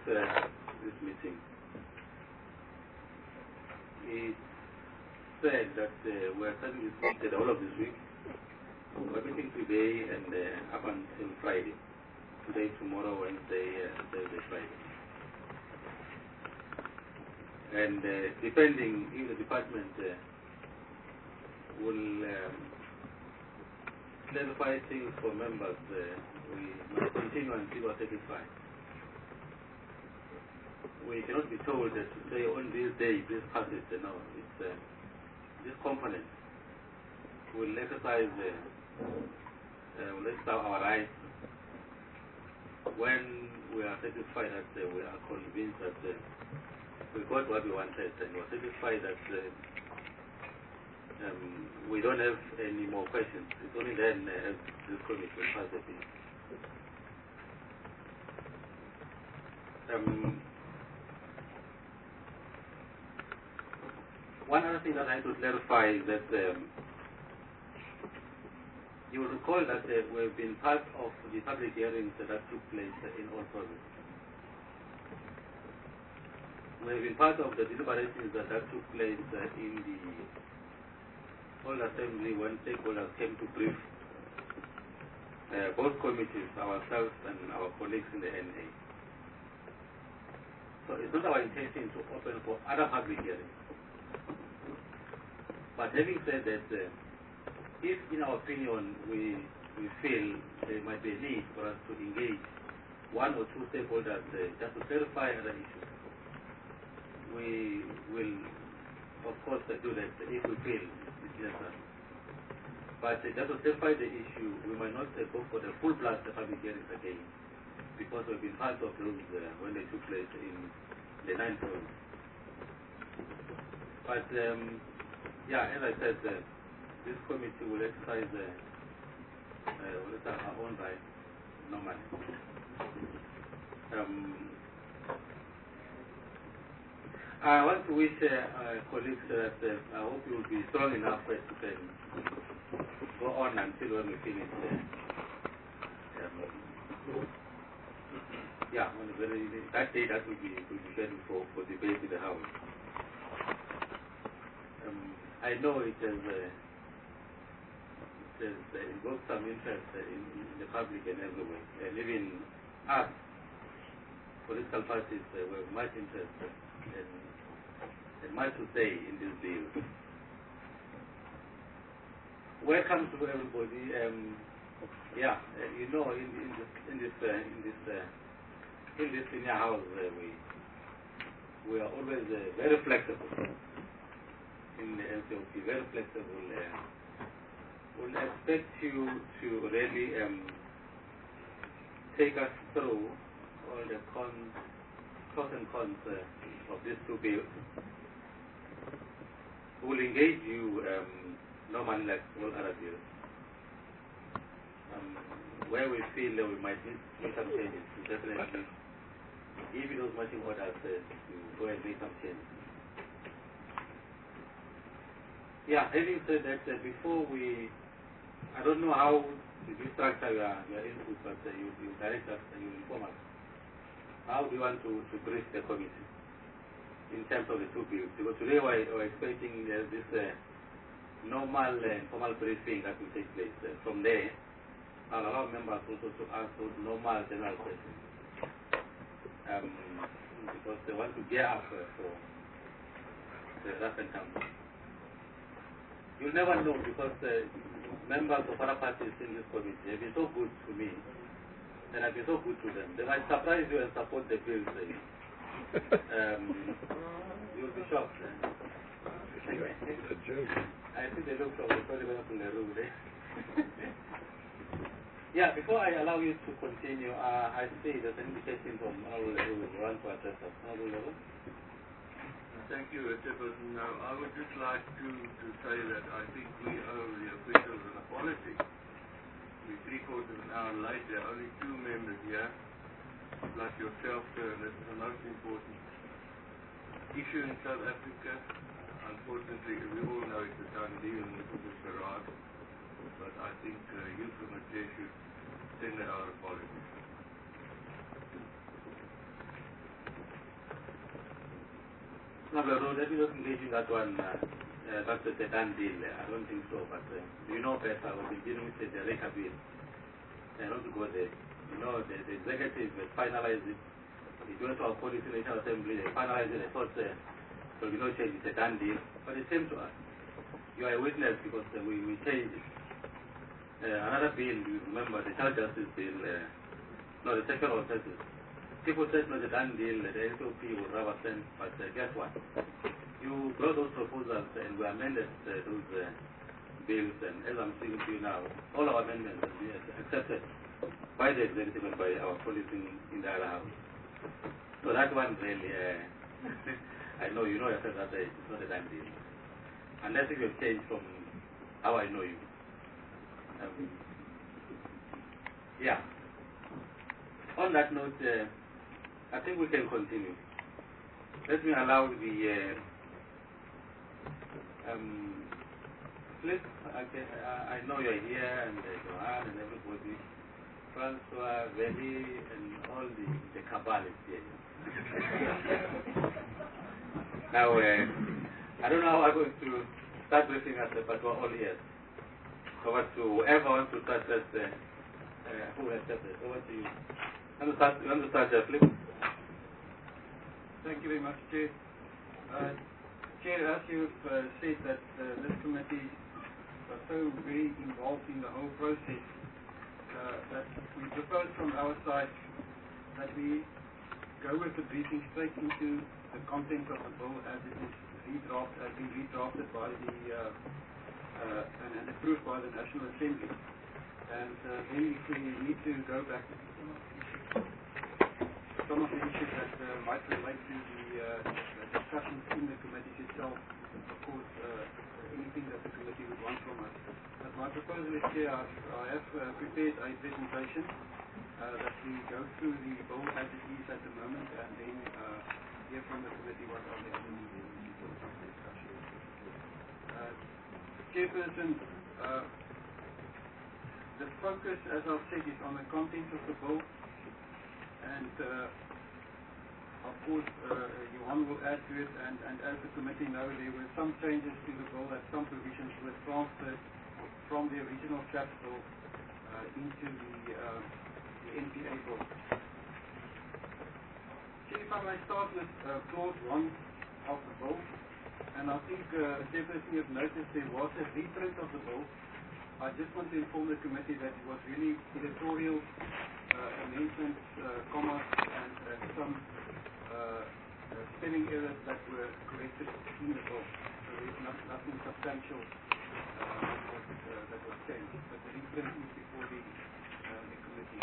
this meeting, it said that we are starting this week, the whole of this week. We're meeting today and up until Friday. Today, tomorrow, Wednesday, Thursday, Friday. And depending if the department will clarify things for members, we must continue until we are satisfied. We cannot be told that to say on this day this passes. No, it's this component will exercise our rights when we are satisfied that we are convinced that we got what we wanted, and we are satisfied that we don't have any more questions. It's only then as this committee will pass the bill. One other thing that I have to clarify is that you will recall that we have been part of the public hearings that took place in all provinces. We have been part of the deliberations that took place in the whole assembly when stakeholders came to brief both committees, ourselves and our colleagues in the NA. So it's not our intention to open for other public hearings. But having said that, if in our opinion we feel there might be a need for us to engage one or two stakeholders just to clarify other issues, we will of course do that if we feel it's necessary. But just to clarify the issue, we might not go for the full blast public hearings again, because we've been part of those when they took place in the 9th province. But yeah, as I said, this committee will exercise our own rights normally. I want to wish colleagues that I hope you will be strong enough to go on until when we finish. Yeah, on that day that will be scheduled for debate in the House. I know it has invoked some interest in the public and everywhere, and even us, political parties, we have much interest and much to say in this bill. Welcome to everybody. Yeah, you know, in this senior house, we are always very flexible. In the NCOP, very flexible. We'll expect you to really take us through all the pros and cons of these two bills. We'll engage you normally like all other bills. Where we feel that we might need some changes, we definitely give you those marching orders to go and make some changes. Yeah, having said that, before I don't know how you structure your input, but you direct us and you inform us. How do you want to brief the committee in terms of the two bills? Because today we're expecting this normal informal briefing that will take place. From there, I'll allow members also to ask those normal general questions. Because they want to gear up for the rough encounter. You'll never know, because members of other parties in this committee have been so good to me, and I've been so good to them. They might surprise you and support the bills. You'll be shocked. I see the look from the president in the room there. Yeah, before I allow you to continue, I see there's an invitation from Honorable Level who want to address us. Honorable Level. Thank you, Chairperson. Now, I would just like to say that I think we owe the officials an apology. We're 3/4 of an hour later, only 2 members here, plus yourself, sir, and this is the most important issue in South Africa. Unfortunately, we all know it's a done deal and this is a charade, but I think you from the chair should send our apologies. let me just engage in that one. That's a done deal. I don't think so, but you know better. We've been dealing with the Reka bill. I don't go there. You know, the executive finalized it. It went to our policy national assembly. They finalized it. They thought there will be no change. It's a done deal. But it came to us. You are a witness because we changed it. Another bill, you remember, the Child Justice Bill, the sexual offences. People said no, the done deal, the SOP would rubber stamp, but guess what? You brought those proposals and we amended those bills, and as I'm speaking to you now, all our amendments have been accepted by the executive and by our colleagues in the other house. So that one really, I know you know yourself that it's not a done deal. Unless it will change from how I know you. Yeah. On that note, I think we can continue. Let me allow the flip. I know you're here, and Johan and everybody, Francois, Veli, and all the cabal is here. Now, I don't know how I'm going to start briefing us, but we're all here. Over to whoever wants to start first. Who has started? Over to you. You want to start, Flip? Thank you very much, Chair. Chair, as you've said that this committee was so very involved in the whole process that we propose from our side that we go with the briefing straight into the content of the bill as it is been redrafted by the and approved by the National Assembly. And then if we need to go back to some of the issues that might relate to the discussions in the committee itself, of course, anything that the committee would want from us. But my proposal is here, I have prepared a presentation that we go through the bill as it is at the moment and then hear from the committee what are the other discussions. Chairperson, the focus, as I've said, is on the contents of the bill, and of course, Johan will add to it, and as the committee know, there were some changes to the bill that some provisions were transferred from the original capital into the NPA bill. So if I may start with clause 1 of the bill, and I think, Chairperson, you've noticed there was a reprint of the bill. I just want to inform the committee that it was really editorial amendments, commas, and some spelling errors that were corrected in the bill. So there's nothing substantial that was changed, but the reprint is before the committee.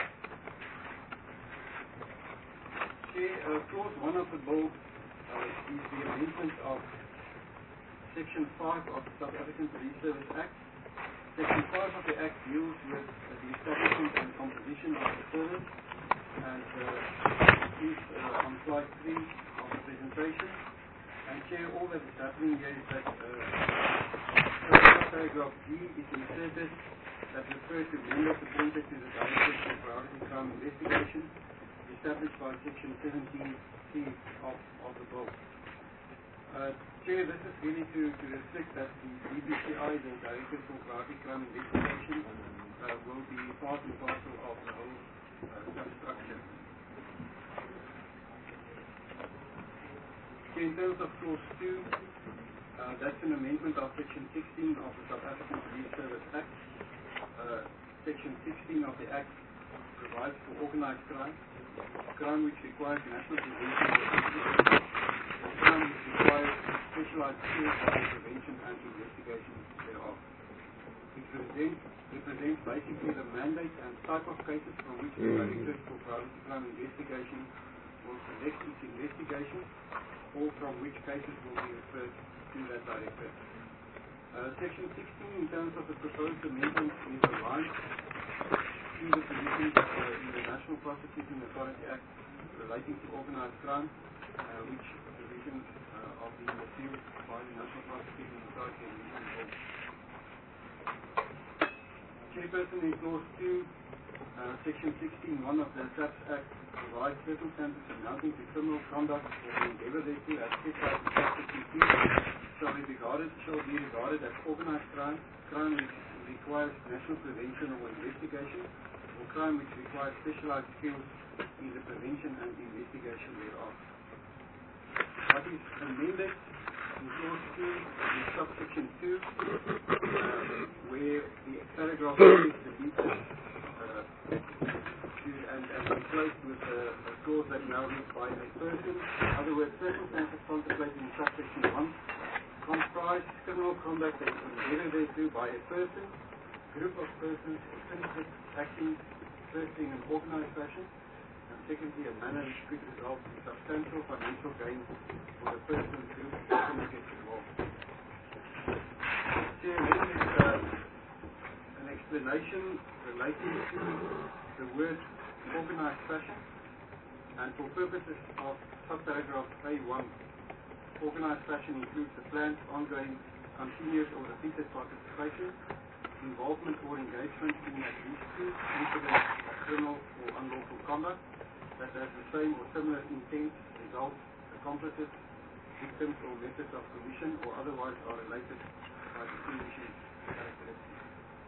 Chair, clause 1 of the bill is the amendment of Section 5 of the South African Police Service Act. Section 5 of the Act deals with the establishment and composition of the service, and is on slide 3 of the presentation. And Chair, all that is happening here is that paragraph D is inserted that refers to members appointed to the Directorate for Priority Crime Investigation, established by Section 17C of the bill. Chair, this is really to reflect that the DPCI, the Directorate for Priority Crime Investigation, will be part and parcel of the whole substructure. Chair, in terms of clause 2, that's an amendment of Section 16 of the South African Police Service Act. Section 16 of the Act provides for organized crime which requires national prevention, crime which requires specialized skills for prevention and investigation thereof. It represents basically the mandate and type of cases from which the Directorate for Priority Crime Investigation will select its investigation, or from which cases will be referred to that directorate. Section 16, in terms of the proposed amendments, is aligned to the provisions in the National Prosecuting Authority Act relating to organized crime, which provisions are being reviewed by the National Prosecuting Authority and Chairperson, in clause 2, Section 16(1) of the SAPS Act provides circumstances amounting to criminal conduct or the endeavour thereto as set out in Chapter 2 shall be regarded as organised crime, crime which requires national prevention or investigation, or crime which requires specialised skills in the prevention and investigation thereof. What is amended in clause 2 in subsection 2, where the paragraph is deleted and replaced with a clause that now reads by a person. In other words, circumstances contemplated in subsection 1 comprise criminal conduct that is endeavoured thereto by a person, group of persons, or syndicates acting firstly in an organised fashion, and secondly a manner which could result in substantial financial gain for the person, group, or syndicates involved. Here is an explanation relating to the word organised fashion, and for purposes of subparagraph A1, organised fashion includes the planned, ongoing, continuous or repeated participation, involvement or engagement in at least two incidents of criminal or unlawful conduct that has the same or similar intent, results, accomplices, victims or methods of commission or otherwise are related by distinguishing characteristics.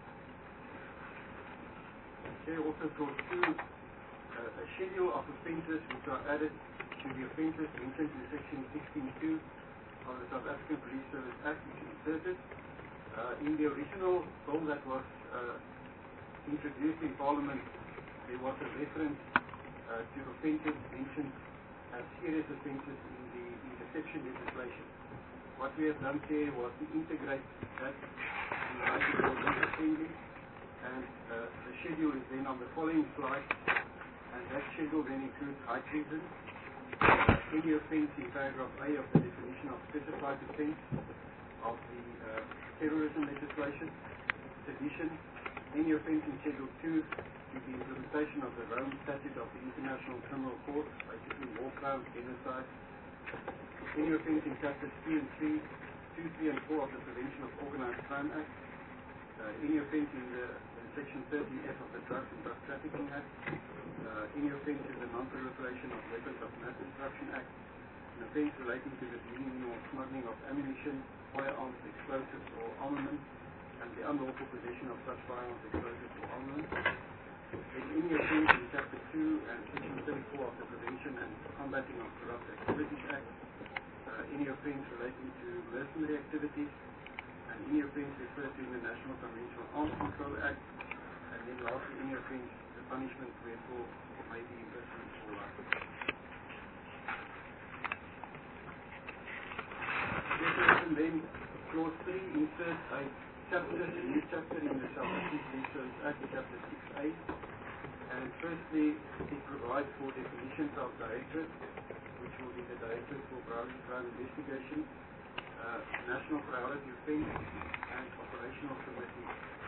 Here also clause 2, a schedule of offences which are added to the offences mentioned in section 16(2) of the South African Police Service Act, which is inserted. In the original bill that was introduced in Parliament, there was a reference to offences mentioned as serious offences in the interception legislation. What we have done here was to integrate that in the article of offending, and the schedule is then on the following slide, and that schedule then includes high treason, any offence in paragraph A of the definition of specified offence of the terrorism legislation, sedition, any offence in Schedule 2 is the implementation of the Rome Statute of the International Criminal Court, basically war crimes, genocide, any offence in Chapters 2, 3 and 4 of the Prevention of Organised Crime Act, any offence in Section 30F of the Drugs and Drug Trafficking Act, any offence in the Non-Proliferation of Weapons of Mass Destruction Act, an offence relating to the dealing or smuggling of ammunition, firearms, explosives or armament, and the unlawful possession of such firearms, explosives or armament. Then any offence in Chapter 2 and Section 34 of the Prevention and Combating of Corrupt Activities Act, any offence relating to mercenary activities, and any offence referred to in the National Convention on Arms Control Act, and then lastly any offence, the punishment wherefore may be imprisonment for life. And then clause 3 inserts a new chapter in the South African Police Service Act, Chapter 6A, and firstly it provides for definitions of directorate, which will be the Directorate for Crime Investigation, National Priority Offence, and Operational Committee.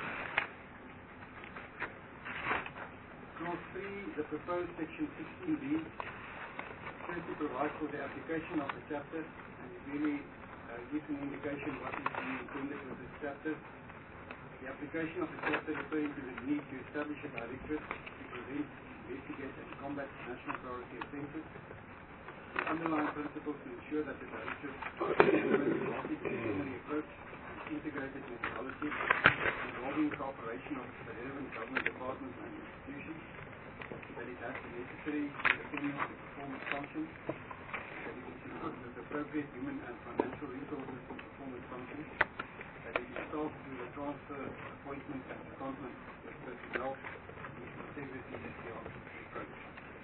Clause 3, the proposed Section 16B, firstly provides for the application of the chapter, and it really gives an indication what is being intended with this chapter. The application of the chapter referring to the need to establish a directorate to prevent, investigate, and combat national priority offences. The underlying principles to ensure that the directorate implements a multidisciplinary approach and integrated methodology involving cooperation of the relevant government departments and institutions, that it has the necessary independence to perform its functions, that it is equipped with appropriate human and financial resources to perform its functions, that it is staffed through the transfer, appointment, and secondment with personnel whose integrity is beyond reproach.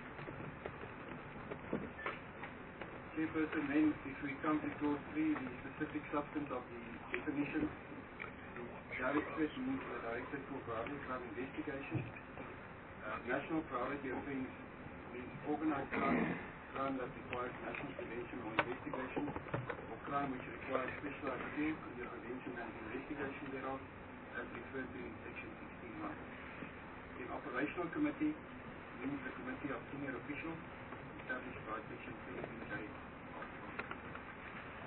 Chairperson, then, if we come to clause 3, the specific substance of the definition, the directorate means the Directorate for Crime Investigation. National priority offence means organised crime, crime that requires national prevention or investigation, or crime which requires specialised skills in the prevention and investigation thereof, as referred to in Section 16(1). The operational committee means the committee of senior officials established by Section 17J.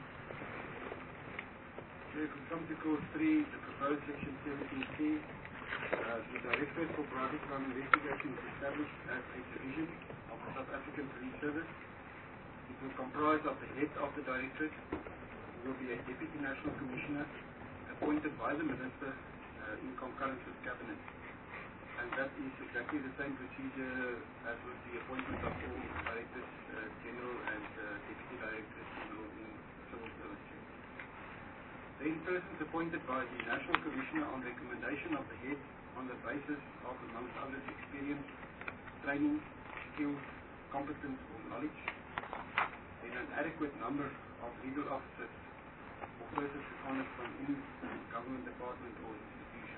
So if we come to clause 3, the proposed Section 17C, The Directorate for Private Crime Investigation is established as a division of the South African Police Service. It will comprise of the head of the Directorate, who will be a Deputy National Commissioner appointed by the Minister in concurrence with Cabinet. And that is exactly the same procedure as with the appointment of all Directors General and Deputy Directors General in civil service. Then persons appointed by the National Commissioner on recommendation of the head on the basis of, amongst others, experience, training, skills, competence or knowledge, then an adequate number of legal officers or persons seconded from any government department or institution.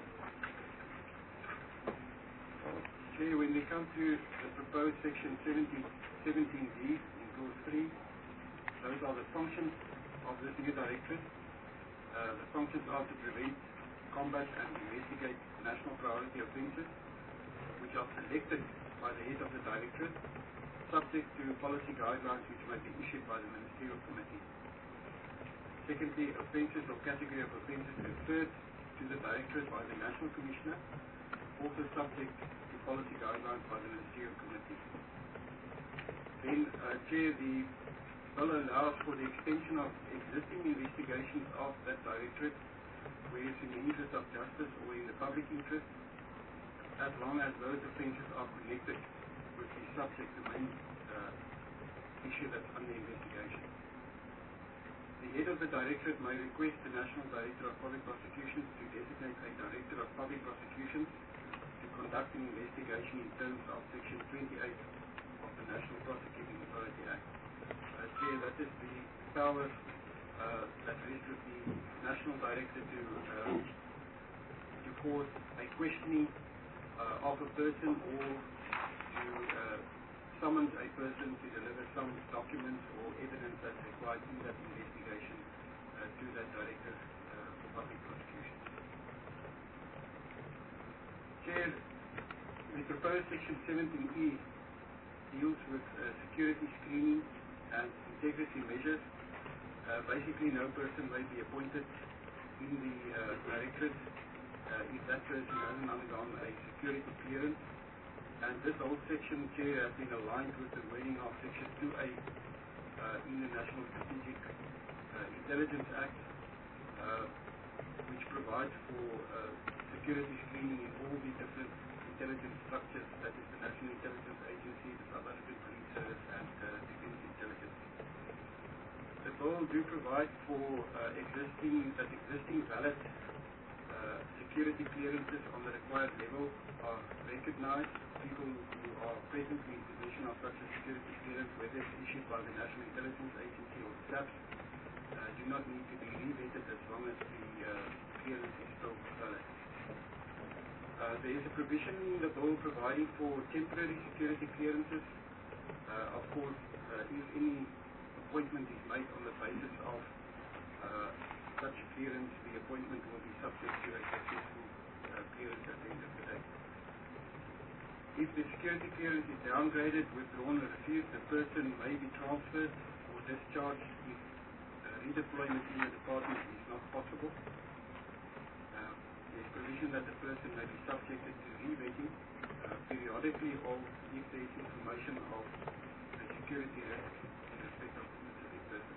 Chair, when we come to the proposed section 17D in clause 3, those are the functions of this new directorate. The functions are to prevent, combat and investigate national priority offences, which are selected by the head of the directorate, subject to policy guidelines which may be issued by the Ministerial Committee. Secondly, offences or category of offences referred to the directorate by the National Commissioner, also subject to policy guidelines by the Ministerial Committee. Then, Chair, the bill allows for the extension of existing investigations of that directorate, where it's in the interest of justice or in the public interest, as long as those offences are connected with the subject, the main issue that's under investigation. The head of the directorate may request the National Director of Public Prosecutions to designate a Director of Public Prosecutions to conduct an investigation in terms of Section 28 of the National Prosecuting Authority Act. Chair, that is the power that rests with the National Director to cause a questioning of a person or to summons a person to deliver some documents or evidence that's required in that investigation to that Director for Public Prosecution. Chair, the proposed Section 17E deals with security screening and integrity measures. Basically, no person may be appointed in the directorate if that person hasn't undergone a security clearance. And this whole section, Chair, has been aligned with the wording of Section 2A in the National Strategic Intelligence Act, which provides for security screening in all the different intelligence structures, that is the National Intelligence Agency, the South African Police Service, and Defence Intelligence. The bill do provide for existing valid security clearances on the required level are recognized. People who are presently in possession of such a security clearance, whether it's issued by the National Intelligence Agency or the SAPS, do not need to be re-vetted as long as the clearance is still valid. There is a provision in the bill providing for temporary security clearances. Of course, if any appointment is made on the basis of such clearance, the appointment will be subject to a successful clearance at the end of the day. If the security clearance is downgraded, withdrawn or refused, the person may be transferred or discharged if redeployment in the department is not possible. There is provision that the person may be subjected to re-vetting periodically, or if there is information of a security risk in respect of the specific person.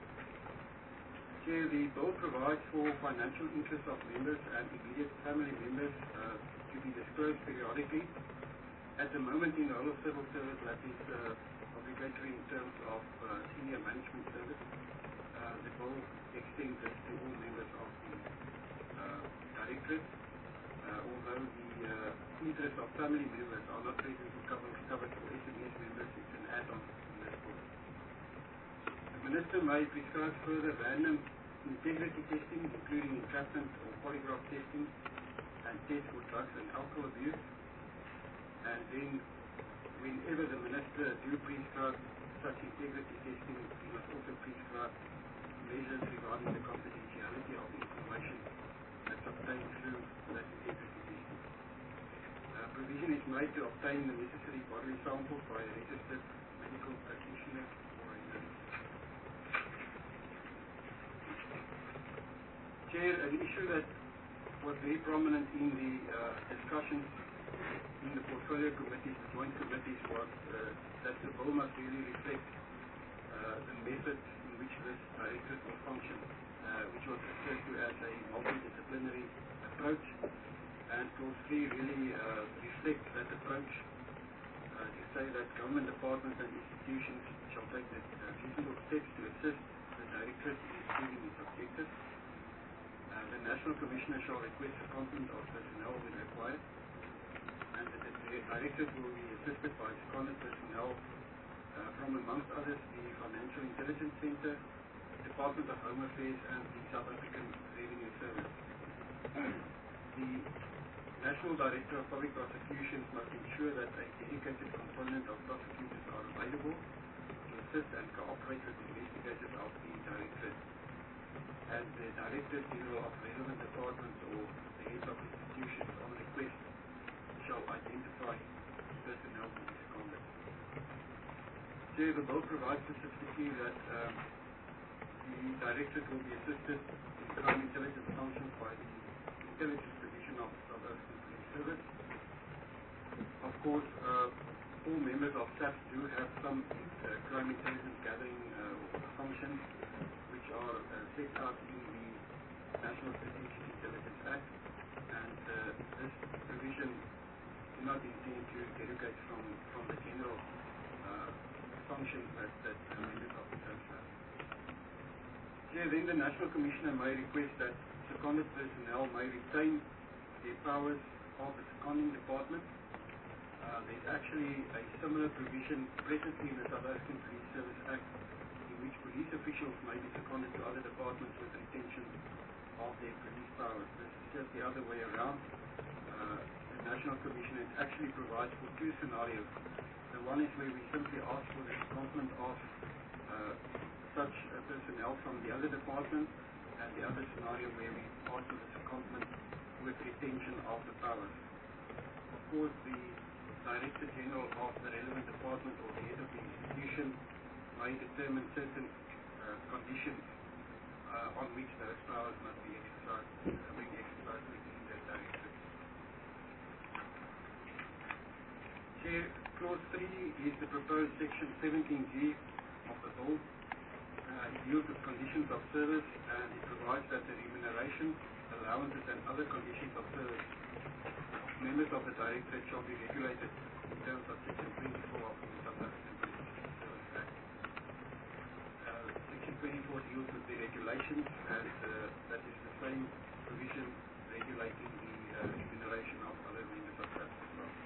Chair, the bill provides for financial interests of members and immediate family members to be disclosed periodically. At the moment in the whole of civil service, that is obligatory in terms of senior management service. The bill extends this to all members of the directorate, although the interests of family members are not presently covered for SMS members. It's an add-on in this bill. The Minister may prescribe further random integrity testing, including entrapment or polygraph testing, and tests for drugs and alcohol abuse. And then, whenever the Minister do prescribe such integrity testing, he must also prescribe measures regarding the confidentiality of the information that's obtained through that integrity testing. Provision is made to obtain the necessary bodily samples by a registered medical practitioner or a nurse. Chair, an issue that was very prominent in the discussions in the portfolio committees, the joint committees, was that the bill must really reflect the method in which this directorate will function, which was referred to as a multidisciplinary approach, and clause 3 really reflects that approach to say that government departments and institutions shall take the reasonable steps to assist the directorate in achieving its objectives. The National Commissioner shall request secondment of personnel when required, and the directorate will be assisted by seconded personnel from, amongst others, the Financial Intelligence Centre, Department of Home Affairs, and the South African Revenue Service. The National Director of Public Prosecutions must ensure that a dedicated component of prosecutors are available to assist and cooperate with investigators of the directorate. And the Director General of relevant departments or the heads of institutions on request shall identify personnel to be seconded. Chair, the bill provides specifically that the Directorate will be assisted in crime intelligence functions by the Intelligence Division of South African Police Service. Of course, all members of SAPS do have some crime intelligence gathering functions, which are set out in the National Strategic Intelligence Act, and this provision do not intend to derogate from the general functions that members of the SAPS have. Here, then the National Commissioner may request that seconded personnel may retain their powers of the seconding department. There's actually a similar provision presently in the South African Police Service Act, in which police officials may be seconded to other departments with retention of their police powers. This is just the other way around. The National Commissioner actually provides for two scenarios. The one is where we simply ask for the secondment of such personnel from the other department, and the other scenario where we ask for the secondment with retention of the powers. Of course, the Director General of the relevant department or the head of the institution may determine certain conditions on which those powers must be exercised, within the Directorate. Chair, Clause 3 is the proposed Section 17G of the bill. It deals with conditions of service, and it provides that the remuneration, allowances, and other conditions of service of members of the Directorate shall be regulated in terms of Section 24 of the South African Police Service Act. Section 24 deals with the regulations, and that is the same provision regulating the remuneration of other members of SAPS as well.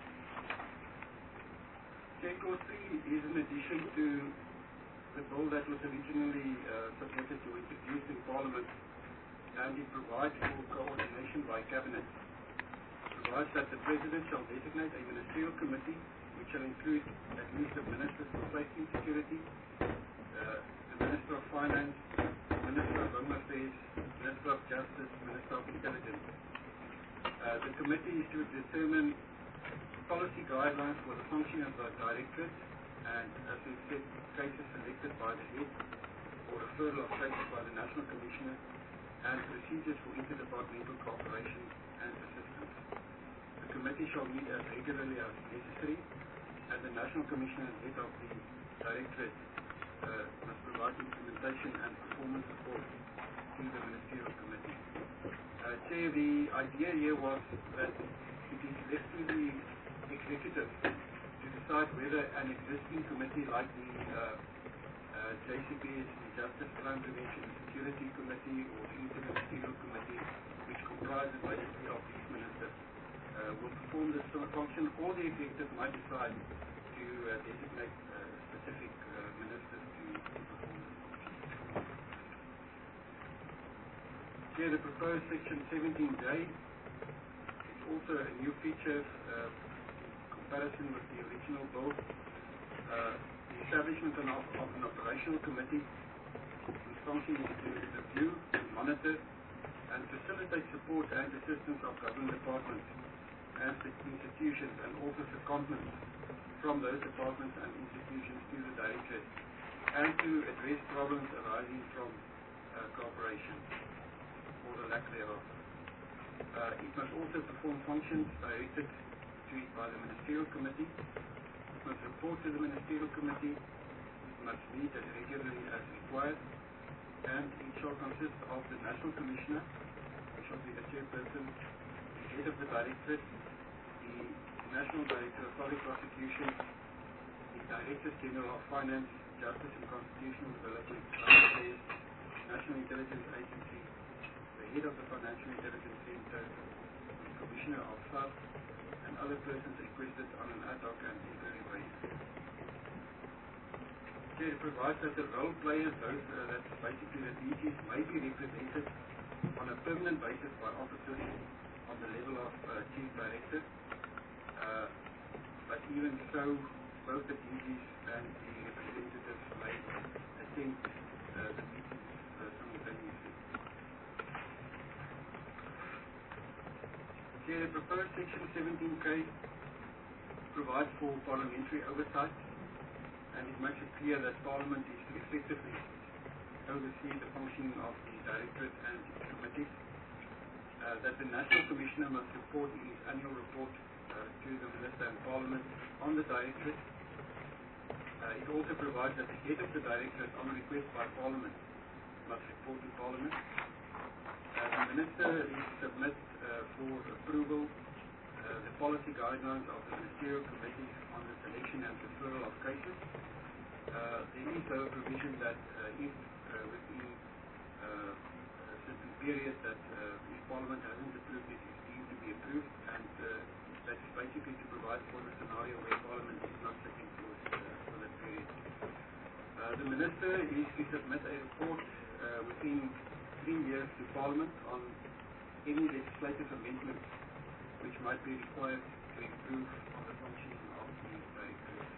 Clause 3 is in addition to the bill that was originally submitted to introduce in Parliament, and it provides for coordination by Cabinet. It provides that the President shall designate a ministerial committee which shall include at least the Minister for Safety and Security, the Minister of Finance, the Minister of Home Affairs, Minister of Justice, Minister of Intelligence. The committee is to determine policy guidelines for the functioning of the Directorate, and as we said, cases selected by the head or referral of cases by the National Commissioner, and procedures for interdepartmental cooperation and assistance. The committee shall meet as regularly as necessary, and the National Commissioner and head of the Directorate must provide implementation and performance support to the Ministerial Committee. Chair, the idea here was that it is left to the Executive to decide whether an existing committee like the JCPS, the Justice, Crime Prevention and Security Committee, or the Interministerial Committee, which comprises basically of these ministers, will perform this function, or the Executive might decide to designate specific ministers to perform this function. Here, the proposed Section 17J is also a new feature comparison with the original bill. The establishment of an operational committee whose function is to review, monitor, and facilitate support and assistance of government departments and institutions, and also secondments from those departments and institutions to the Directorate, and to address problems arising from cooperation or the lack thereof. It must also perform functions directed to it by the Ministerial Committee. It must report to the Ministerial Committee. It must meet as regularly as required. And it shall consist of the National Commissioner, who shall be the chairperson, the head of the Directorate, the National Director of Public Prosecution, the Director General of Finance, Justice and Constitutional Development, National Intelligence Agency, the head of the Financial Intelligence Center, the Commissioner of SARS, and other persons requested on an ad hoc and temporary basis. It provides that the role players, those that basically the DGs, may be represented on a permanent basis by officers on the level of Chief Director. But even so, both the DGs and the representatives may attend the meetings simultaneously. The proposed Section 17K provides for parliamentary oversight, and it makes it clear that Parliament is to effectively oversee the functioning of the Directorate and its committees, that the National Commissioner must report in his annual report to the Minister and Parliament on the Directorate. It also provides that the head of the Directorate, on request by Parliament, must report to Parliament. The Minister is to submit for approval the policy guidelines of the Ministerial Committee on the selection and referral of cases. There is a provision that if within a certain period that if Parliament hasn't approved it, it's deemed to be approved, and that's basically to provide for the scenario where Parliament is not sitting for that period. The Minister is to submit a report within 3 years to Parliament on any legislative amendments which might be required to improve on the functioning of the Directorate.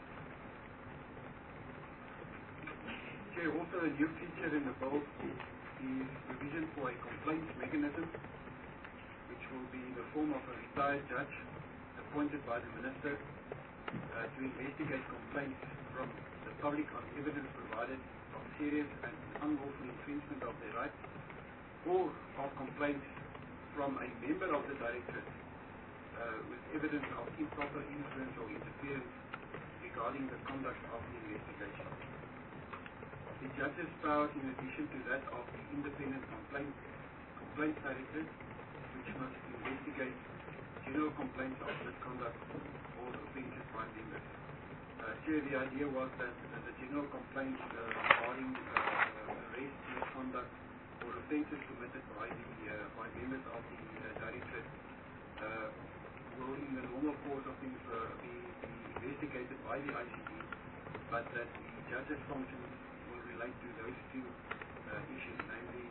Chair, also a new feature in the bill is provision for a complaints mechanism, which will be in the form of a retired judge appointed by the Minister to investigate complaints from the public on evidence provided of serious and unlawful infringement of their rights, or of complaints from a member of the Directorate with evidence of improper influence or interference regarding the conduct of the investigation. The judge's powers, in addition to that of the independent complaint Directorate, which must investigate general complaints of misconduct or offences by members. Here the idea was that the general complaints regarding arrest, misconduct, or offences committed by members of the Directorate will, in the normal course of things, be investigated by the ICD, but that the judge's functions will relate to those two issues, namely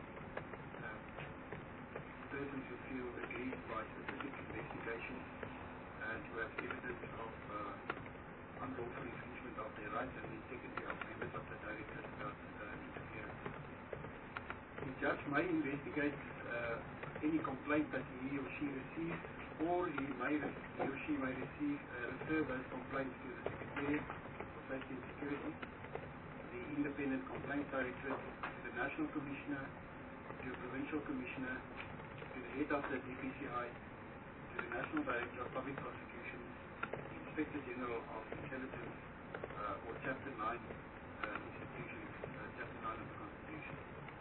persons who feel aggrieved by specific investigations and who have evidence of unlawful infringement of their rights, and then secondly of members of the Directorate without interference. The judge may investigate any complaint that he or she receives, or he or she may refer those complaints to the Secretariat for Safety and Security, the Independent Complaints Directorate, to the National Commissioner, to the Provincial Commissioner, to the head of the DPCI, to the National Director of Public Prosecution, the Inspector General of Intelligence, or Chapter 9 institutions, Chapter 9 of the Constitution.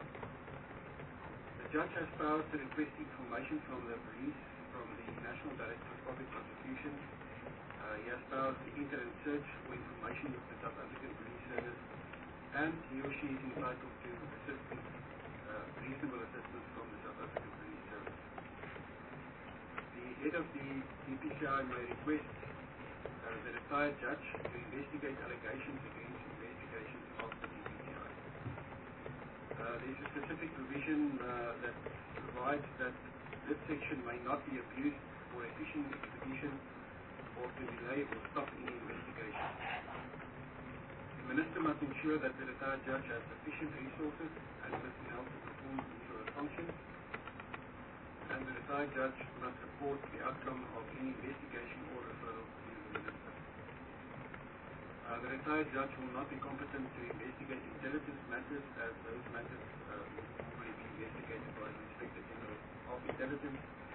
The judge has powers to request information from the police, from the National Director of Public Prosecution. He has powers to enter and search for information with the South African Police Service, and he or she is entitled to assistance, reasonable assistance from the South African Police Service. The head of the DPCI may request the retired judge to investigate allegations against investigations of the DPCI. There is a specific provision that provides that this section may not be abused for a fishing expedition or to delay or stop any investigation. The Minister must ensure that the retired judge has sufficient resources and personnel to perform his or her functions, and the retired judge must report the outcome of any investigation or referral to the Minister. The retired judge will not be competent to investigate intelligence matters, as those matters will normally be investigated by the Inspector General of Intelligence,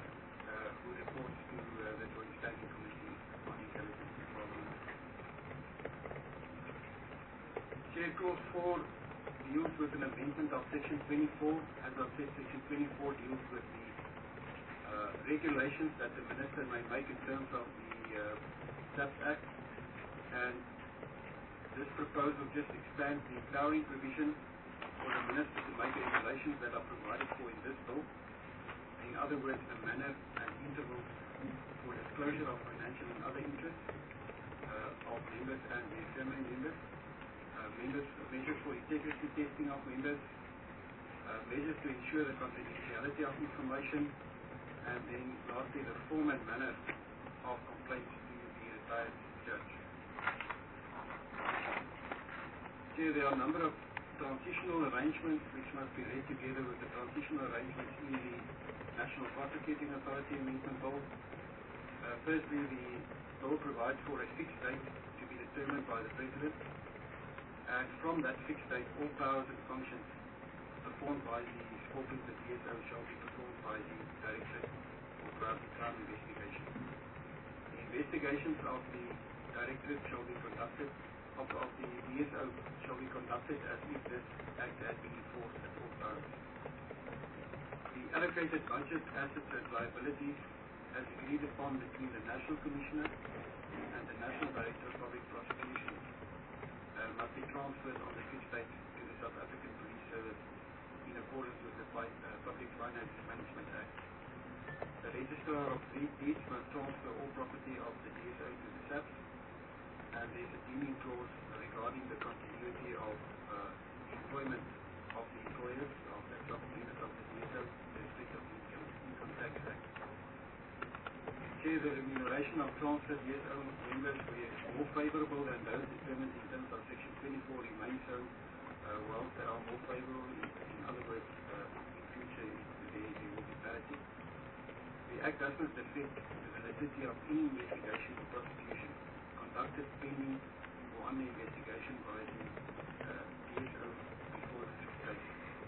who reports to the Joint Standing Committee on Intelligence and Parliament. Chair, Clause 4 deals with an amendment of Section 24. As I said, Section 24 deals with the regulations that the Minister may make in terms of the SAPS Act, and this proposal just expands the empowering provision for the Minister to make regulations that are provided for in this bill. In other words, the manner and intervals for disclosure of financial and other interests of members and their family members, measures for integrity testing of members, measures to ensure the confidentiality of information, and then lastly the form and manner of complaints to the retired judge. Chair, there are a number of transitional arrangements which must be read together with the transitional arrangements in the National Prosecuting Authority Amendment Bill. Firstly, the bill provides for a fixed date to be determined by the President, and from that fixed date all powers and functions performed by the scope of the DSO shall be performed by the Directorate for Crime Investigation. The investigations of the Directorate shall be conducted, of the DSO shall be conducted as if this Act has been enforced at all times. The allocated budget, assets and liabilities as agreed upon between the National Commissioner and the National Director of Public Prosecution must be transferred on the fixed date to the South African Police Service in accordance with the Public Finance Management Act. The Registrar of Deeds must transfer all property of the DSO to the SAPS, and there is a deeming clause regarding the continuity of employment of the employers of the units of the DSO, the respect of the Income Tax Act. Chair, the remuneration of transferred DSO members were more favourable than those determined in terms of Section 24 remain so, whilst they are more favourable, in other words, in future there will be parity. The Act does not affect the validity of any investigation or prosecution conducted pending or under investigation by the DSO before the fixed date.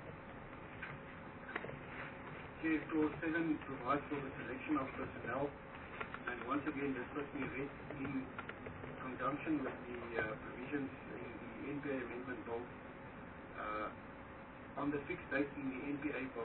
Chair, Clause 7 provides for the selection of personnel, and once again this must be read in conjunction with the provisions in the NPA Amendment Bill. On the fixed date in the NPA Bill,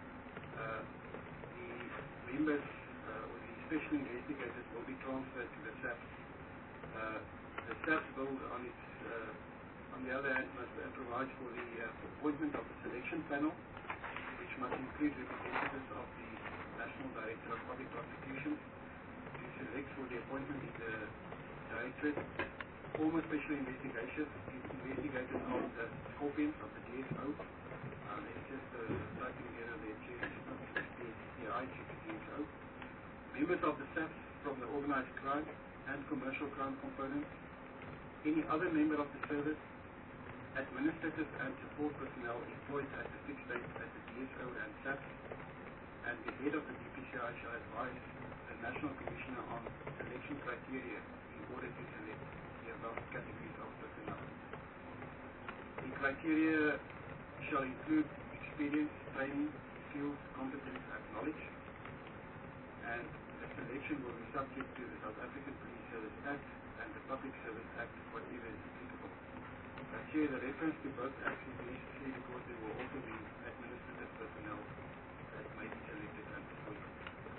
the members or the special investigators will be transferred to the SAPS. The SAPS Bill, on the other hand, must provide for the appointment of the selection panel, which must include representatives of the National Director of Public Prosecution to select for the appointment in the Directorate former special investigators of the scorpions of the DSO. It's just typing error there, Chair. It's not DSCI, it's DSO. Members of the SAPS from the organized crime and commercial crime components, any other member of the service, administrative and support personnel employed at the fixed date at the DSO and SAPS, and the head of the DPCI shall advise the National Commissioner on selection criteria in order to select the above categories of personnel. The criteria shall include experience, training, skills, competence and knowledge, and the selection will be subject to the South African Police Service Act and the Public Service Act, whatever is applicable. Chair, the reference to both acts is necessary because there will also be administrative personnel that may be selected and appointed.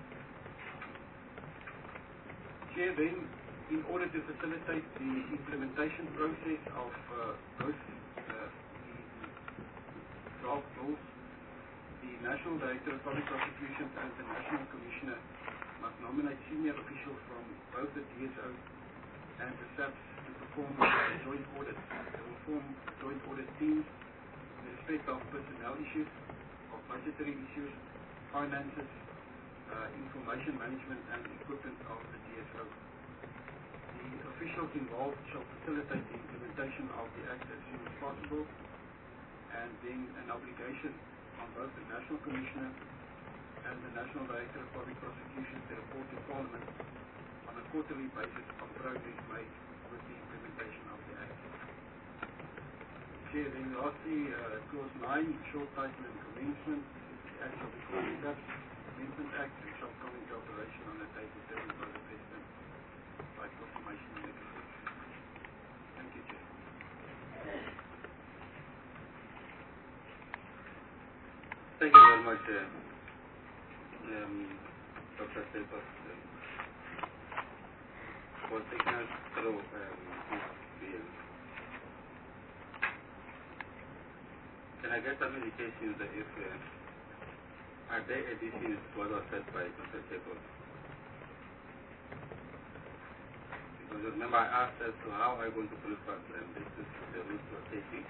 Chair, then, in order to facilitate the implementation process of both the draft bills, the National Director of Public Prosecutions and the National Commissioner must nominate senior officials from both the DSO and the SAPS to perform joint audits. They will form joint audit teams in respect of personnel issues, of budgetary issues, finances, information management and equipment of the DSO. The officials involved shall facilitate the implementation of the Act as soon as possible, and then an obligation on both the National Commissioner and the National Director of Public Prosecution to report to Parliament on a quarterly basis on progress made with the implementation of the Act. Chair, then lastly, Clause 9, short title and commencement. The Act shall be called SAPS. Amendment Act shall come into operation on the date determined by the President by confirmation in legislation. Thank you, Chair. Thank you very much, Dr. Staples, for taking us through this bill. Can I get some indications that if are there additions to what was said by Dr. Staples? Because remember I asked as to how are you going to pull it back, and this is the route we're taking.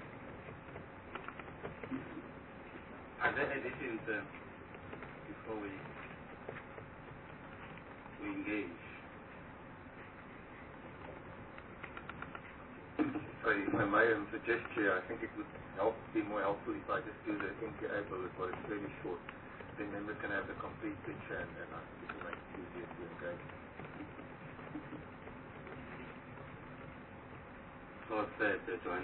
Are there additions before we engage? Sorry, if I may suggest, Chair, I think it would be more helpful if I just do the NPA bullet, but it's very short. Then members can have the complete picture, and I think it will make it easier to engage. So said, Joanne.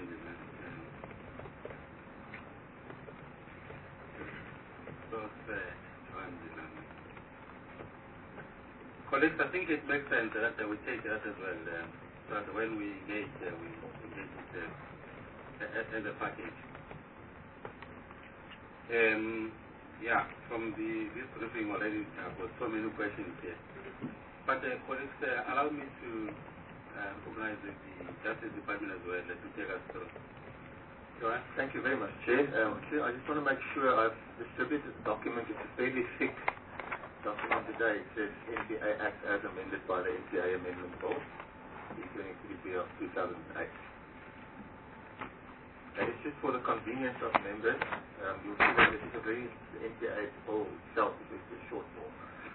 Colleagues, I think it makes sense that we take that as well, so that when we engage, we engage it as a package. Yeah, from this briefing already, I've got so many questions here. But colleagues, allow me to recognize the Justice Department as well to take us through. Joanne? Thank you very much, Chair. Chair, I just want to make sure I've distributed the document. It's a fairly thick document today. It says NPA Act as amended by the NPA Amendment Bill, 323 of 2008. That is just for the convenience of members. You'll see that this is a very, the NPA Bill itself is a short bill.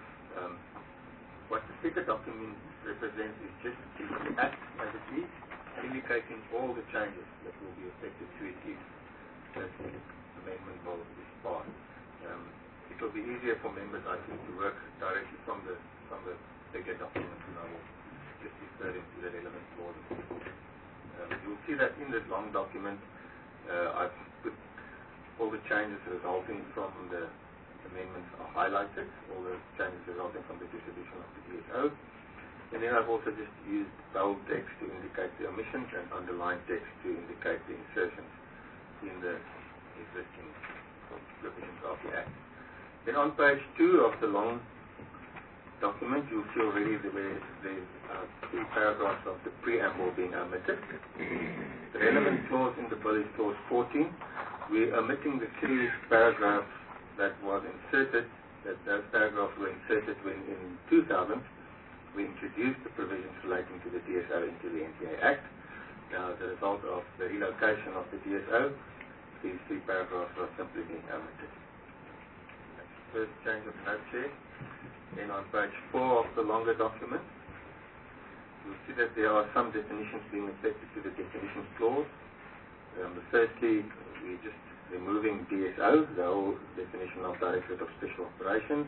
What the thicker document represents is just the Act as it is, indicating all the changes that will be affected to it if the amendment bill is passed. It will be easier for members, I think, to work directly from the bigger document, and I will just refer into the relevant clauses. You'll see that in this long document, I've put all the changes resulting from the amendments are highlighted, all the changes resulting from the dissolution of the DSO. And then I've also just used bold text to indicate the omissions and underlined text to indicate the insertions in the existing provisions of the Act. Then on page 2 of the long document, you'll see already there's 3 paragraphs of the preamble being omitted. The relevant clause in the bill is clause 14. We're omitting the 3 paragraphs that was inserted, that those paragraphs were inserted when in 2000 we introduced the provisions relating to the DSO into the NPA Act. Now, as a result of the relocation of the DSO, these 3 paragraphs are simply being omitted. That's the first change of note here. Then on page 4 of the longer document, you'll see that there are some definitions being affected to the definitions clause. Firstly, we're just removing DSO, the whole definition of Directorate of Special Operations.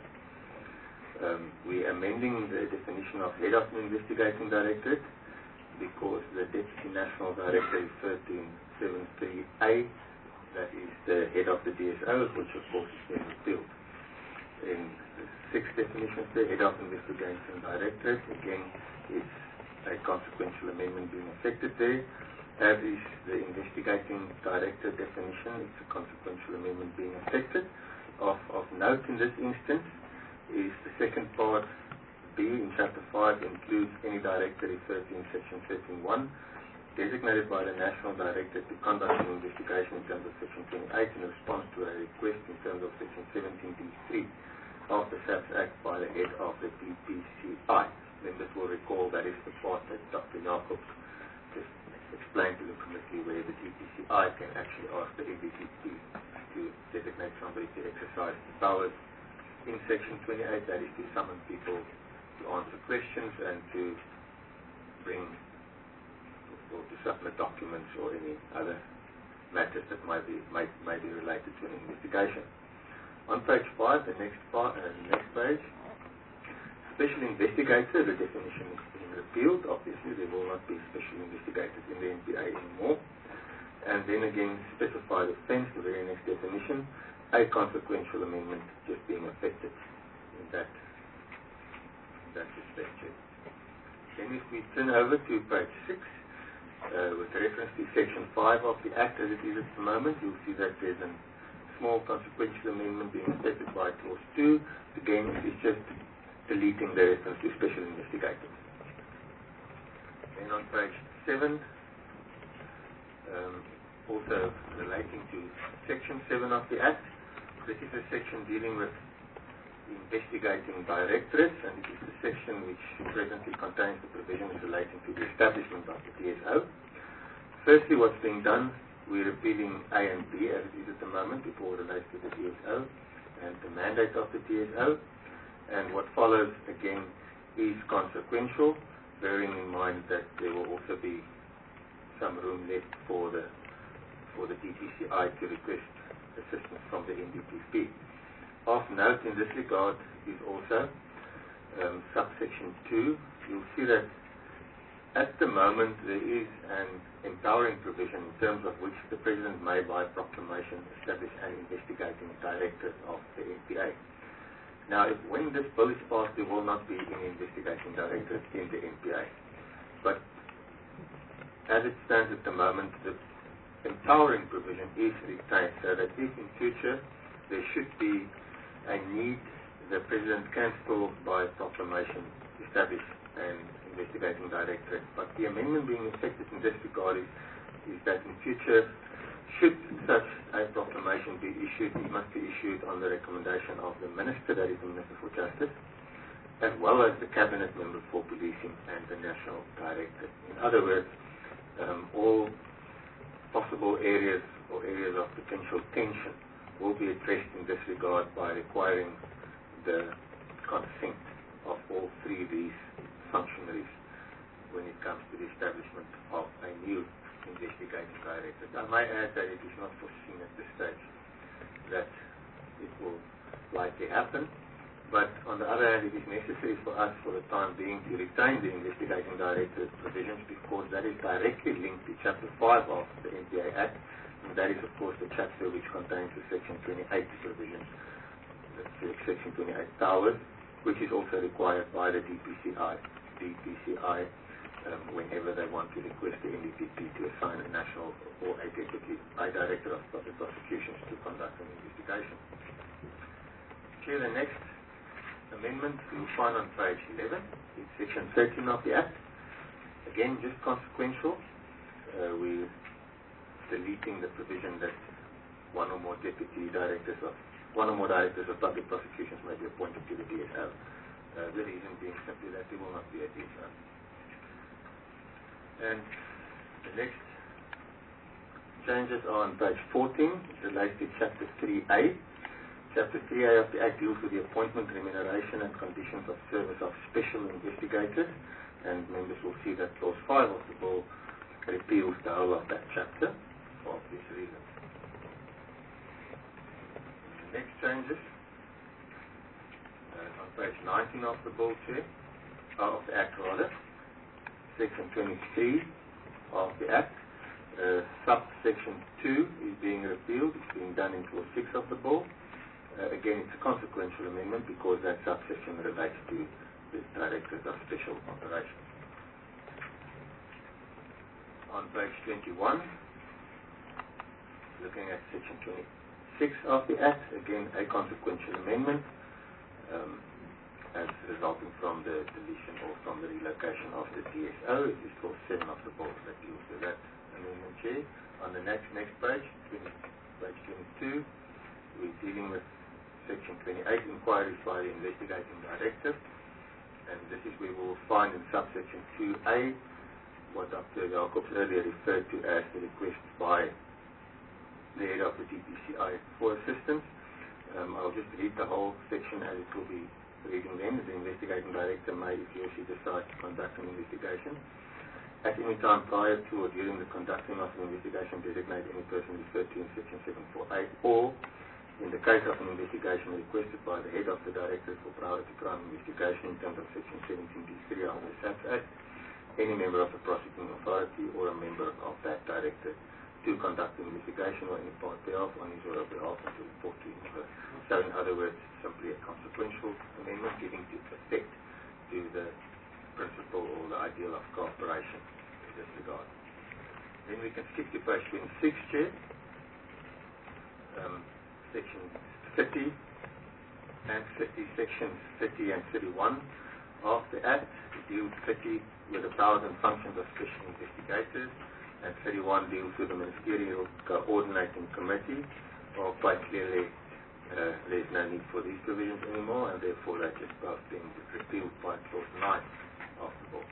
We're amending the definition of Head of the Investigating Directorate because the Deputy National Director is 1373A, that is the Head of the DSO, which of course is being repealed. In the 6th definition, the Head of Investigation Directorate, again, is a consequential amendment being affected there. As is the Investigating Director definition, it's a consequential amendment being affected. Of note in this instance is the second part, B, in Chapter 5, includes any director referred to in Section 13.1, designated by the National Director to conduct an investigation in terms of Section 28 in response to a request in terms of Section 17D3 of the SAPS Act by the head of the DPCI. Members will recall that is the part that Dr. Jacobs just explained to the committee where the DPCI can actually ask the NDCP to designate somebody to exercise the powers in Section 28, that is to summon people to answer questions and to bring or to submit documents or any other matters that might be related to an investigation. On page 5, the next page, special investigator, the definition is being repealed. Obviously, there will not be special investigators in the NPA anymore. And then again, specified offence, the very next definition, a consequential amendment just being affected. in that respect. Then if we turn over to page 6, with reference to section 5 of the Act as it is at the moment, you'll see that there's a small consequential amendment being affected by clause 2. Again, it's just deleting the reference to special investigators. Then on page 7, also relating to section 7 of the Act, this is a section dealing with investigating directorates, and it is the section which presently contains the provisions relating to the establishment of the TSO. Firstly, what's being done, we're repealing A and B as it is at the moment before it relates to the TSO and the mandate of the TSO. And what follows, again, is consequential, bearing in mind that there will also be some room left for the DPCI to request assistance from the NDPP. Of note in this regard is also subsection 2. You'll see that at the moment there is an empowering provision in terms of which the President may by proclamation establish an investigating directorate of the NPA. Now, when this bill is passed, there will not be any investigating directorate in the NPA. But as it stands at the moment, the empowering provision is retained, so that if in future there should be a need, the President can still, by proclamation, establish an investigating directorate. But the amendment being effected in this regard is that in future, should such a proclamation be issued, it must be issued on the recommendation of the Minister, that is the Minister for Justice, as well as the Cabinet Member for Policing and the National Director. In other words, all possible areas or areas of potential tension will be addressed in this regard by requiring the consent of all three of these functionaries when it comes to the establishment of a new investigating directorate. I might add that it is not foreseen at this stage that it will likely happen, but on the other hand, it is necessary for us for the time being to retain the investigating directorate provisions, because that is directly linked to Chapter 5 of the NPA Act. And that is, of course, the chapter which contains the Section 28 provisions, Section 28 powers, which is also required by the DPCI whenever they want to request the NDPP to assign a national or a deputy, a director of public prosecutions to conduct an investigation. Chair, the next amendment you'll find on page 11 is Section 13 of the Act. Again, just consequential. We're deleting the provision that one or more directors of public prosecutions may be appointed to the DSO. The reason being simply that there will not be a DSO. And the next changes are on page 14. It relates to Chapter 3A. Chapter 3A of the Act deals with the appointment, remuneration and conditions of service of special investigators, and members will see that clause 5 of the bill repeals the whole of that chapter for obvious reasons. The next changes on page 19 of the bill, Chair, of the Act rather, Section 23 of the Act, subsection 2 is being repealed. It's being done in clause 6 of the bill. Again, it's a consequential amendment because that subsection relates to the Directorate of Special Operations. On page 21, looking at section 26 of the Act, again a consequential amendment as resulting from the deletion or from the relocation of the DSO. It is clause 7 of the bill that deals with that amendment, Chair. On the next page, page 22, we're dealing with section 28, inquiries by the investigating director, and this is where we will find in subsection 2A what Dr. Jacobs earlier referred to as the request by the head of the DPCI for assistance. I'll just read the whole section as it will be reading then. The investigating director may, if he or she decides to conduct an investigation, at any time prior to or during the conducting of an investigation, designate any person referred to in section 748, or in the case of an investigation requested by the head of the Directorate for Priority Crime Investigation in terms of section 17D3 of the SAPS Act, any member of the prosecuting authority or a member of that directorate to conduct the investigation or any part thereof on his or her behalf and to report to him or her. So in other words, simply a consequential amendment giving effect to the principle or the ideal of cooperation in this regard. Then we can skip to page 26, Chair. Section 30 and 30, sections 30 and 31 of the Act deal 30 with the powers and functions of special investigators, and 31 deals with the Ministerial Coordinating Committee. Or quite clearly, there's no need for these provisions anymore, and therefore they're just both being repealed by Clause 9 of the bill.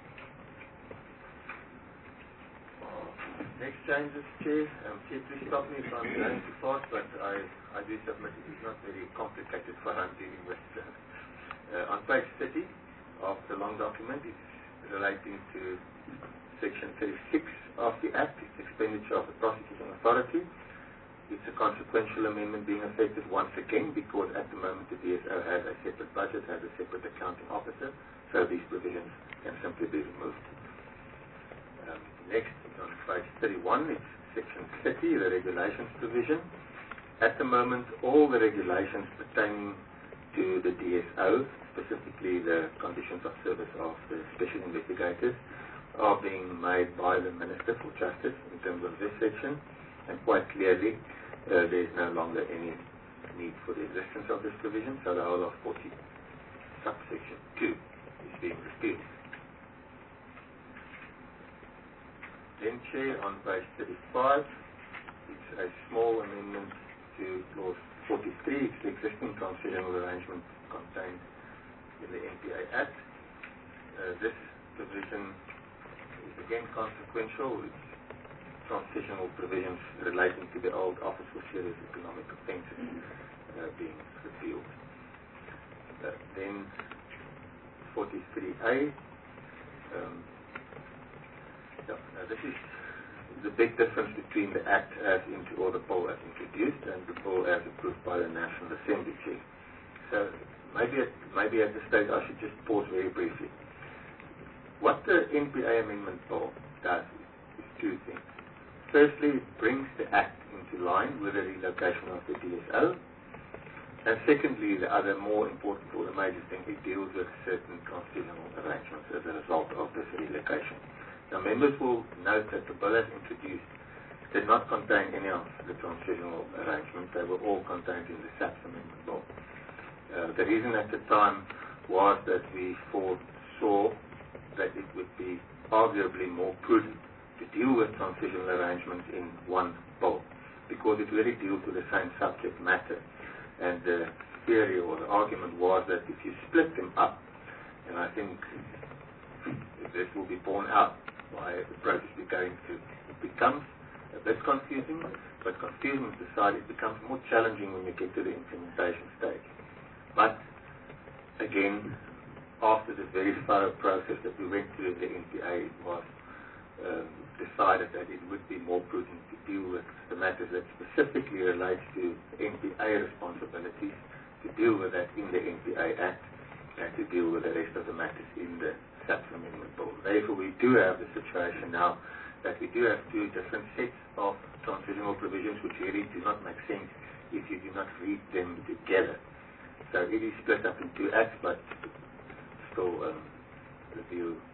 Next changes, Chair. Chair, please stop me if I'm going too fast, but I do submit it is not very complicated for I'm dealing with. On page 30 of the long document, it's relating to Section 36 of the Act, it's expenditure of the prosecuting authority. It's a consequential amendment being effective once again because at the moment the DSO has a separate budget, has a separate accounting officer, so these provisions can simply be removed. Next, on page 31, it's Section 30, the regulations provision. At the moment, all the regulations pertaining to the DSO, specifically the conditions of service of the special investigators, are being made by the Minister for Justice in terms of this section, and quite clearly there is no longer any need for the existence of this provision, so the whole of 40 subsection 2 is being repealed. Then, Chair, on page 35, it's a small amendment to Clause 43. It's the existing transitional arrangement contained in the NPA Act. This provision is again consequential. It's transitional provisions relating to the old Office for Serious Economic Offences being repealed. Then 43A. This is the big difference between the Act as or the bill as introduced and the bill as approved by the National Assembly, Chair. So maybe at this stage I should just pause very briefly. What the NPA Amendment Bill does is two things. Firstly, it brings the Act into line with the relocation of the DSO. And secondly, the other more important or the major thing, it deals with certain transitional arrangements as a result of this relocation. Now, members will note that the bill as introduced did not contain any of the transitional arrangements. They were all contained in the SAPS Amendment Bill. The reason at the time was that we foresaw that it would be arguably more prudent to deal with transitional arrangements in one bill because it really deals with the same subject matter. And the theory or the argument was that if you split them up, and I think this will be borne out by the process we're going through, it becomes a bit confusing, but confusing aside, it becomes more challenging when you get to the implementation stage. But again, after the very thorough process that we went through in the NPA, it was decided that it would be more prudent to deal with the matters that specifically relate to NPA responsibilities, to deal with that in the NPA Act, and to deal with the rest of the matters in the SAPS Amendment Bill. Therefore, we do have the situation now that we do have two different sets of transitional provisions which really do not make sense if you do not read them together. So it is split up in two acts, but still the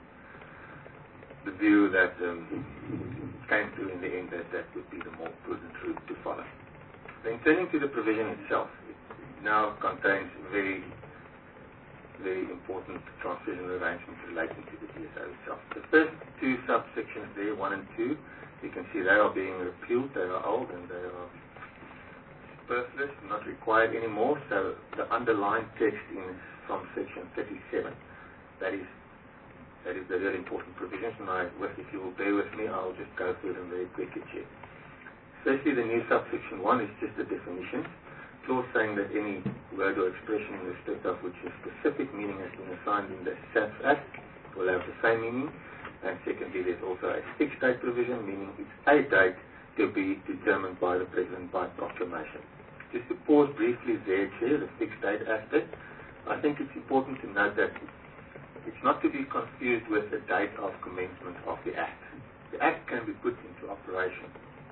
view that came through in the end that would be the more prudent route to follow. Then turning to the provision itself, it now contains very important transitional arrangements relating to the DSO itself. The first two subsections there, 1 and 2, you can see they are being repealed, they are old and they are superfluous, not required anymore, so the underlying text from section 37, that is the really important provisions, and if you will bear with me, I'll just go through them very quickly, Chair. Firstly, the new subsection 1 is just the definition. Clause saying that any word or expression in respect of which a specific meaning has been assigned in the SAPS Act will have the same meaning. And secondly, there's also a fixed date provision, meaning it's a date to be determined by the President by proclamation. Just to pause briefly there, Chair, the fixed date aspect, I think it's important to note that it's not to be confused with the date of commencement of the Act. The Act can be put into operation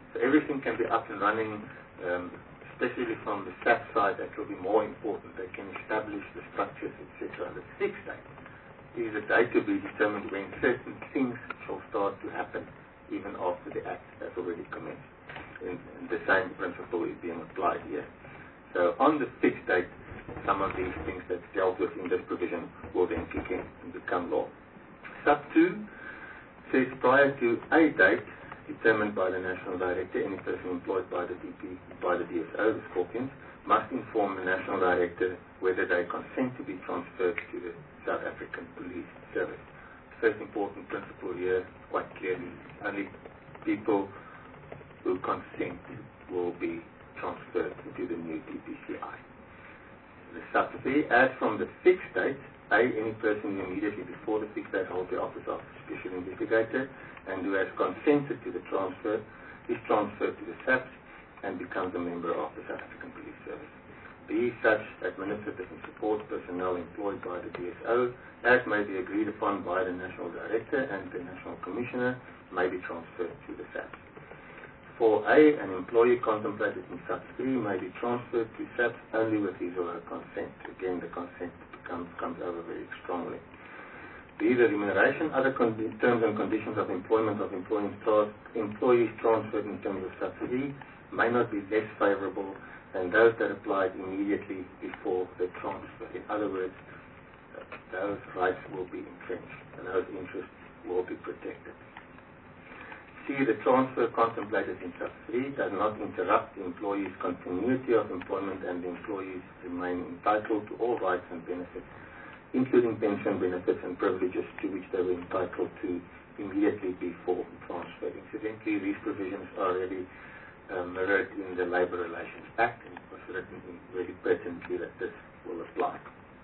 So everything can be up and running, especially from the SAP side. That will be more important. They can establish the structures, etc. The sixth date is a date to be determined when certain things shall start to happen, even after the act has already commenced. And the same principle is being applied here. So on the fixed date, some of these things that's dealt with in this provision will then kick in and become law. Sub 2 says prior to a date determined by the National Director, any person employed by the DSO, the Scorpions, must inform the National Director whether they consent to be transferred to the South African Police Service. First important principle here, quite clearly, only people who consent will be transferred to the new DPCI. The sub 3, as from the fixed date, A, any person who immediately before the fixed date holds the office of Special Investigator and who has consented to the transfer is transferred to the SAPS and becomes a member of the South African Police Service. B, such administrative and support personnel employed by the DSO, as may be agreed upon by the National Director and the National Commissioner, may be transferred to the SAPS. For A, an employee contemplated in sub 3 may be transferred to SAPS only with his or her consent. Again, the consent comes over very strongly. B, the remuneration, other terms and conditions of employment of employees transferred in terms of sub 3 may not be less favorable than those that applied immediately before the transfer. In other words, those rights will be entrenched and those interests will be protected. C, the transfer contemplated in sub 3 does not interrupt the employee's continuity of employment and the employees remain entitled to all rights and benefits, including pension benefits and privileges to which they were entitled to immediately before transfer. Incidentally, these provisions are already mirrored in the Labour Relations Act, and it was written in very pertinently that this will apply.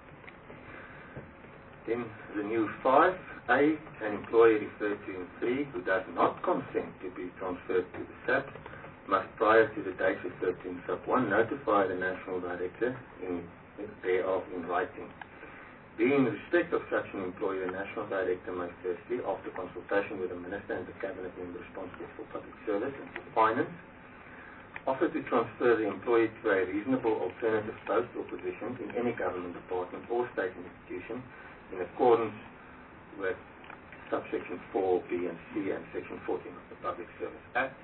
Then the new 5, A, an employee referred to in 3 who does not consent to be transferred to the SAPS must, prior to the date referred to in sub 1, notify the National Director thereof in writing. B, in respect of such an employee, the National Director may firstly, after consultation with the Minister and the Cabinet member responsible for public service and for finance, offer to transfer the employee to a reasonable alternative post or position in any government department or state institution in accordance with subsection 4, B and C and section 14 of the Public Service Act.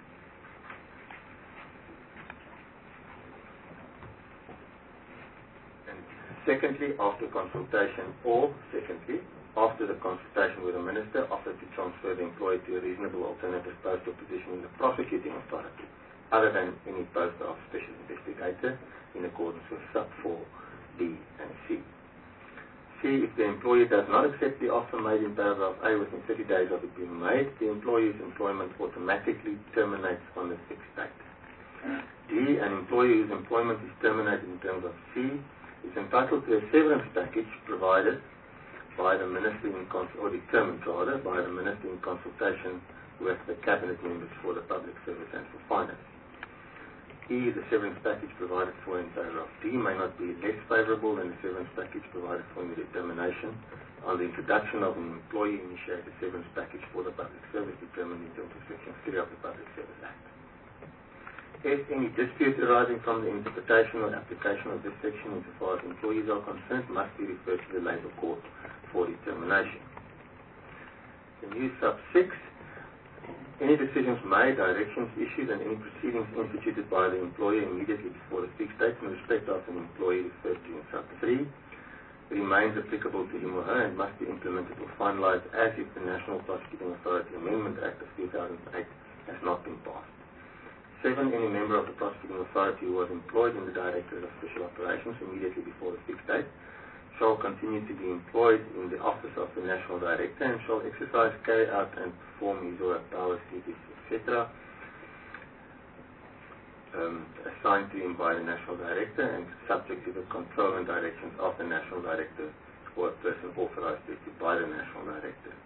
And secondly, after consultation, or secondly, after the consultation with the Minister, offer to transfer the employee to a reasonable alternative post or position in the prosecuting authority, other than any post of Special Investigator, in accordance with sub 4, B and C. C, if the employee does not accept the offer made in paragraph A within 30 days of it being made, the employee's employment automatically terminates on the fixed date. D, an employee whose employment is terminated in terms of C is entitled to a severance package provided by the Minister or determined rather by the Minister in consultation with the Cabinet members for the Public Service and for Finance. E, the severance package provided for in paragraph D may not be less favorable than the severance package provided for in the determination on the introduction of an employee-initiated severance package for the public service determined in terms of section 3 of the Public Service Act. If any dispute arising from the interpretation or application of this section insofar as employees are concerned must be referred to the Labour Court for determination. The new sub 6, any decisions made, directions issued, and any proceedings instituted by the employer immediately before the fixed date in respect of an employee referred to in sub 3 remains applicable to him or her and must be implemented or finalized as if the National Prosecuting Authority Amendment Act of 2008 has not been passed. 7, any member of the Prosecuting Authority who was employed in the Directorate of Special Operations immediately before the fixed date shall continue to be employed in the office of the National Director and shall exercise, carry out and perform his or her powers, duties, etc. Assigned to him by the National Director and subject to the control and directions of the National Director or a person authorized by the National Director.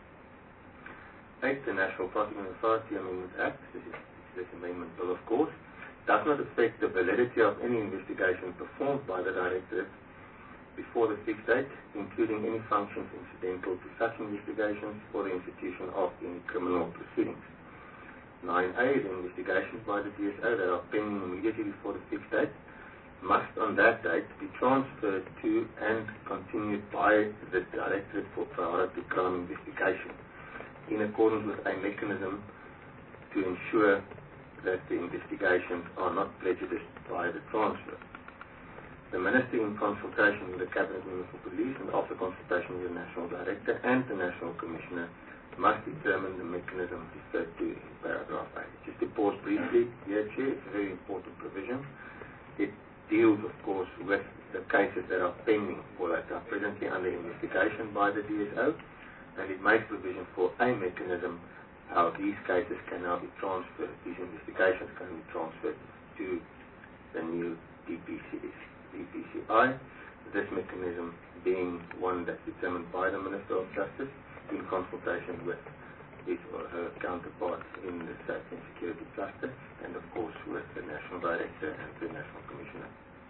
8, the National Prosecuting Authority Amendment Act, this amendment bill of course, does not affect the validity of any investigation performed by the Directorate before the fixed date, including any functions incidental to such investigations or the institution of any criminal proceedings. 9A, the investigations by the DSO that are pending immediately before the fixed date must on that date be transferred to and continued by the Directorate for Priority Crime Investigation in accordance with a mechanism to ensure that the investigations are not prejudiced by the transfer. The Minister, in consultation with the Cabinet Member for Police and after consultation with the National Director and the National Commissioner, must determine the mechanism referred to in paragraph 8. Just to pause briefly here, Chair, it's a very important provision. It deals, of course, with the cases that are pending or that are presently under investigation by the DSO, and it makes provision for a mechanism how these cases can now be transferred, these investigations can be transferred to the new DPCI, this mechanism being one that's determined by the Minister of Justice in consultation with his or her counterparts in the Safety and Security Cluster, and of course with the National Director and the National Commissioner.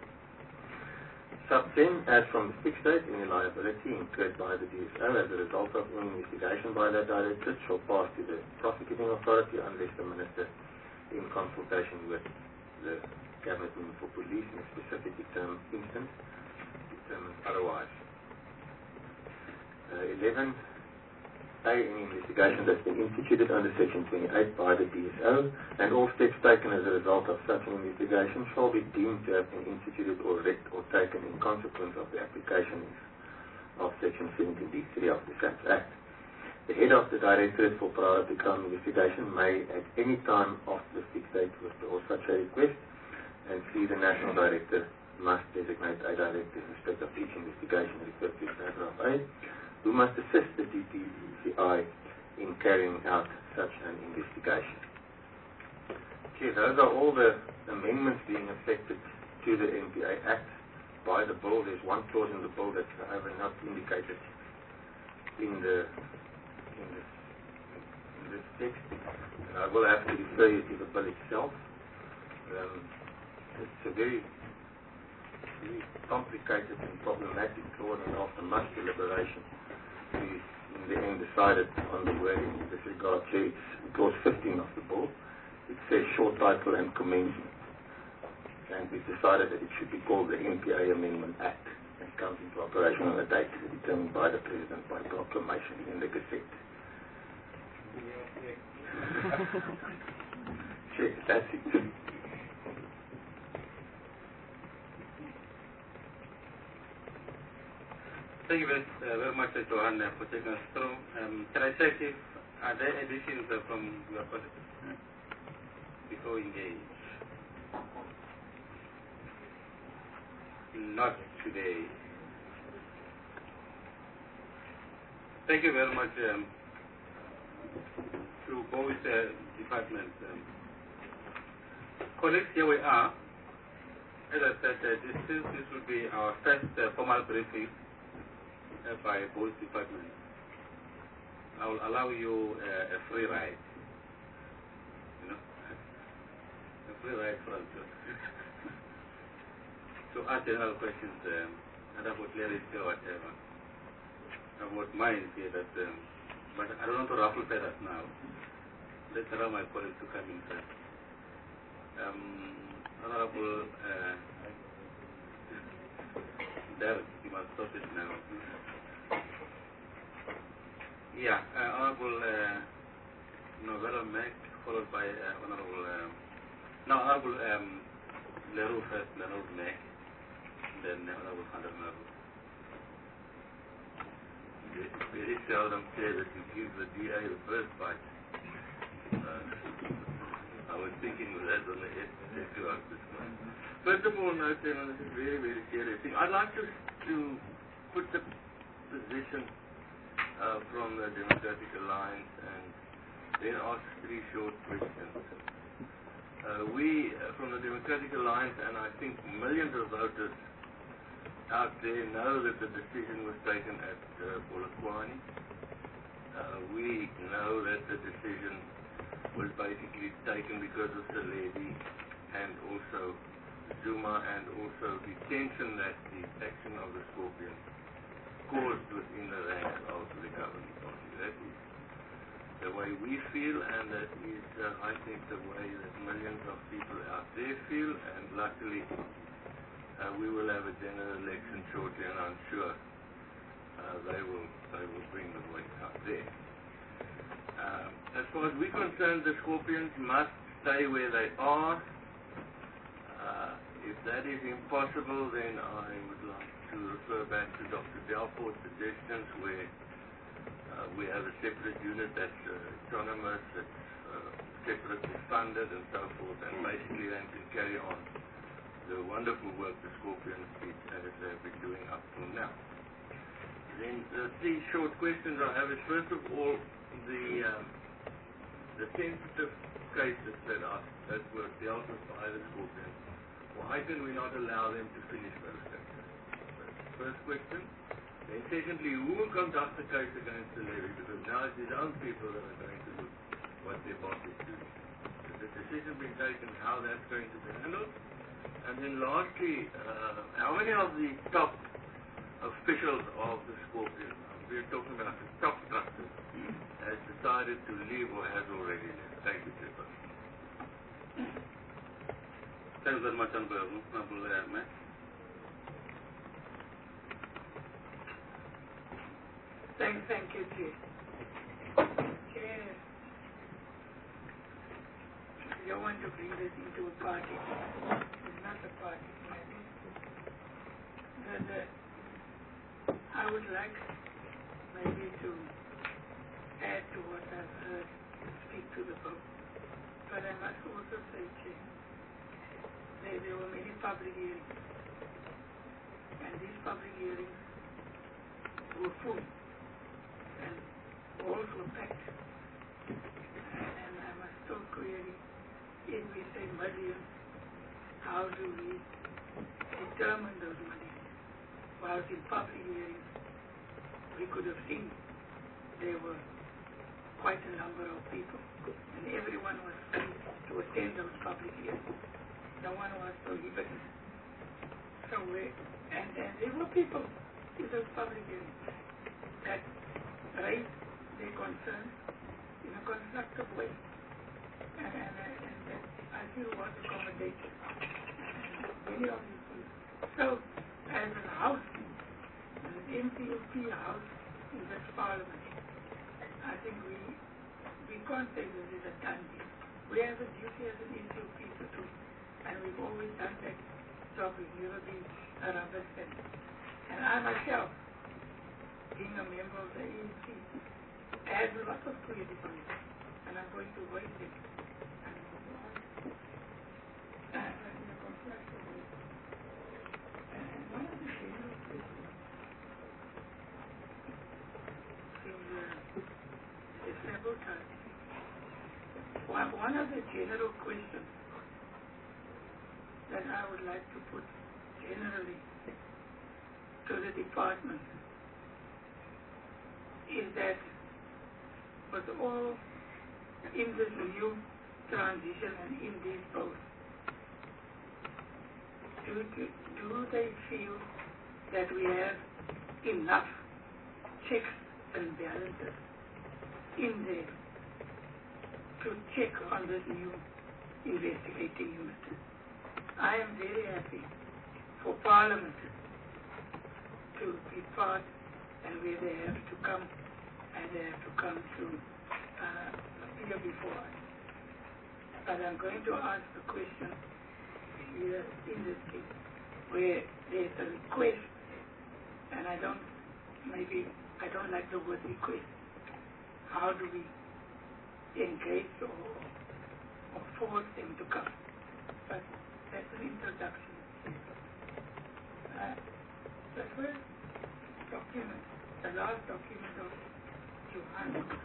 Sub 10, as from the fixed date, any liability incurred by the DSO as a result of any investigation by that Directorate shall pass to the prosecuting authority unless the Minister, in consultation with the Cabinet Member for Police in a specific instance, determines otherwise. 11. Any investigation that's been instituted under Section 28 by the DSO and all steps taken as a result of such an investigation shall be deemed to have been instituted or taken in consequence of the application of Section 17D3 of the SAPS Act. The head of the Directorate for Priority Crime Investigation may at any time after the fixed date withdraw such a request, and the National Director must designate a director in respect of each investigation referred to in paragraph 8, who must assist the DPCI in carrying out such an investigation. Okay, those are all the amendments being affected to the NPA Act by the bill. There's one clause in the bill that's however not indicated in this text. And I will have to refer you to the bill itself. It's a very complicated and problematic clause, and after much deliberation, we in the end decided on the wording in this regard. It's clause 15 of the bill. It says short title and commencement, and we decided that it should be called the NPA Amendment Act and comes into operation on a date determined by the President by proclamation in the Gazette. Check, that's it. Thank you very much, Johan, for taking us through. Can I check if are there additions from your colleagues before we engage? Not today. Thank you very much to both departments. Colleagues, here we are. As I said, this will be our first formal briefing by both departments. I will allow you a free ride. You know, a free ride from to ask general questions about clarity or whatever. About mine here that, but I don't want to ruffle feathers now. Let's allow my colleagues to come in first. Honorable Derek, you must stop it now. Yeah, Honorable Novella Mac, followed by Honorable Leroux first, Leroux Mac, then Honorable Hunter Leroux. Very seldom say that you give the DA the first bite. I was thinking of that on the head to ask this one. First of all, no, this is a very, very serious thing. I'd like to put the position from the Democratic Alliance and then ask three short questions. We, from the Democratic Alliance, and I think millions of voters out there know that the decision was taken at Polokwane. We know that the decision was basically taken because of the levy and also Zuma and also the tension that the action of the Scorpions caused within the ranks of the governing party. That is the way way we feel, and that is, I think, the way that millions of people out there feel, and luckily we will have a general election shortly, and I'm sure they will bring the voice out there. As far as we're concerned, the Scorpions must stay where they are. If that is impossible, then I would like to refer back to Dr. Delport's suggestions, where we have a separate unit that's autonomous, that's separately funded and so forth, and basically then can carry on the wonderful work the Scorpions did as they've been doing up till now. Then the three short questions I have is, first of all, the sensitive cases that were dealt with by the Scorpions. Why can we not allow them to finish those cases? That's the first question. Then secondly, who will conduct the case against the levy? Because now it's his own people that are going to look what their boss is doing. Has the decision been taken how that's going to be handled? And then lastly, how many of the top officials of the Scorpions, we're talking about the top structures, has decided to leave or has already left? Thank you, Chairman. Thanks very much, Honorable Mayor. Thank you, Chair. Chair, you don't want to bring this into a party. It's not a party matter. I would like maybe to add to what I've heard, speak to the vote. But I must also say, Chair, there were many public hearings. And these public hearings were full. And walls were packed. And I must so clearly, if we say millions, how do we determine those millions? Whilst in public hearings, we could have seen there were quite a number of people, and everyone was free to attend those public hearings. No one was prohibited. So and there were people in those public hearings that raised their concerns in a constructive way. And that I feel was accommodated. Many of these people. So, as a house, an MPLP house in this parliament, I think we can't say this is a done deal. We have a duty as an MPLP to do, and we've always done that job. We've never been a rubber stamp. And I myself, being a member of the ANC, has a lot of criticism, and I'm going to voice it. One of the general questions is sabotage. One of the general questions that I would like to put generally to the department is that with all in this new transition and in these posts, do they feel that we have enough checks and balances in there to check on this new investigating unit? I am very happy for Parliament to be part, and where they have to come, and they have to come to appear before us. But I'm going to ask the question here in this case, where there's a request, and I don't like the word request. How do we engage or force them to come? But that's an introduction. The first document, the last document of Johannesburg,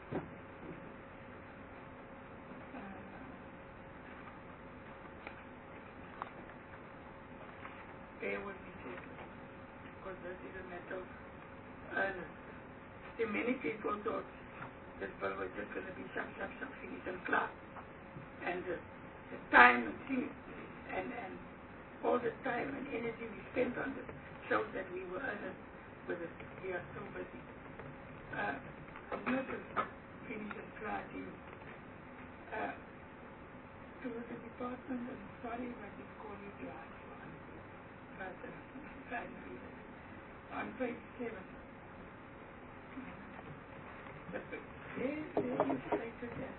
bear with me, because this is a matter of earnest. See, many people thought this bill was just going to be shop, finish and class. And the time and things and all the time and energy we spent on this shows that we were earnest with it. We are so busy. Notice, we finish this class, to the department, I'm sorry if I did call you class one, but on page 7. But there you stated that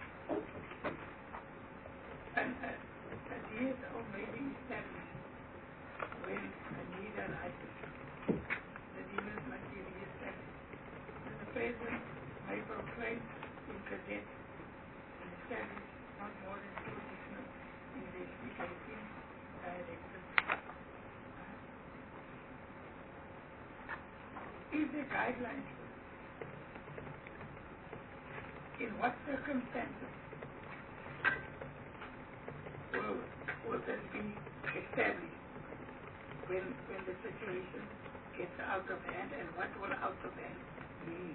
a DSO may be established when a need arises. The demons must be re-established. And the president may proclaim in cadet and establish not more than 2 additional investigating directors. Is the guidelines? In what circumstances will this be established when the situation gets out of hand, and what will out of hand mean?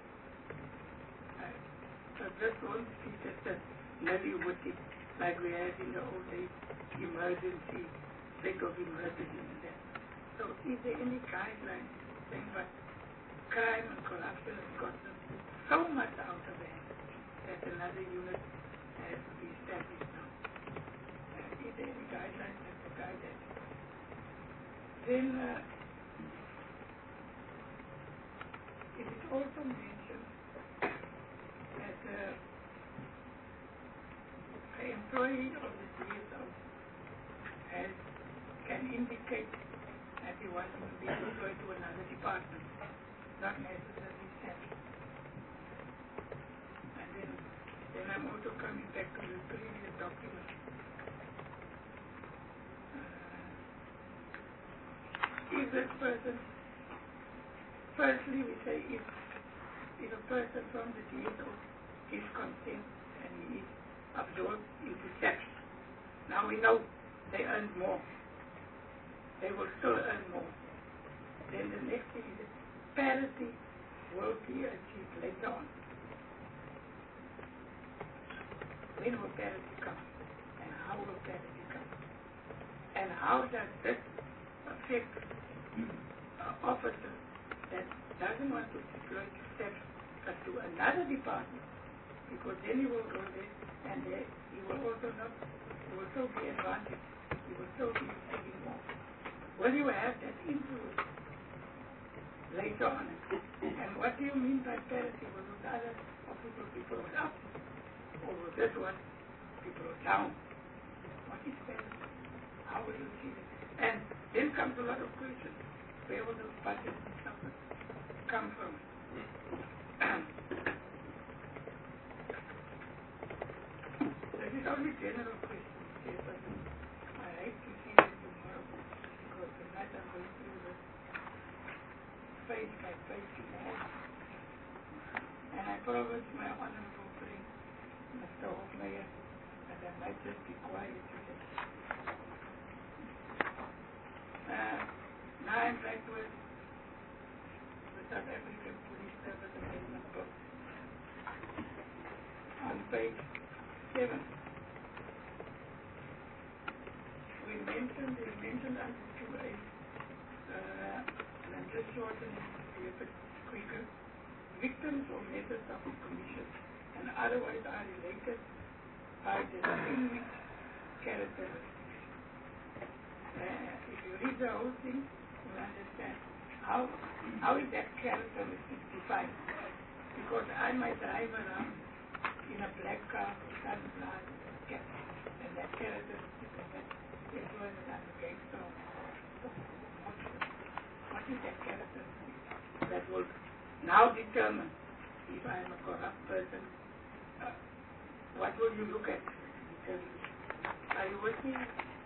So this won't be just a nilly-witty like we had in the old days, emergency, state of emergency and that. So is there any guideline saying that crime and corruption has gotten so much out of hand that another unit has to be established now? Is there any guidelines that will guide that? Then it is also mentioned that an employee of the DSO can indicate that he wants to be employed to another department, not necessarily sent. And then I'm also coming back to the previous document. If this person, firstly we say if a person from the DSO gives consent and he is absorbed into sex, now we know they earn more. They will still earn more. Then the next thing is parity will be achieved later on. When will parity come? And how will parity come? And how does this affect officer that doesn't want to deploy to step to another department? Because then he will go there and there he will also not, he will still be advantaged. He will still be taking more. Will you have that influence later on? And what do you mean by parity? Will those other officers be brought up? Or will this one be brought down? What is parity? How will you see it? And then comes a lot of questions. Where will those budgets and stuff come from? This is only general questions, yes, but I hate to see them tomorrow because tonight I'm going through this page by page and I promised my honorable friend, Mr. Hofmeyer, that I might just be quiet today. Now I'm back with the South African Police Service Amendment Book. On page 7, we mentioned under 2A, and I'm just shortening it to be a bit quicker, victims or methods of the commission and otherwise are related by distinguished characteristics. If you read the whole thing, you'll understand how is that characteristic defined. Because I might drive around in a black car with sunglasses and cap, and that characteristic of that influence that I'm a gangster. What is that characteristic that will now determine if I am a corrupt person? What will you look at? Are you with me?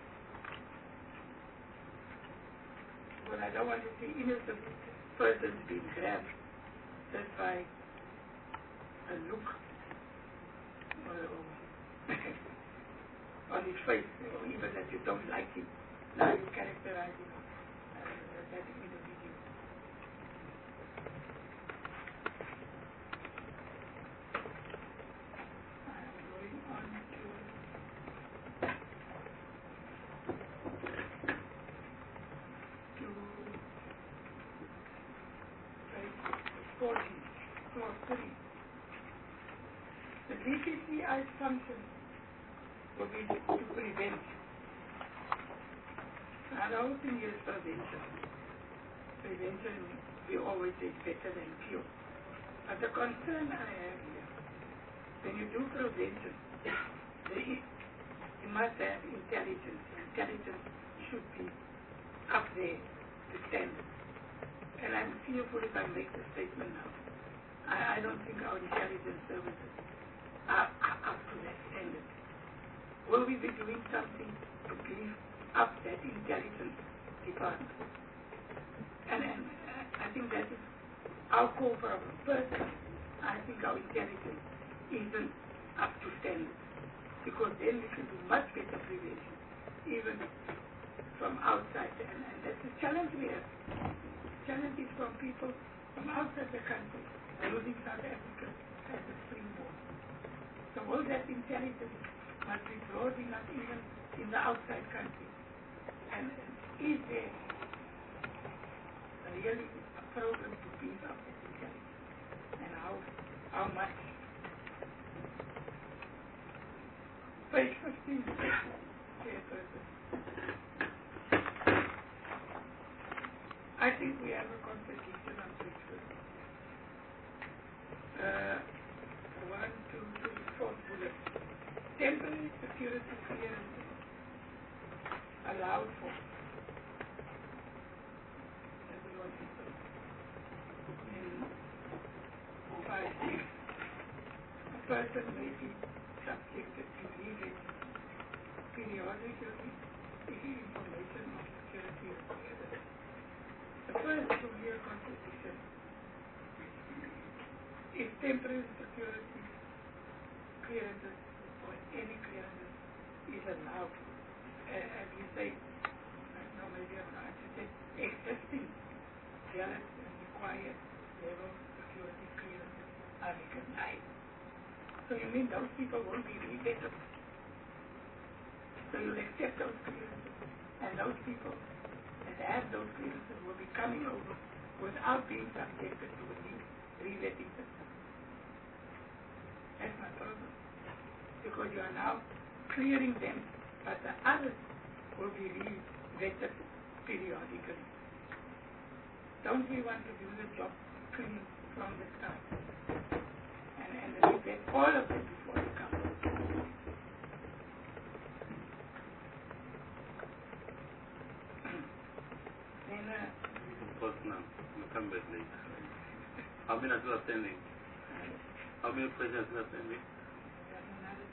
Well, I don't want to see innocent persons being grabbed just by a look on his face, or even that you don't like him. Now you characterize him that individual. I'm going on to page 40, floor 3. The DCCI's function will be to prevent. And the whole thing is prevention. Prevention, we always say better than cure. But the concern I have here, when you do prevention, you must have intelligence. Intelligence should be up there to standard. And I'm fearful if I make the statement now. I don't think our intelligence services are up to that standard. Will we be doing something to beef up that intelligence department? And I think that is our core problem. First, I think our intelligence isn't up to standard, because then we can do much better prevention, even from outside. And that's the challenge we have. The challenge is from people from outside the country, using South Africa as a springboard. So all that intelligence must be brought enough even in the outside country. And is there really a program to beef up that intelligence? And how much? Page 15, Chairperson. I think we have a contradiction on page 15. 1, 2, 3, 4 bullet. Temporary security clearance allowed for. A person may be subjected to reading periodically the information of security clearance. The first will be a contradiction. If temporary security clearances or any clearances is allowed, as you say, no, maybe I'm not, you say existing valid and required level security clearances are recognized. So you mean those people won't be revetted? So you'll accept those clearances, and those people that have those clearances will be coming over without being subjected to a revetting system. That's my problem. Because you are now clearing them, but the others will be revetted periodically. Don't we want to do the job clean from the start? And revet all of them before they come. Then, First now, we'll come back later. How many are still attending? How many presidents are attending? another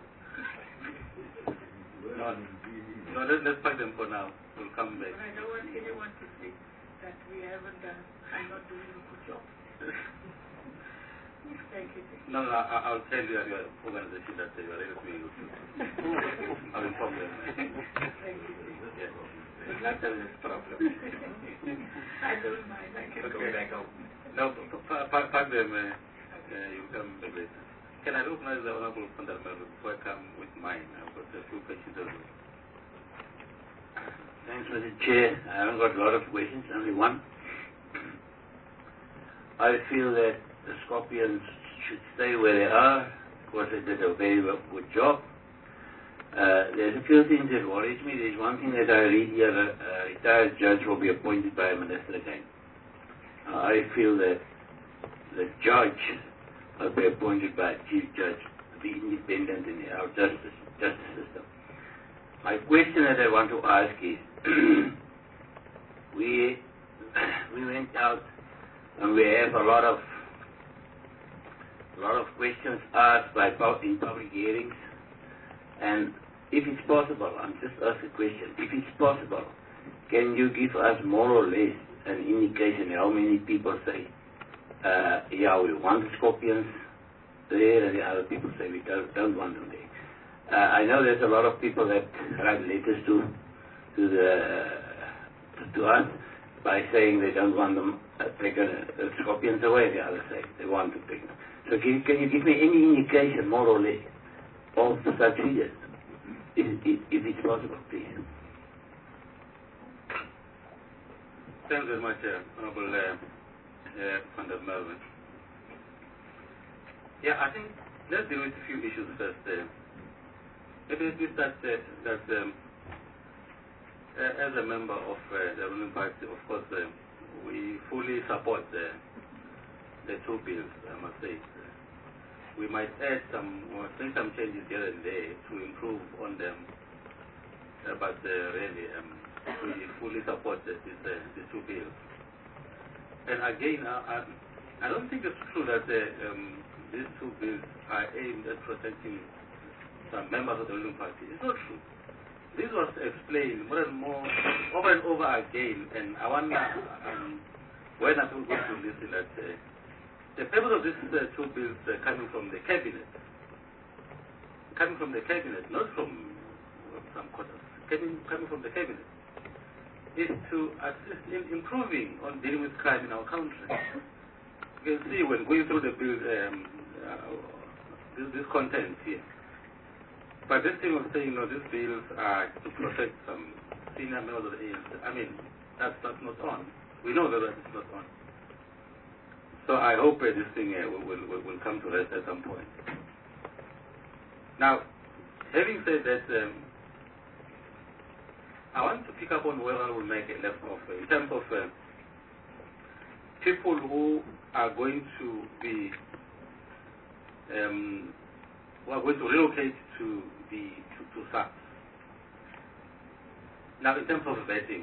12. No, let's fight them for now. We'll come back. But I don't want anyone to say that we haven't done, I'm not doing a good job. Thank you. No, I'll tell you your organization that you are ready to use. I'll inform them. Thank you. Yes. It's not a less problem. I don't mind. I can go back home. No, fight them. You come back later. Can I recognize the Honorable Fundamental before I come with mine? I've got a few questions as well. Thanks, Mr. Chair. I haven't got a lot of questions, only one. I feel that the Scorpions should stay where they are because they did a very good job. There's a few things that worries me. There's one thing that I read here, a retired judge will be appointed by a minister again. I feel that the judge will be appointed by a chief judge to be independent in our justice system. My question that I want to ask is, we went out and we have a lot of questions asked in public hearings, and if it's possible, I'm just asking a question, if it's possible, can you give us more or less an indication how many people say, yeah, we want the Scorpions there, and the other people say we don't want them there. I know there's a lot of people that write letters to us by saying they don't want them taken the Scorpions away. The others say they want to take them. So can you give me any indication, more or less, of such figures, if it's possible, please? Thanks very much, Honorable Van der Merwe. Yeah, I think let's deal with a few issues first. Maybe we start that as a member of the ruling party, of course, we fully support the two bills, I must say. We might add make some changes here and there to improve on them, but really, we fully support these two bills. And again, I don't think it's true that these two bills are aimed at protecting some members of the ruling party. It's not true. This was explained more and more, over and over again, and I wonder when are people going to listen that the purpose of these two bills coming from the cabinet, not from some quarters, coming from the cabinet, is to assist in improving on dealing with crime in our country. You can see when going through the bill, this content here. But this thing of saying, these bills are to protect some senior members of the ANC, I mean, that's not on. We know that it's not on. So I hope this thing will come to rest at some point. Now, having said that, I want to pick up on where I will make a left off in terms of people who are going to be who are going to relocate to SARS. Now, in terms of vetting,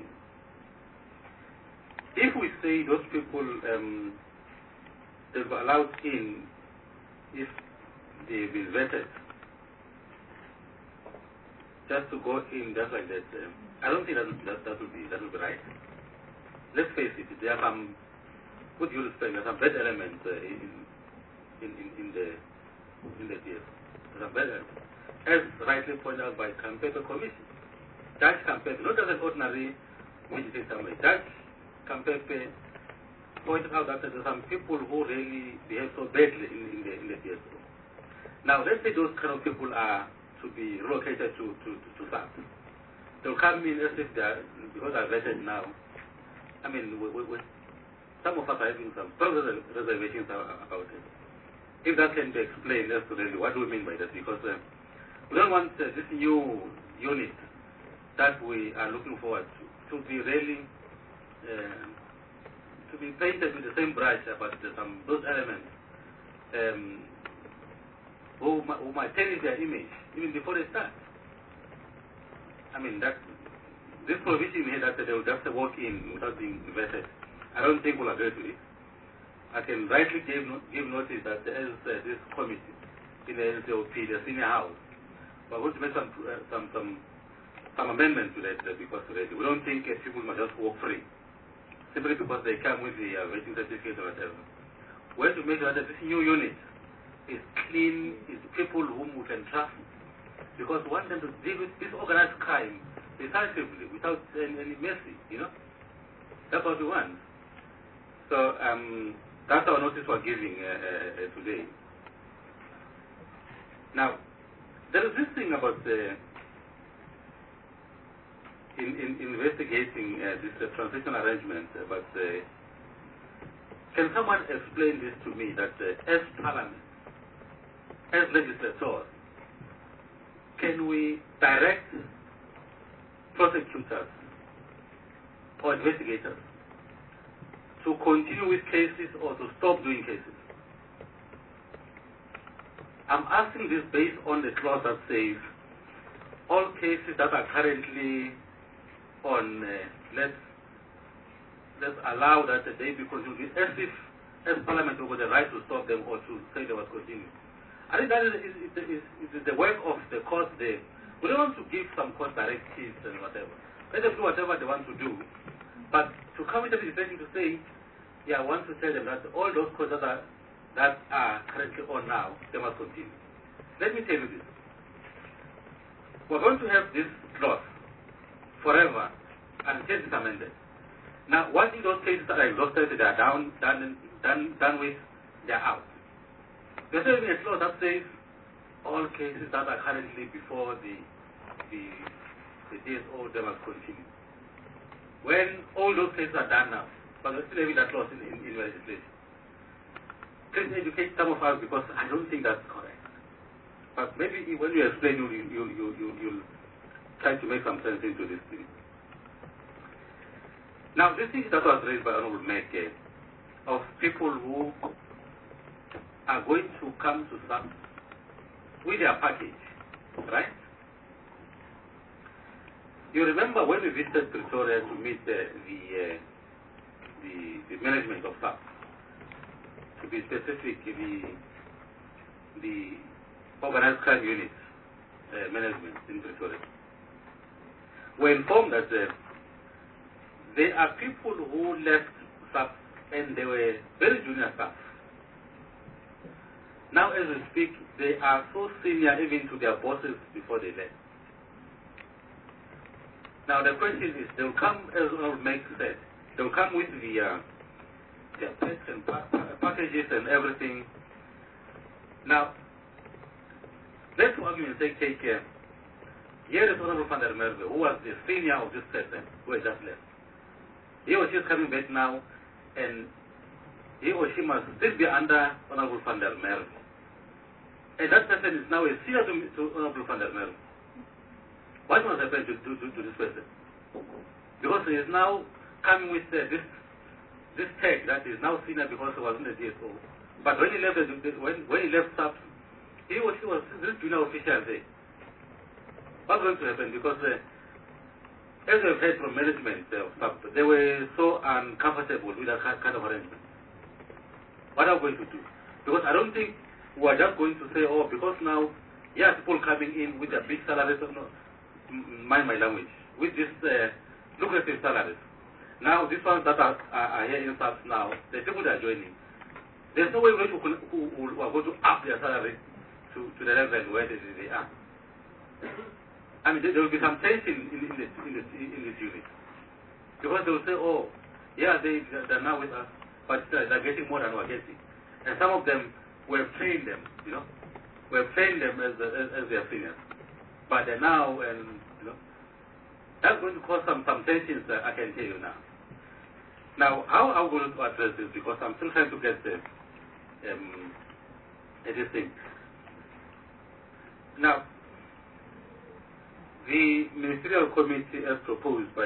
if we say those people they'll be allowed in if they've been vetted, just to go in just like that, I don't think that will be right. Let's face it, there are some, with due respect, there are some bad elements in the deal. Some bad elements. As rightly pointed out by Kampepe Commission, Judge Kampepe, not as an ordinary magistrate somewhere, Judge Kampepe pointed out that there are some people who really behave so badly in the DSO. Now, let's say those kind of people are to be relocated to SARS. They'll come in as if they are, because they're vetted now. I mean, some of us are having some strong reservations about it. If that can be explained as to really what do we mean by that, because we don't want this new unit that we are looking forward to be really to be painted with the same brush about those elements who might tarnish their image even before they start. I mean, that this provision here that they will just walk in without being vetted, I don't think we'll agree to it. I can rightly give notice that as this committee in the NCOP, the senior house, we're going to make some amendments to that because we don't think people must just walk free simply because they come with the vetting certificate or whatever. We have to make sure that this new unit is clean, is people whom we can trust, because we want them to deal with this organized crime decisively without any mercy, That's what we want. So that's our notice we're giving today. Now, there is this thing about in investigating this transition arrangement, but can someone explain this to me, that as Parliament, as legislators, can we direct prosecutors or investigators to continue with cases or to stop doing cases? I'm asking this based on the clause that says all cases that are currently on, let's allow that they be continued as if as Parliament over the right to stop them or to say they must continue. I think that is the work of the court there. We don't want to give some court directives and whatever. Let them do whatever they want to do. But to come into the decision to say, I want to tell them that all those courts that are currently on now, they must continue. Let me tell you this. We're going to have this clause forever until it's amended. Now, once those cases are exhausted, they are done with, they are out. There's even a clause that says all cases that are currently before the DSO, they must continue. When all those cases are done now, but we're still having that clause in legislation. Please educate some of us, because I don't think that's correct. But maybe when you explain, you'll try to make some sense into this thing. Now, this thing that was raised by Honorable Meke of people who are going to come to SAP with their package, right? You remember when we visited Pretoria to meet the management of SAP, to be specific, the organized crime unit management in Pretoria. We're informed that there are people who left SAP and they were very junior staff. Now as we speak, they are so senior even to their bosses before they left. Now the question is, they will come, as Meg said, they will come with their pets and packages and everything. Now, let's for argument's sake take here is Honorable Van der Merwe, who was the senior of this person, who has just left. He or she is coming back now, and he or she must still be under Honorable Van der Merwe. And that person is now a senior to Honorable Van der Merwe. What must happen to this person? Because he is now coming with this tag that is now senior because he was in the DSO. But when he left SAP, he or she was this junior official there. What's going to happen? Because as we've heard from management of SAP, they were so uncomfortable with that kind of arrangement. What are we going to do? Because I don't think we are just going to say, oh, because now, people coming in with their big salaries, no, mind my language, with this lucrative salaries. Now, these ones that are here in SAP now, the people that are joining, there's no way who are going to up their salary to the level where they are. I mean, there will be some tension in this unit. Because they will say, oh, they're now with us, but they're getting more than we're getting. And some of them, we've trained them, we've trained them as their seniors. But they're now, and, that's going to cause some tensions, I can tell you now. Now, how are we going to address this? Because I'm still trying to get this thing. Now, the ministerial committee as proposed by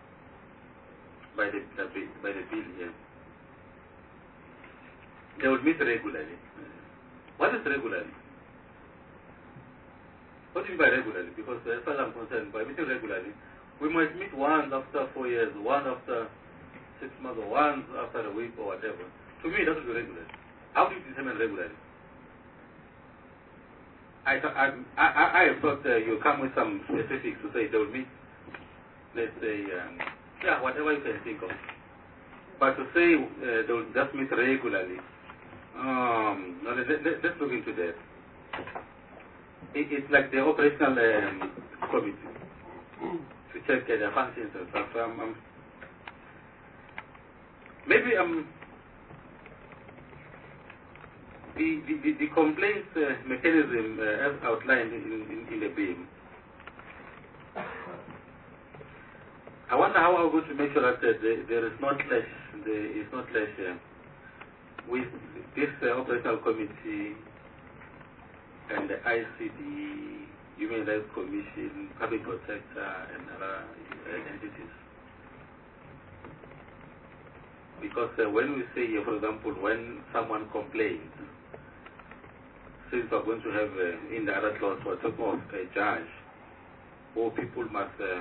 the bill here, they will meet regularly. What is regularly? What do you mean by regularly? Because as far as I'm concerned, by meeting regularly, we might meet once after 4 years, once after 6 months, or once after a week, or whatever. To me, that would be regular. How do you determine regularly? I thought you come with some specifics to say they will meet, let's say, whatever you can think of. But to say they will just meet regularly, no, let's look into that. It's like the operational committee to check their functions and stuff. The complaint mechanism as outlined in the bill. I wonder how I'm going to make sure that there is not clash with this operational committee and the ICD, Human Rights Commission, Public Protector, and other entities. Because when we say, for example, when someone complains, since we're going to have in the other clause, we're talking of a judge, or people must, the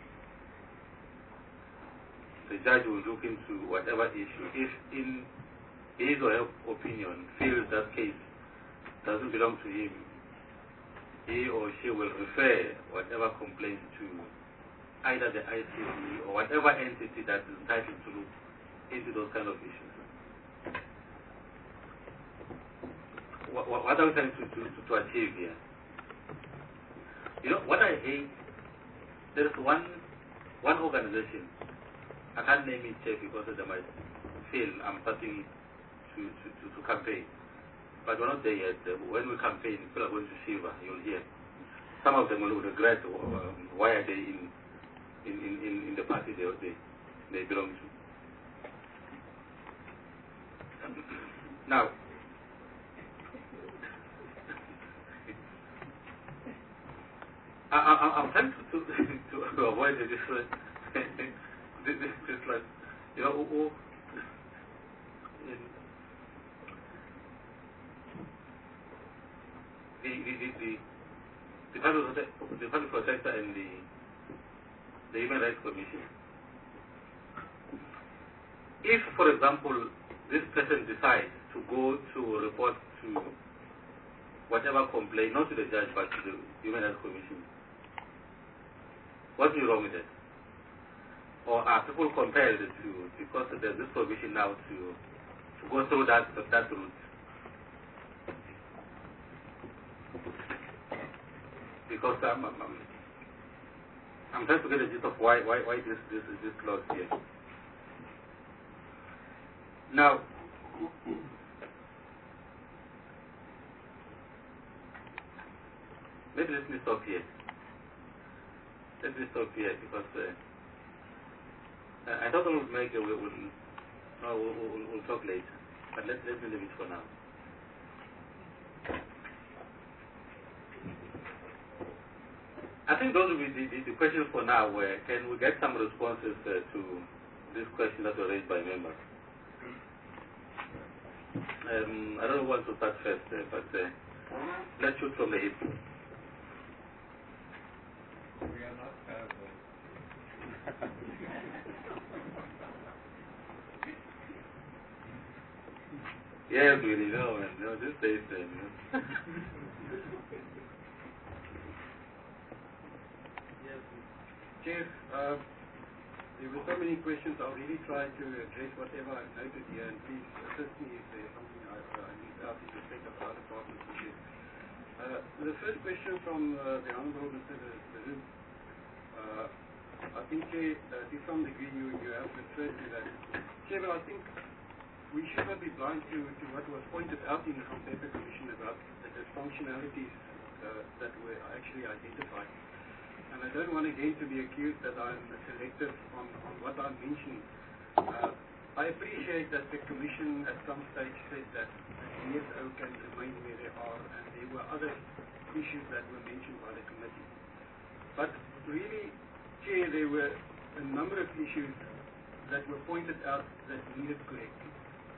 judge will look into whatever issue. If in his or her opinion feels that case doesn't belong to him, he or she will refer whatever complaint to either the ICD or whatever entity that is entitled to look into those kind of issues. What are we trying to achieve here? What I hate, there is one organization, I can't name it here because they might feel I'm starting to campaign. But we're not there yet. When we campaign, people are going to shiver, you'll hear. Some of them will regret why are they in the party they belong to. Now, I'm trying to avoid this, this like, you know, the public protector and the Human Rights Commission. If, for example, this person decides to go to report to whatever complaint, not to the judge, but to the Human Rights Commission, what's wrong with it? Or are people compelled to, because there's this provision now to go through that route? Because I'm trying to get a gist of why this clause here. Now, maybe let me stop here. Let me stop here because I thought we'll make we'll talk later, but let me leave it for now. I think those will be the questions for now. Can we get some responses to this question that were raised by members? I don't know who wants to start first, but let's shoot from the hip. We are not terrible. Yes, really, no, man. No, just say it. Yes, Chief, there were so many questions. I'll really try to address whatever I've noted here, and please assist me if there's something I need out in respect of other departments. The first question from the Honourable Mr. Leroux, I think, to some degree, you have referred to that. Chair, but I think we should not be blind to what was pointed out in the Compepe Commission about the dysfunctionalities that were actually identified. And I don't want again to be accused that I'm selective on what I'm mentioning. I appreciate that the Commission at some stage said that the DSO can remain where they are, and there were other issues that were mentioned by the committee. But really, Chair, there were a number of issues that were pointed out that needed correcting.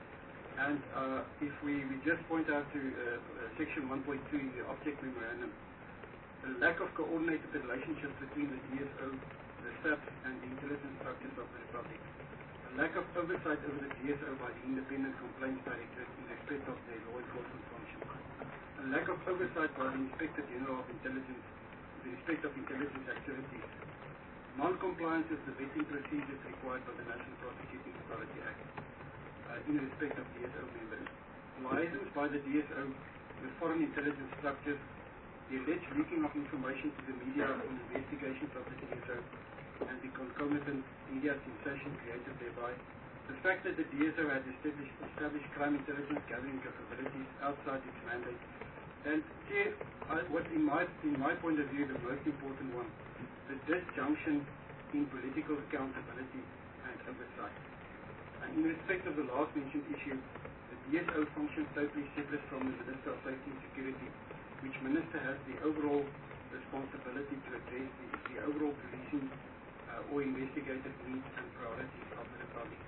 And if we just point out to section 1.2 in the object memorandum, the lack of coordinated relationships between the DSO, the SAPS, and the intelligence structures of the Republic. A lack of oversight over the DSO by the Independent Complaints Directorate in respect of their law enforcement functions. A lack of oversight by the Inspector General of Intelligence in respect of intelligence activities. Non-compliance with the vetting procedures required by the National Prosecuting Authority Act in respect of DSO members. Liaisons by the DSO with foreign intelligence structures, the alleged leaking of information to the media on investigations of the DSO, and the concomitant media sensation created thereby. The fact that the DSO has established crime intelligence gathering capabilities outside its mandate. And here, what in my point of view, the most important one, the disjunction in political accountability and oversight. And in respect of the last mentioned issue, the DSO functions totally separate from the Minister of Safety and Security, which Minister has the overall responsibility to address the overall policing or investigative needs and priorities of the Republic.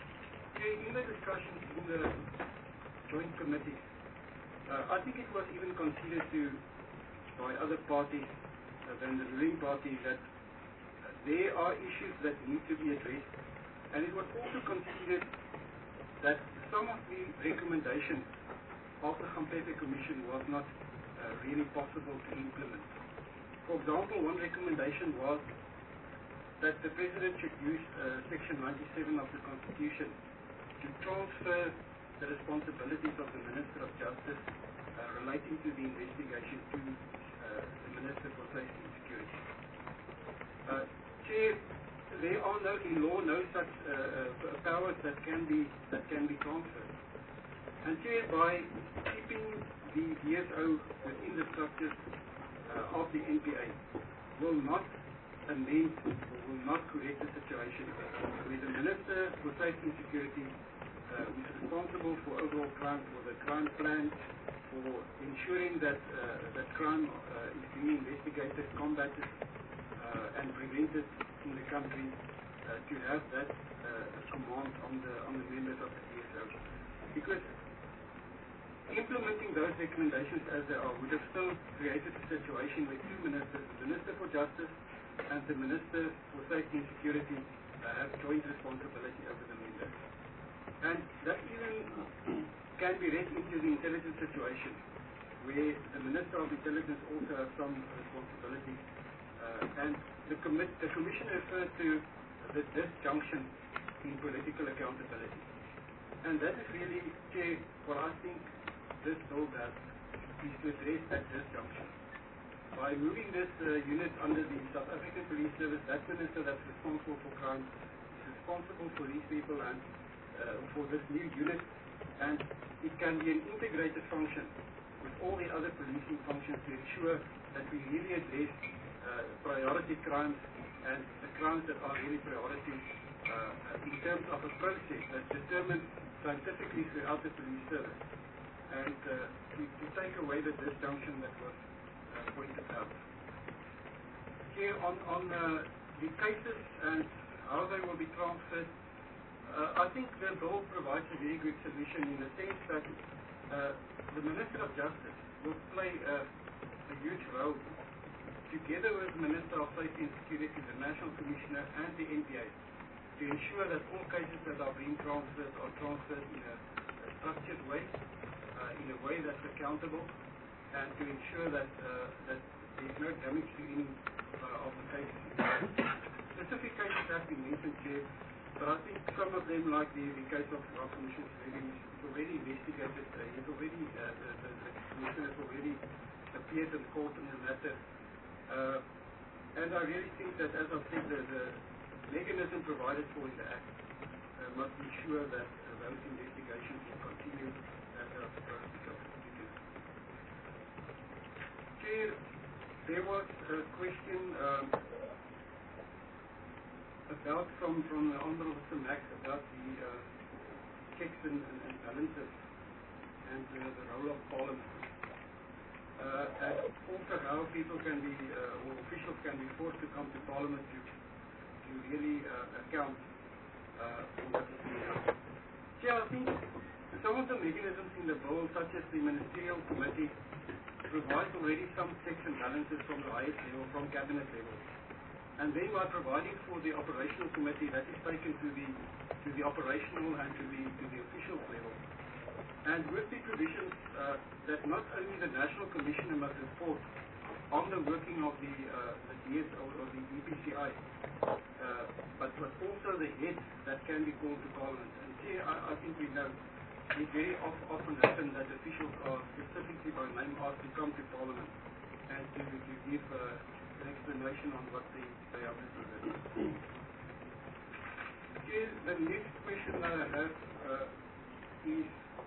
In the discussions in the joint committees, I think it was even considered by other parties than the ruling party that there are issues that need to be addressed, and it was also considered that some of the recommendations of the Compepe Commission was not really possible to implement. For example, one recommendation was that the President should use Section 97 of the Constitution to transfer the responsibilities of the Minister of Justice relating to the investigation to the Minister for Safety and Security. Chair, there are no such powers that can be transferred. And Chair, by keeping the DSO within the structures of the NPA will not amend or will not correct the situation where the Minister for Safety and Security who is responsible for overall crime, for the crime plan, for ensuring that that crime is being investigated, combated, and prevented in the country, to have that command on the members of the DSO. Because implementing those recommendations as they are would have still created a situation where two ministers, the Minister for Justice and the Minister for Safety and Security, have joint responsibility over the members. And that even can be read into the intelligence situation, where the Minister of Intelligence also has some responsibility. And the Commission referred to the disjunction in political accountability. And that is really, Chair, what I think this bill does, is to address that disjunction. By moving this unit under the South African Police Service, that minister that's responsible for crime is responsible for these people and for this new unit, and it can be an integrated function with all the other policing functions to ensure that we really address priority crimes and the crimes that are really priority in terms of a process that's determined scientifically throughout the police service, and to take away the disjunction that was pointed out. Here on the cases and how they will be transferred, I think the bill provides a very good solution in the sense that the Minister of Justice will play a huge role together with the Minister of Safety and Security, the National Commissioner and the NPA to ensure that all cases that are being transferred are transferred in a structured way, in a way that's accountable, and to ensure that that there's no damage to any of the cases. Specific cases have been mentioned here, but I think some of them, like the case of Rob Commissioner is already investigated. He's already the Commissioner has already appeared in court in the matter, and I really think that, as I said, the mechanism provided for in the Act must ensure that those investigations will continue as they are supposed to go. Chair, there was a question about from the Honourable Mr. Max about the checks and balances and the role of Parliament. And also how people can be, or officials can be forced to come to Parliament to really account for what is being done. Yeah, I think some of the mechanisms in the bill, such as the Ministerial Committee, provide already some checks and balances from the highest level, from Cabinet level. And then by providing for the Operational Committee, that is taken to the operational and to the official level. And with the provisions that not only the National Commissioner must report on the working of the DSO or the EPCI, but also the heads that can be called to Parliament. And here I think we know it very often happens that officials are specifically by name asked to come to Parliament and to give an explanation on what they are doing. Here, the next question that I have is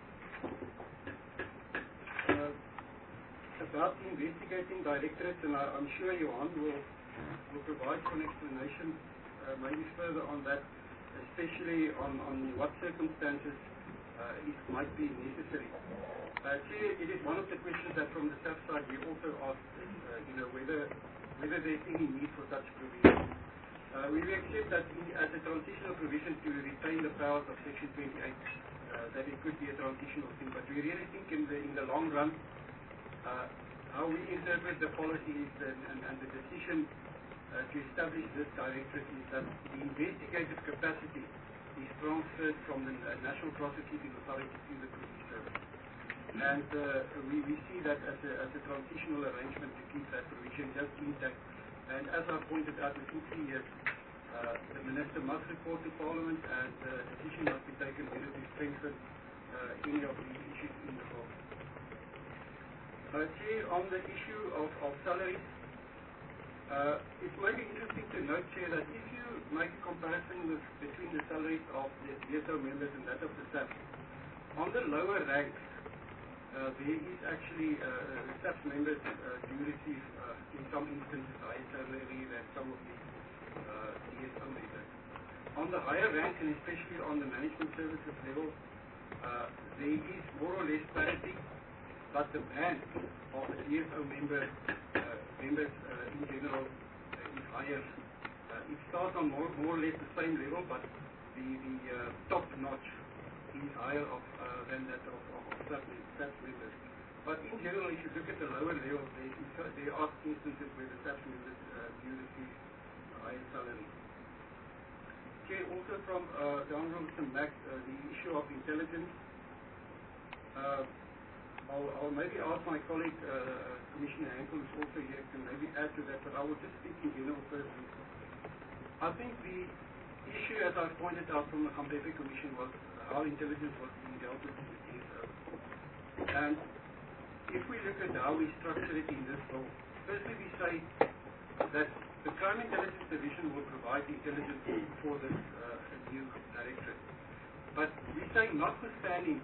about the investigating directorates, and I'm sure Johan will provide some explanation maybe further on that, especially on what circumstances it might be necessary. It is one of the questions that from the staff side we also asked, whether there's any need for such provision. We will accept that as a transitional provision to retain the powers of Section 28, that it could be a transitional thing, but we really think in the long run, how we interpret the policy is and the decision to establish this directorate is that the investigative capacity is transferred from the National Prosecuting Authority to the Police Service. And we see that as a transitional arrangement to keep that provision just intact. And as I pointed out, within 3 years, the Minister must report to Parliament, and a decision must be taken whether to strengthen any of the issues in the bill. Chair, on the issue of salaries, it might be interesting to note, Chair, that if you make a comparison between the salaries of the DSO members and that of the staff, on the lower ranks, there is actually staff members do receive, in some instances, higher salary than some of the DSO members. On the higher ranks, and especially on the management services level, there is more or less parity. but the band of the DSO members in general is higher. It starts on more or less the same level, but the top notch is higher than that of SAPS members. But in general, if you look at the lower levels, there are instances where the SAPS members do receive a higher salary. Okay, also from the Honourable Mr. Mack, the issue of intelligence. I'll maybe ask my colleague, Commissioner Henkel, who's also here, to maybe add to that, but I will just speak in general first. I think the issue, as I pointed out from the Gambeffe Commission, was how intelligence was being dealt with in the DSO. And if we look at how we structure it in this bill, firstly we say that the Crime Intelligence Division will provide intelligence for this new directorate. But we say notwithstanding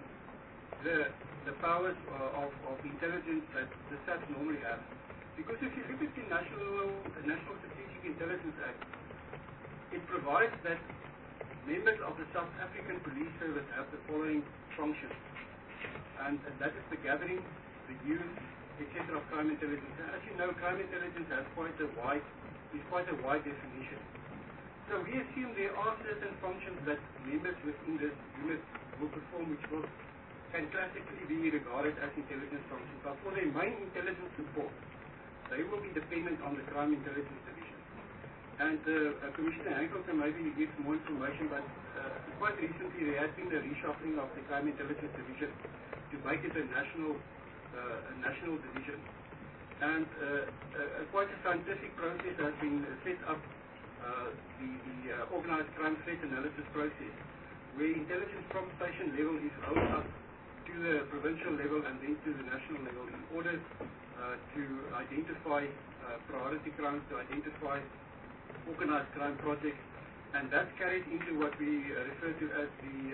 the powers of intelligence that the SAPS normally have. Because if you look at the National Strategic Intelligence Act, it provides that members of the South African Police Service have the following functions. And that is the gathering, the use, etc. of crime intelligence. And as you know, crime intelligence has quite a wide definition. So we assume there are certain functions that members within this unit will perform which can classically be regarded as intelligence functions. But for their main intelligence support, they will be dependent on the Crime Intelligence Division. And Commissioner Henkel can maybe give more information, but quite recently there has been a reshuffling of the Crime Intelligence Division to make it a national division. And quite a scientific process has been set up, the Organized Crime Threat Analysis process, where intelligence from station level is rolled up to the provincial level and then to the national level in order to identify priority crimes, to identify organized crime projects, and that's carried into what we refer to as the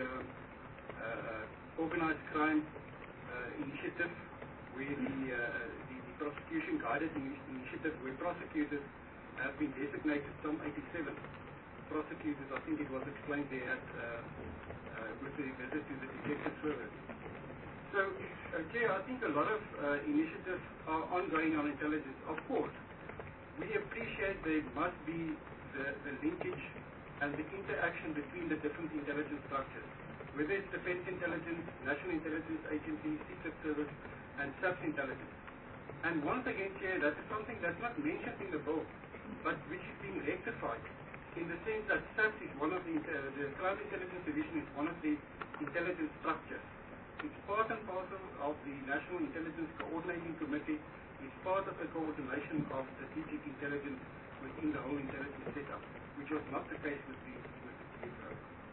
Organized Crime Initiative, where the prosecution guided initiative, where prosecutors have been designated, some 87 prosecutors. I think it was explained there with the visit to the detective service. So, Chair, I think a lot of initiatives are ongoing on intelligence. Of course, we appreciate there must be the linkage and the interaction between the different intelligence structures, whether it's Defense Intelligence, National Intelligence Agency, Secret Service, and SAPS Intelligence. And once again, Chair, that is something that's not mentioned in the bill, but which is being rectified in the sense that SAPS is one of the Crime Intelligence Division is one of the intelligence structures. It's part and parcel of the National Intelligence Coordinating Committee. It's part of the coordination of strategic intelligence within the whole intelligence setup, which was not the case with the DSO.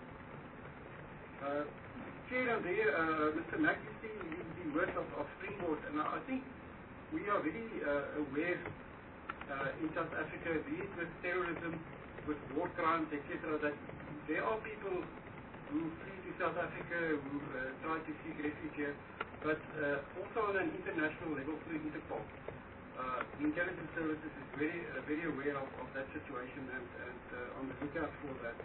Chair, and there, Mr. Mack is the words of Springboard, and I think we are very aware in South Africa, be it with terrorism, with war crimes, etc., that there are people who flee to South Africa, who try to seek refuge here, but also on an international level through Interpol. The intelligence services is very aware of that situation and on the lookout for that.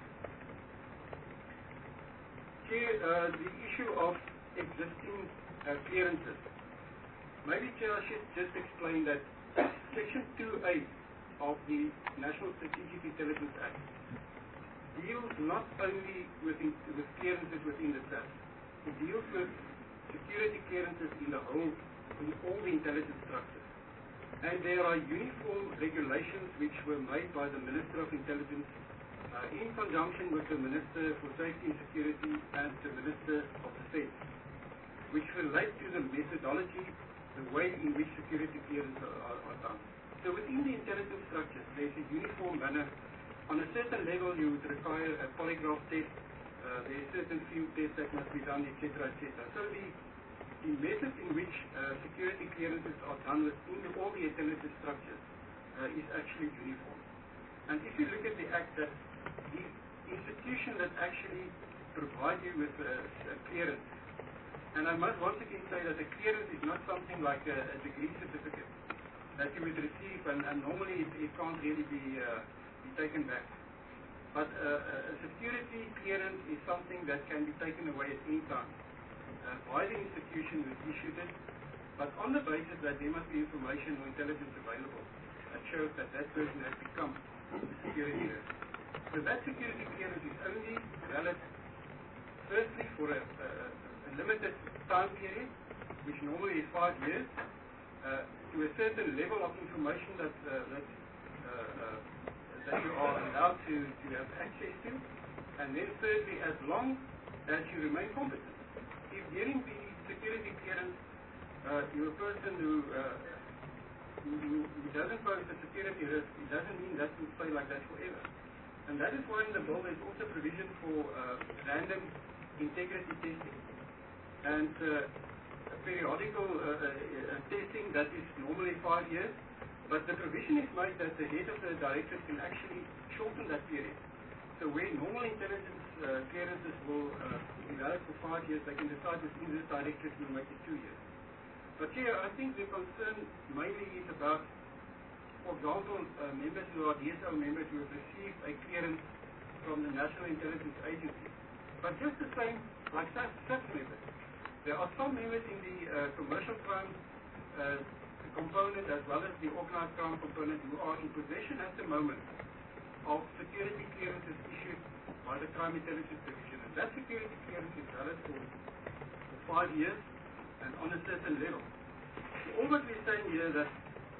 Chair, the issue of existing clearances. Maybe, Chair, I should just explain that Section 2A of the National Strategic Intelligence Act deals not only with clearances within the SAPS, it deals with security clearances in all the intelligence structures. And there are uniform regulations which were made by the Minister of Intelligence in conjunction with the Minister for Safety and Security and the Minister of Defense, which relate to the methodology, the way in which security clearances are done. So within the intelligence structures, there's a uniform manner. On a certain level, you would require a polygraph test. There are certain field tests that must be done, etc., etc. So the method in which security clearances are done within all the intelligence structures is actually uniform. And if you look at the Act, that the institution that actually provide you with a clearance, and I must once again say that a clearance is not something like a degree certificate that you would receive, and normally it can't really be taken back. But a security clearance is something that can be taken away at any time by the institution who issued it, but on the basis that there must be information or intelligence available that shows that that person has become a security risk. So that security clearance is only valid, firstly, for a limited time period, which normally is 5 years, to a certain level of information that you are allowed to have access to, and then thirdly, as long as you remain competent. If during the security clearance you're a person who doesn't pose a security risk, it doesn't mean that will stay like that forever. And that is why in the bill there's also provision for random integrity testing and periodical testing that is normally 5 years, but the provision is made that the head of the directorate can actually shorten that period. So where normal intelligence clearances will be valid for 5 years, they can decide within this directorate will make it 2 years. But here, I think the concern mainly is about, for example, members who are DSO members who have received a clearance from the National Intelligence Agency. But just the same, like such members, there are some members in the commercial crime component as well as the organized crime component who are in possession at the moment of security clearances issued by the Crime Intelligence Division. And that security clearance is valid for 5 years and on a certain level. So all what we're saying here that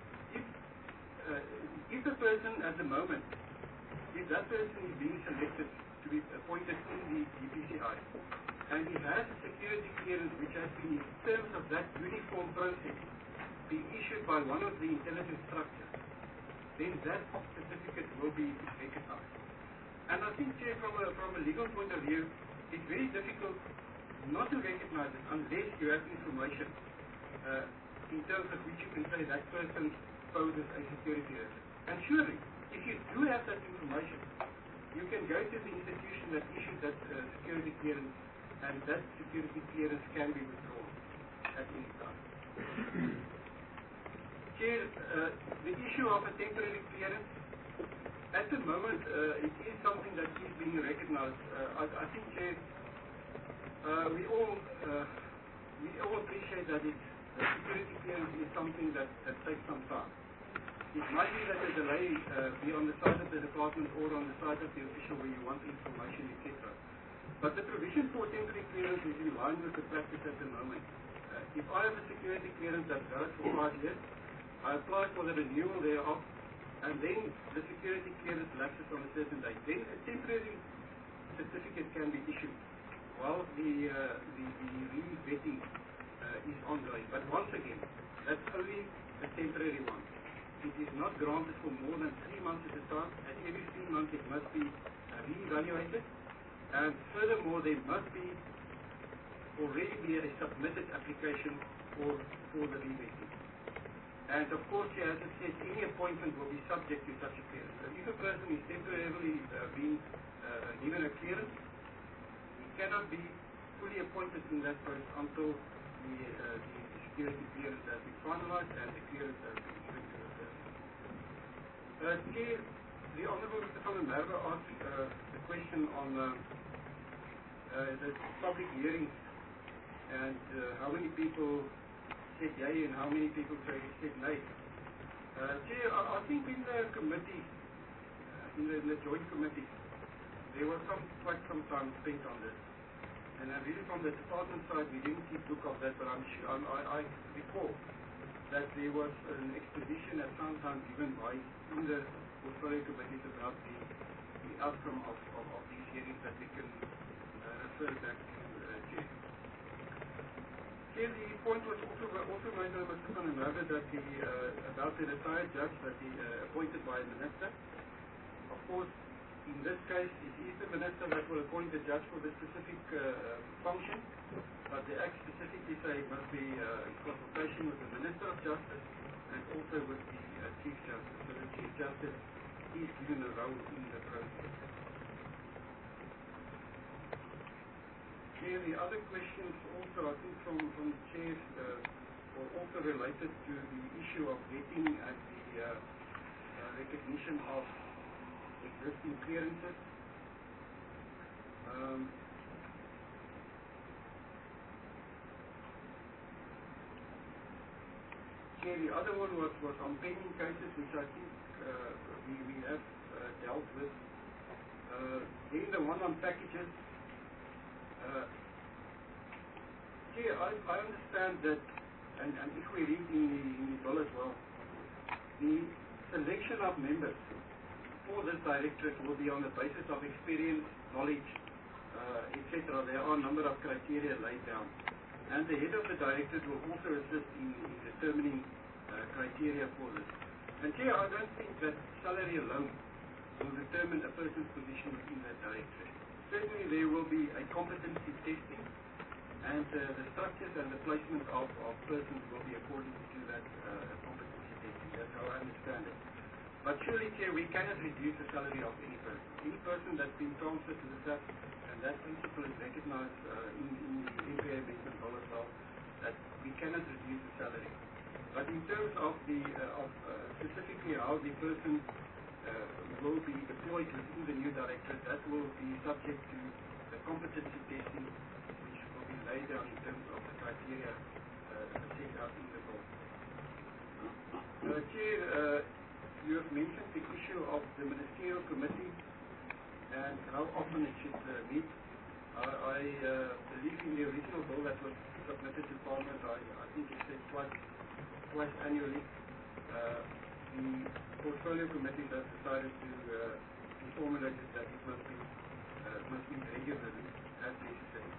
if the person at the moment, if that person is being selected to be appointed in the DPCI, and he has a security clearance which has been in terms of that uniform process be issued by one of the intelligence structures, then that certificate will be recognized. And I think, Chair, from a legal point of view, it's very difficult not to recognize it unless you have information in terms of which you can say that person poses a security risk. And surely, if you do have that information, you can go to the institution that issued that security clearance, and that security clearance can be withdrawn at any time. Chair, the issue of a temporary clearance, at the moment, it is something that is being recognized. I think, Chair, we all appreciate that security clearance is something that takes some time. It might be that the delay be on the side of the department or on the side of the official where you want information, etc. But the provision for temporary clearance is in line with the practice at the moment. If I have a security clearance that's valid for 5 years, I apply for the renewal thereof, and then the security clearance lapses on a certain date. Then a temporary certificate can be issued while the re-vetting is ongoing. But once again, that's only a temporary one. It is not granted for more than 3 months at a time. At every 3 months it must be re-evaluated. And furthermore, there must already be a submitted application for the re-vetting. And of course, as I said, any appointment will be subject to such a clearance. So if a person is temporarily being given a clearance, he cannot be fully appointed in that post until the security clearance has been finalized and the clearance has been given to the person. Chair, the Honourable Mr. van der Merwe asked the question on the public hearings and how many people said yay and how many people said nay. Chair, I think in the committee, in the joint committee, there was quite some time spent on this. And really from the department side, we didn't keep book of that, but I recall that there was an exposition at some time given by in the portfolio committees about the outcome of these hearings that we can refer back to Chair. Chair, the point was also made by Mr. van der Merwe that about the retired judge that he appointed by a minister. Of course, in this case, it is the minister that will appoint the judge for the specific function, but the Act specifically say it must be in consultation with the Minister of Justice and also with the Chief Justice. So the Chief Justice is given a role in the process. Chair, the other questions also, I think from the Chair, were also related to the issue of vetting and the recognition of existing clearances. Chair, the other one was on pending cases, which I think we have dealt with. Then the one on packages. Chair, I understand that, and if we read in the bill as well, the selection of members for this directorate will be on the basis of experience, knowledge, etc. There are a number of criteria laid down. And the head of the directorate will also assist in determining criteria for this. And Chair, I don't think that salary alone will determine a person's position within that directorate. Certainly there will be a competency testing, and the structures and the placement of persons will be according to that competency testing. That's how I understand it. But surely, Chair, we cannot reduce the salary of any person. Any person that's been transferred to the SAP, and that principle is recognized in the NPA amendment law as well, that we cannot reduce the salary. But in terms of the specifically how the person will be deployed within the new directorate, that will be subject to the competency testing, which will be laid down in terms of the criteria set out in the bill. Chair, you have mentioned the issue of the ministerial committee and how often it should meet. I believe in the original bill that was submitted to Parliament, I think it said twice annually. The portfolio committee has decided to formulate it that it must meet regularly as necessary.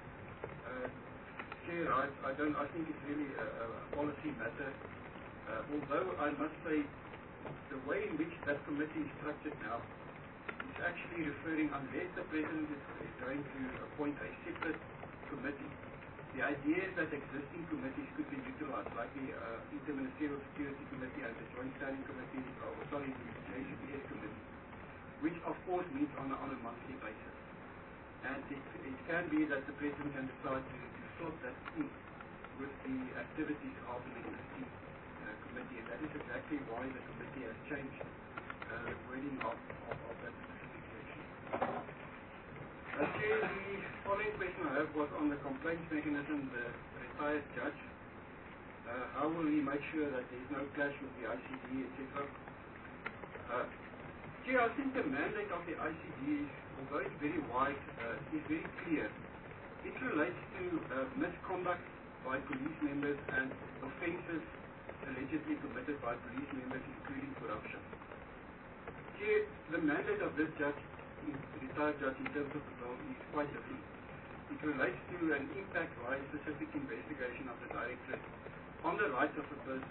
Chair, I think it's really a policy matter. Although I must say, the way in which that committee is structured now is actually referring, unless the President is going to appoint a separate committee, the idea is that existing committees could be utilized, like the Interministerial Security Committee and the Joint Standing Committee, the JCPS Committee, which of course meets on a monthly basis. And it can be that the President can decide to slot that in with the activities of an existing committee, and that is exactly why the committee has changed the wording of that specific section. Chair, the following question I have was on the complaints mechanism, the retired judge. How will he make sure that there is no clash with the ICD, etc.? Chair, I think the mandate of the ICD, although it's very wide, is very clear. It relates to misconduct by police members and offences allegedly committed by police members, including corruption. Chair, the mandate of this judge, retired judge, in terms of the bill is quite different. It relates to an impact by a specific investigation of the directorate on the rights of a person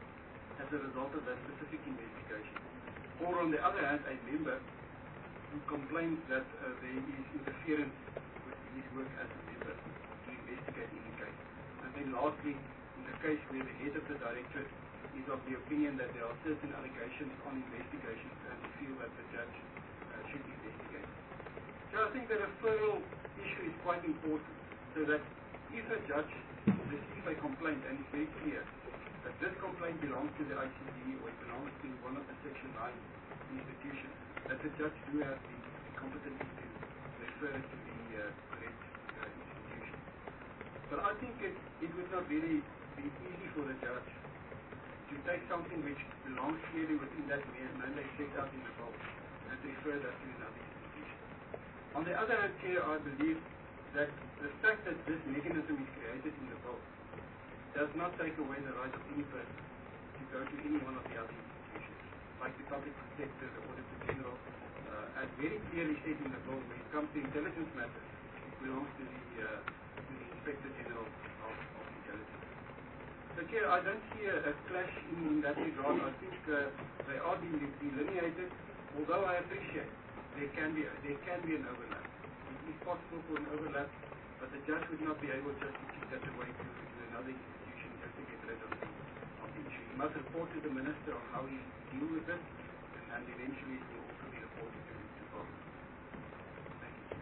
as a result of that specific investigation. Or on the other hand, a member who complains that there is interference with his work as a member to investigate any case. And then lastly, in the case where the head of the directorate is of the opinion that there are certain allegations on investigations and they feel that the judge should investigate. So I think the referral issue is quite important, so that if a judge receives a complaint and it's very clear that this complaint belongs to the ICD or it belongs to one of the Section 9 institutions, that the judge do have the competency to refer it to the correct institution. But I think it would not really be easy for the judge to take something which belongs clearly within that mandate set out in the bill and to refer that to another institution. On the other hand, Chair, I believe that the fact that this mechanism is created in the bill does not take away the right of any person to go to any one of the other institutions, like the Public Protector, the Auditor General, as very clearly said in the bill, when it comes to intelligence matters, it belongs to the Inspector General of Intelligence. So, Chair, I don't see a clash in that regard. I think they are delineated, although I appreciate there can be an overlap. It is possible for an overlap, but the judge would not be able just to kick that away to another institution just to get rid of the issue. He must report to the Minister on how he deals with it, and eventually it will also be reported to Parliament. Thank you.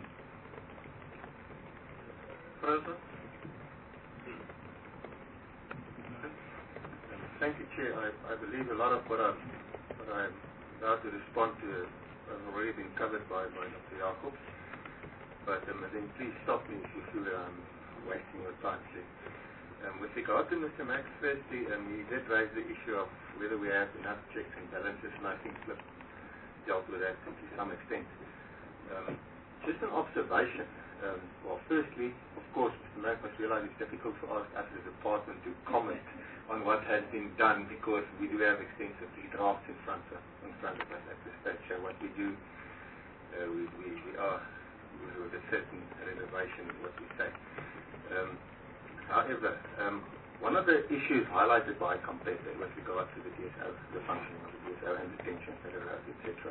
Further? Thank you, Chair. I believe a lot of what I'm about to respond to has already been covered by Dr. Jacob. But then please stop me if you feel I'm wasting your time, Chair. With regard to Mr. Max, firstly, he did raise the issue of whether we have enough checks and balances, and I think Flip dealt with that to some extent. Just an observation. Well, firstly, of course, Mr. Max must realize it's difficult for us as a department to comment on what has been done because we do have extensive drafts in front of us at this stage. So what we do, we are with a certain reservation in what we say. However, one of the issues highlighted by Compete with regard to the DSO, the functioning of the DSO and detentions that arose, etc.,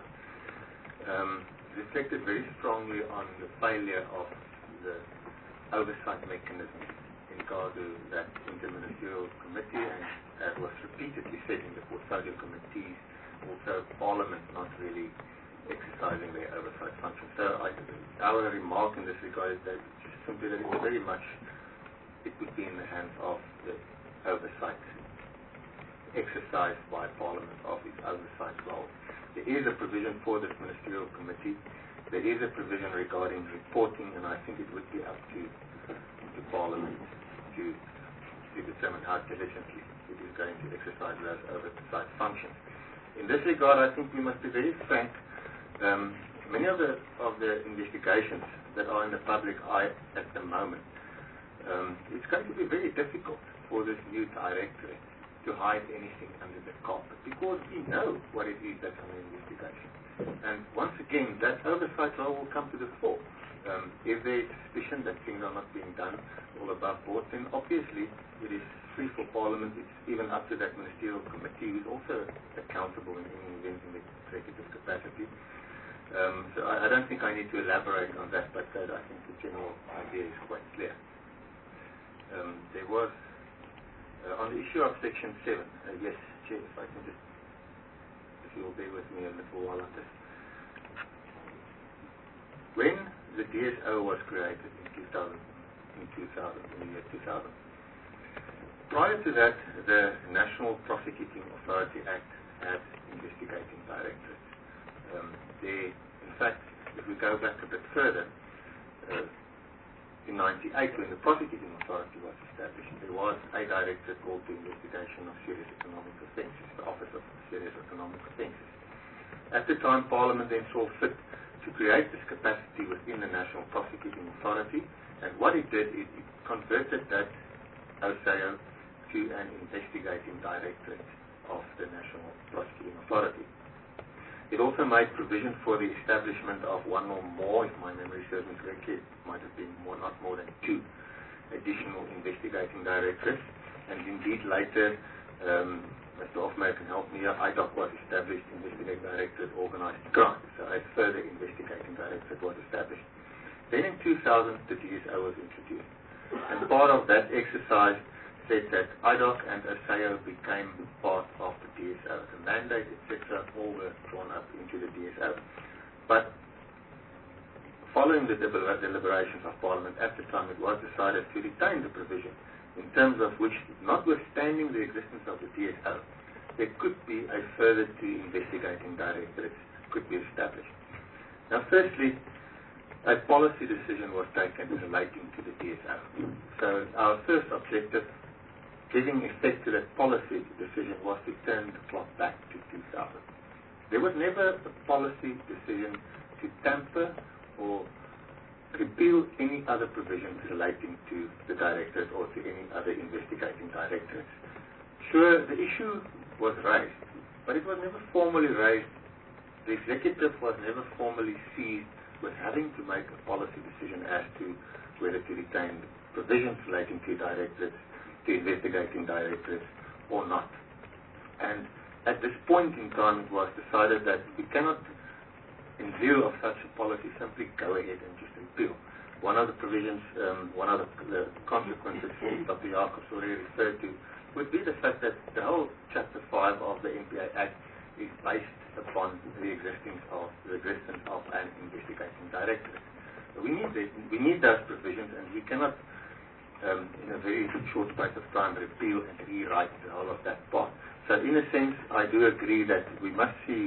reflected very strongly on the failure of the oversight mechanism in regard to that interministerial committee, and as was repeatedly said in the portfolio committees, also Parliament not really exercising their oversight function. So our remark in this regard is that simply that it's very much it would be in the hands of the oversight exercised by Parliament of its oversight role. There is a provision for this ministerial committee. There is a provision regarding reporting, and I think it would be up to Parliament to determine how diligently it is going to exercise those oversight functions. In this regard, I think we must be very frank. Many of the investigations that are in the public eye at the moment, it's going to be very difficult for this new directorate to hide anything under the carpet because we know what it is that's under investigation. And once again, that oversight role will come to the fore. If there is suspicion that things are not being done all above board, then obviously it is free for Parliament. It's even up to that ministerial committee who is also accountable in any event in the executive capacity. So I don't think I need to elaborate on that, but I think the general idea is quite clear. There was, on the issue of Section 7, yes, Chair, if I can just, if you will bear with me a little while on this. When the DSO was created in the year 2000, prior to that, the National Prosecuting Authority Act had investigating directorates. In fact, if we go back a bit further, in 1998, when the Prosecuting Authority was established, there was a directorate called the Investigation of Serious Economic Offences, the Office of Serious Economic Offences. At the time, Parliament then saw fit to create this capacity within the National Prosecuting Authority, and what it did is it converted that OSAO to an investigating directorate of the National Prosecuting Authority. It also made provision for the establishment of one or more, if my memory serves me correctly, it might have been not more than 2 additional investigating directorates. And indeed later, Mr. Hofmeyer can help me, IDOC was established, Investigating Directorate Organised Crime. So a further investigating directorate was established. Then in 2000, the DSO was introduced. And part of that exercise said that IDOC and OSAO became part of the DSO. The mandate, etc., all were drawn up into the DSO. But following the deliberations of Parliament at the time, it was decided to retain the provision in terms of which, notwithstanding the existence of the DSO, there could be a further 2 investigating directorates could be established. Now, firstly, a policy decision was taken relating to the DSO. So our first objective, giving effect to that policy decision, was to turn the clock back to 2000. There was never a policy decision to tamper or repeal any other provisions relating to the directorate or to any other investigating directorates. Sure, the issue was raised, but it was never formally raised. The executive was never formally seized with having to make a policy decision as to whether to retain provisions relating to directorates, to investigating directorates, or not. And at this point in time, it was decided that we cannot, in view of such a policy, simply go ahead and just repeal. One of the provisions, one of the consequences Dr. Jacobs already referred to, would be the fact that the whole Chapter 5 of the NPA Act is based upon the existence of an investigating directorate. We need those provisions, and we cannot, in a very short space of time, repeal and rewrite the whole of that part. So, in a sense, I do agree that we must see,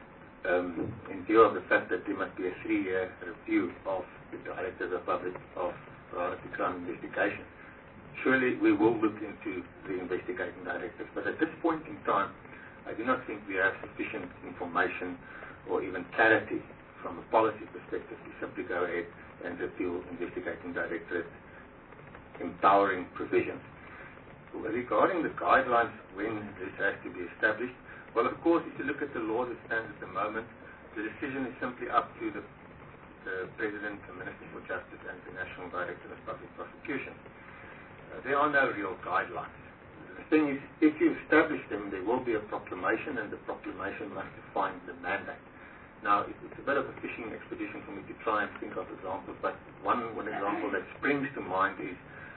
in view of the fact that there must be a 3-year review of the Directors of Priority Crime Investigation. surely we will look into the investigating directors. But at this point in time, I do not think we have sufficient information or even clarity from a policy perspective to simply go ahead and repeal investigating directorate empowering provisions. Regarding the guidelines when this has to be established, well, of course, if you look at the law that stands at the moment, the decision is simply up to the President, the Minister for Justice, and the National Director of Public Prosecution. There are no real guidelines. The thing is, if you establish them, there will be a proclamation, and the proclamation must define the mandate. Now, it's a bit of a fishing expedition for me to try and think of examples, but one example that springs to mind is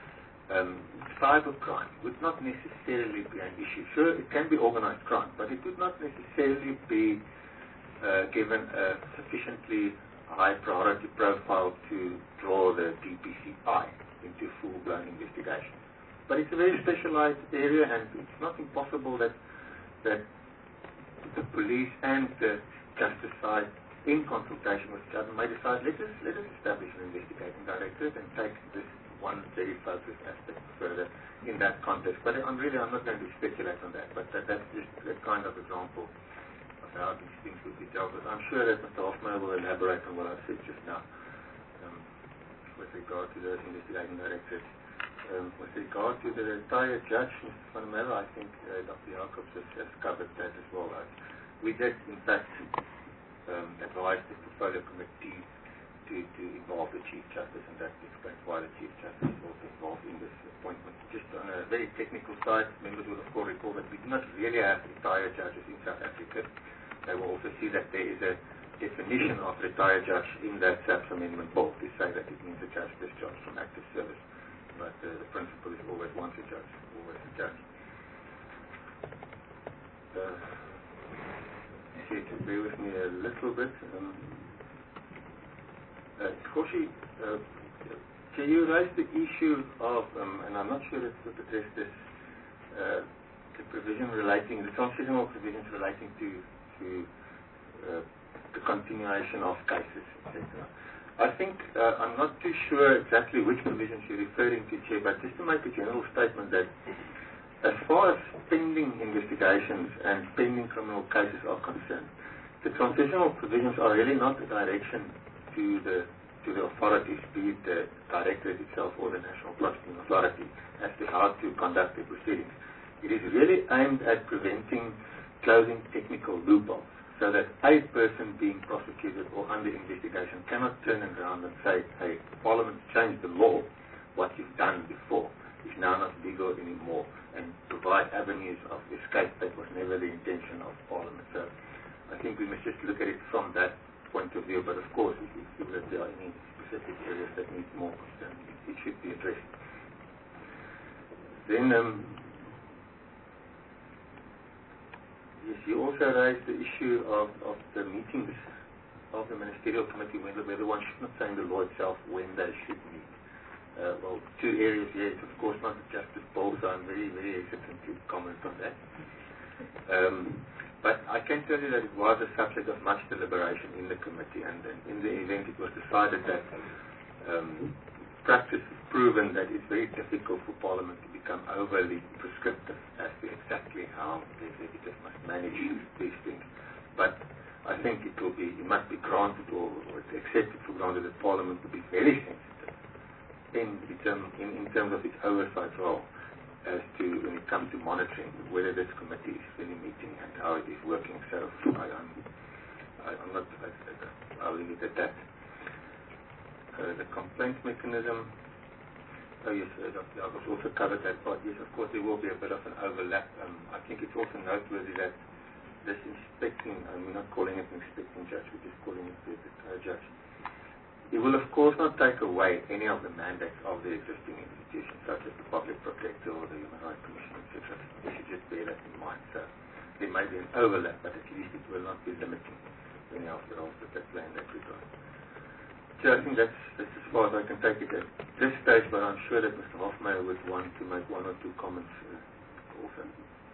cybercrime would not necessarily be an issue. Sure, it can be organized crime, but it would not necessarily be given a sufficiently high priority profile to draw the DPCI into full-blown investigation. But it's a very specialized area, and it's not impossible that the police and the justice side, in consultation with the government, may decide, let us establish an investigating directorate and take this one very focused aspect further in that context. But I'm not going to speculate on that, but that's just a kind of example of how these things would be dealt with. I'm sure that Mr. Hofmeyer will elaborate on what I said just now with regard to those investigating directors. With regard to the retired judge, Mr. Van der Merwe, I think Dr. Jacobs has covered that as well. We did, in fact, advise the portfolio committee to involve the Chief Justice, and that explains why the Chief Justice is also involved in this appointment. Just on a very technical side, members will of course recall that we do not really have retired judges in South Africa. They will also see that there is a definition of retired judge in that SAPS amendment bill to say that it means a judge discharged from active service. But the principle is always once a judge, always a judge. To bear with me a little bit. Koshi, you raised the issue of, and I'm not sure that we've addressed this, the transitional provisions relating to the continuation of cases, etc. I think I'm not too sure exactly which provisions you're referring to, Chair, but just to make a general statement that as far as pending investigations and pending criminal cases are concerned, the transitional provisions are really not a direction to the authorities, be it the Directorate itself or the National Prosecuting Authority, as to how to conduct the proceedings. It is really aimed at preventing closing technical loopholes, so that a person being prosecuted or under investigation cannot turn around and say, hey, Parliament changed the law, what you've done before is now not legal anymore, and provide avenues of escape that was never the intention of Parliament. So I think we must just look at it from that point of view, but of course, if you feel that there are any specific areas that need more concern, it should be addressed. Then, yes, you also raised the issue of the meetings of the Ministerial Committee, whether one should not say in the law itself when they should meet. Well, two areas here. It's of course not the Justice Bill, so I'm very, very hesitant to comment on that. But I can tell you that it was a subject of much deliberation in the committee, and in the event it was decided that practice has proven that it's very difficult for Parliament to become overly prescriptive as to exactly how the executive must manage these things. But I think it must be granted or accepted for granted that Parliament will be very sensitive in terms of its oversight role as to when it comes to monitoring whether this committee is really meeting and how it is working. So I'll leave it at that. The complaints mechanism. Oh yes, Dr. Jacobs also covered that part. Yes, of course there will be a bit of an overlap. I think it's also noteworthy that this inspecting, and we're not calling it an inspecting judge, we're just calling it the judge. It will of course not take away any of the mandates of the existing institutions, such as the Public Protector or the Human Rights Commission, etc. We should just bear that in mind. So there may be an overlap, but at least it will not be limiting any of the roles that they play in that regard. So I think that's as far as I can take it at this stage, but I'm sure that Mr. Hofmeyer would want to make one or two comments also.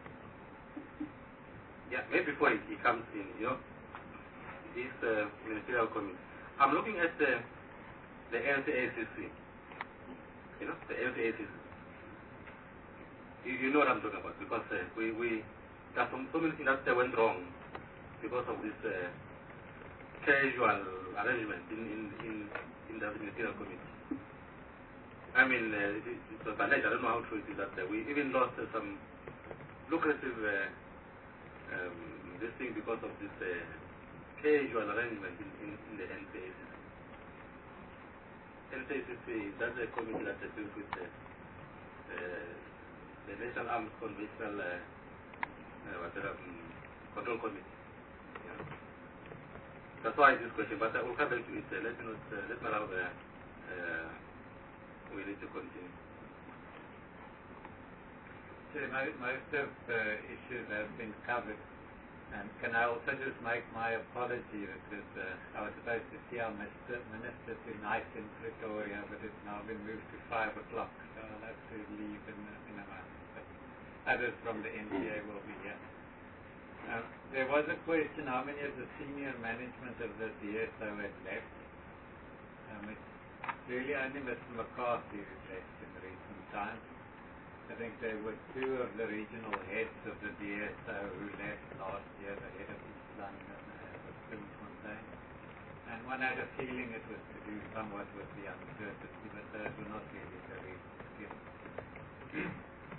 Yeah, maybe before he comes in, this ministerial committee. I'm looking at the LTACC. The LTACC. You know what I'm talking about, because there's so many things that went wrong because of this casual arrangement in the ministerial committee. I mean, it was alleged, I don't know how true it is, that we even lost some lucrative this thing because of this casual arrangement in the NCACC. NCACC, that's a committee that deals with the National Arms Conventional Control Committee. Yeah. That's why this question, but I will come back to it. Let me allow we need to continue. So most of the issues have been covered. And can I also just make my apology because I was supposed to see our minister tonight in Pretoria, but it's now been moved to 5 o'clock, so I'll have to leave in a month. But others from the NPA will be here. There was a question, how many of the senior management of the DSO had left? It's really only Mr. McCarthy who's left in recent times. I think there were 2 of the regional heads of the DSO who left last year, the head of East London and Bloemfontein. And one had a feeling it was to do somewhat with the uncertainty, but those were not really the reasons given.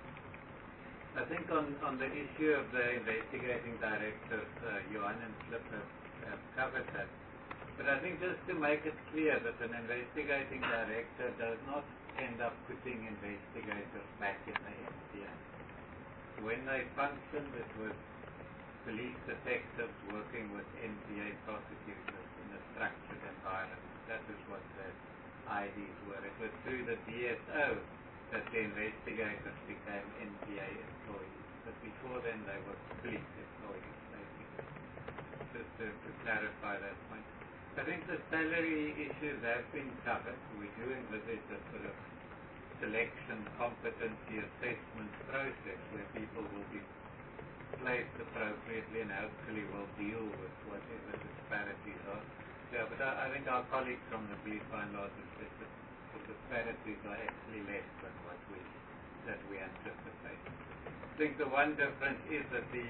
I think on the issue of the investigating directors, Johan and Flip have covered that. But I think just to make it clear that an investigating director does not end up putting investigators back in the NPA. When they functioned, it was police detectives working with NPA prosecutors in a structured environment. That is what the IDs were. It was through the DSO that the investigators became NPA employees. But before then, they were police employees, basically. Just to clarify that point. I think the salary issues have been covered. We do envisage a sort of selection competency assessment process where people will be placed appropriately and hopefully will deal with whatever disparities are. Yeah, but I think our colleagues from the Police Fine Laws have said that the disparities are actually less than what we anticipate. I think the one difference is that the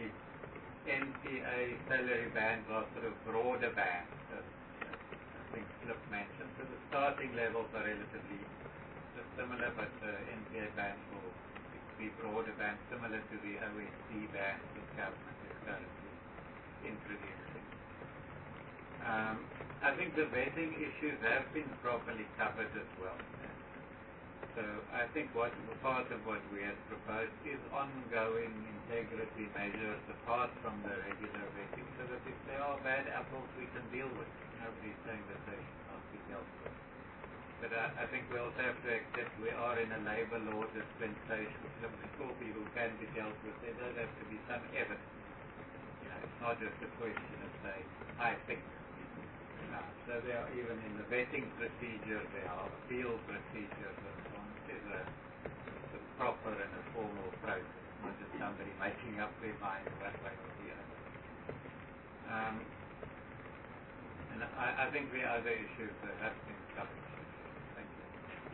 NPA salary bands are sort of broader bands. I think Flip mentioned. So the starting levels are relatively similar, but the NPA bands will be broader bands, similar to the OSC bands that government is currently introducing. I think the vetting issues have been properly covered as well. So I think part of what we have proposed is ongoing integrity measures apart from the regular vetting, so that if there are bad apples, we can deal with it. Nobody's saying that they should not be dealt with. But I think we also have to accept we are in a labor law dispensation. So before people can be dealt with, there does have to be some evidence. It's not just a question of saying, I think. So there are, even in the vetting procedure, there are appeal procedures and so on. There's a proper and a formal process, not just somebody making up their mind one way or the other. And I think the other issues that have been covered. Thank you.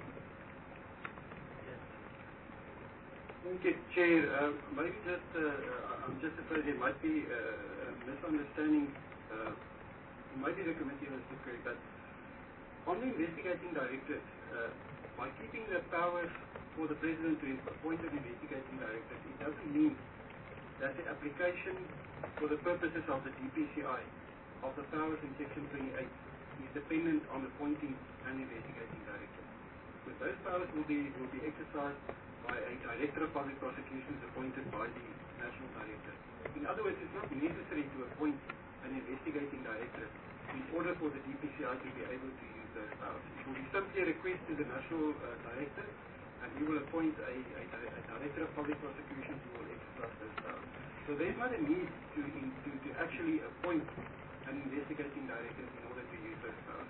Yes. Thank you, Chair. Maybe just, I'm just afraid there might be a misunderstanding. Maybe the committee was correct, but on the investigating directors, by keeping the powers for the President to appoint an investigating director, it doesn't mean that the application for the purposes of the DPCI of the powers in Section 28 is dependent on appointing an investigating director. So those powers will be exercised by a Director of Public Prosecutions appointed by the National Director. In other words, it's not necessary to appoint an investigating director in order for the DPCI to be able to use those powers. It will be simply a request to the National Director, and he will appoint a Director of Public Prosecutions who will exercise those powers. So there's not a need to actually appoint an investigating director in order to use those powers.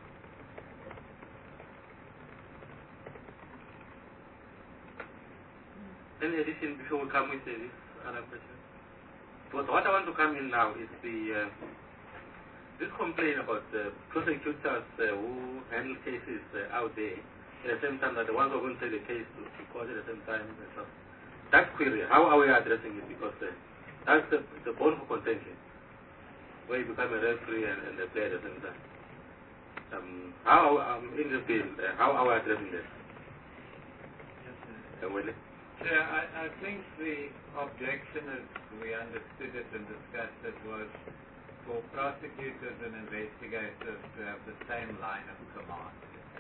Any addition before we come with this other question? But what I want to come in now is this complaint about prosecutors who handle cases out there, at the same time that the ones who are going to take the case to court at the same time. that query, how are we addressing it? Because that's the bone of contention, where you become a referee and a player at the same time. In the field, how are we addressing this? I think the objection, as we understood it and discussed it, was for prosecutors and investigators to have the same line of command.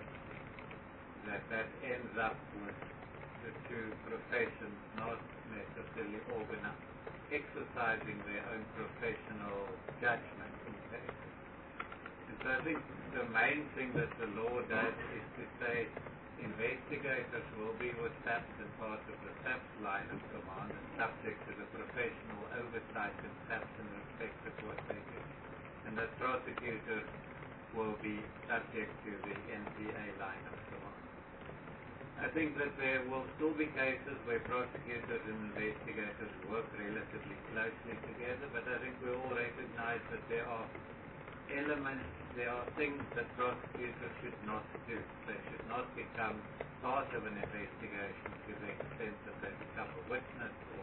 That ends up with the two professions not necessarily exercising their own professional judgment in cases. And so I think the main thing that the law does is to say investigators will be with SAPS and part of the SAPS line of command and subject to the professional oversight and SAPS in respect of what they do. And that prosecutors will be subject to the NPA line of command. I think that there will still be cases where prosecutors and investigators work relatively closely together, but I think we all recognize that there are elements, there are things that prosecutors should not do. They should not become part of an investigation to the extent that they become a witness or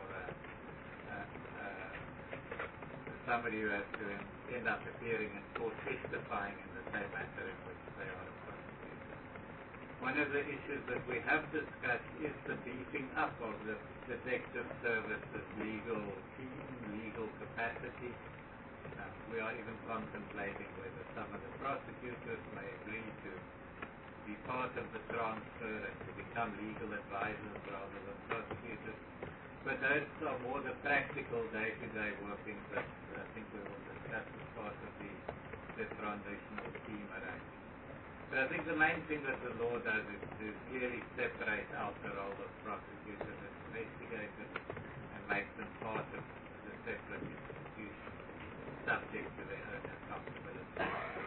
somebody who has to end up appearing in court testifying in the same matter in which they are a prosecutor. One of the issues that we have discussed is the beefing up of the detective service's legal team, legal capacity. We are even contemplating whether some of the prosecutors may agree to be part of the transfer and to become legal advisors rather than prosecutors. But those are more the practical day-to-day workings that I think we will discuss as part of the transitional team arrangement. But I think the main thing that the law does is to clearly separate out the role of prosecutors and investigators and make them part of the separate institution, subject to their own accountability.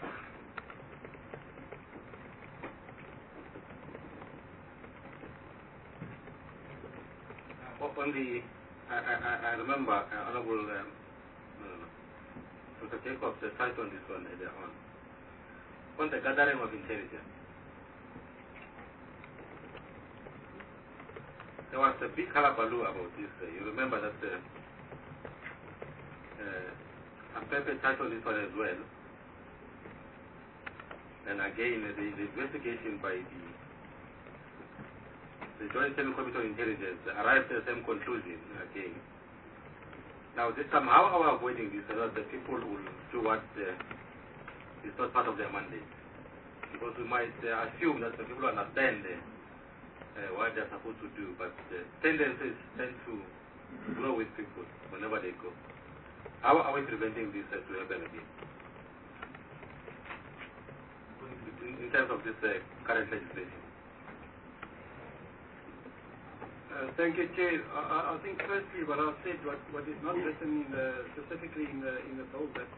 I remember Honorable Dr. Jacobs touched on this one earlier on the gathering of intelligence. There was a big hullabaloo about this. You remember that Pepe touched on this one as well. And again, the investigation by the Joint Central Committee on Intelligence arrived at the same conclusion again. Now, this time, how are we avoiding this so that the people will do what is not part of their mandate? Because we might assume that the people understand what they're supposed to do, but tendencies tend to grow with people whenever they go. How are we preventing this to happen again? In terms of this current legislation? Thank you, Chair. I think firstly what I've said, what is not written specifically in the bill, that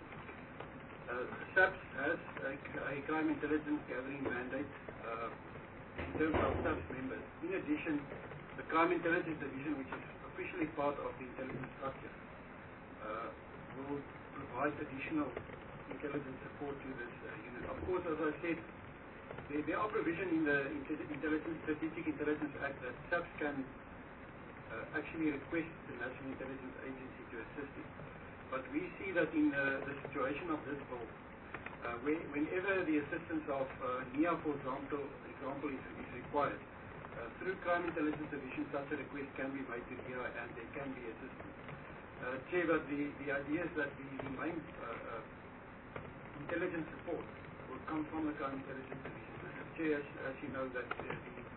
SAPS has a crime intelligence gathering mandate in terms of SAPS members. In addition, the Crime Intelligence Division, which is officially part of the intelligence structure, will provide additional intelligence support to this unit. Of course, as I said, there are provisions in the Strategic Intelligence Act that SAPS can actually request the National Intelligence Agency to assist it. But we see that in the situation of this bill, whenever the assistance of NIA, for example is required, through Crime Intelligence Division, such a request can be made to NIA and there can be assistance. Chair, but the idea is that the main intelligence support will come from the Crime Intelligence Division. Chair, as you know, that the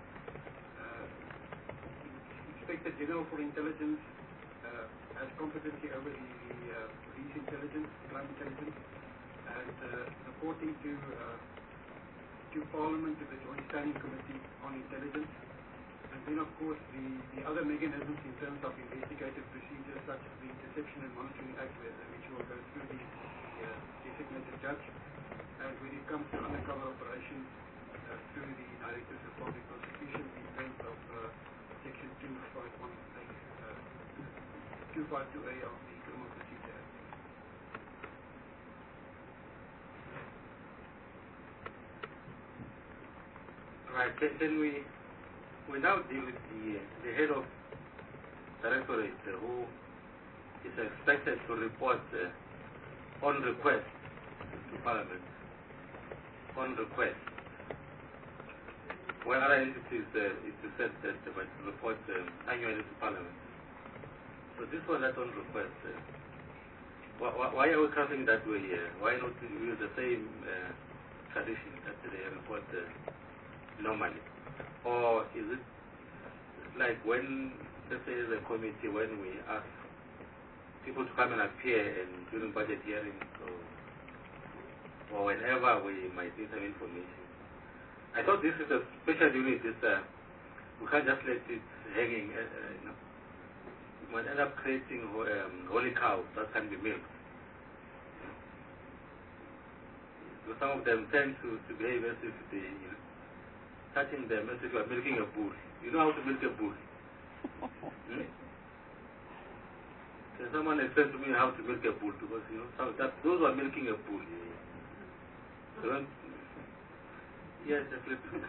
Inspector General for Intelligence has competency over the police intelligence, crime intelligence, and reporting to Parliament, to the Joint Standing Committee on Intelligence. And then, of course, the other mechanisms in terms of investigative procedures, such as the Interception and Monitoring Act, which will go through the designated judge. And when it comes to undercover operations, through the Directors of Public Prosecution in terms of Section 252A of the Criminal Procedure Act. Right. Then we now deal with the head of Directorate who is expected to report on request to Parliament. On request. Well, other entities it is said that they might report annually to Parliament. So this one that's on request. Why are we crafting that way here? Why not use the same tradition that they report normally? Or is it like when, let's say, the committee, when we ask people to come and appear and during budget hearings or whenever we might need some information? I thought this is a special unit. We can't just let it hanging. We might end up creating holy cows that can be milked. So some of them tend to behave as if they, touching them as if you are milking a bull. You know how to milk a bull? So someone explained to me how to milk a bull because those who are milking a bull. Yes, definitely.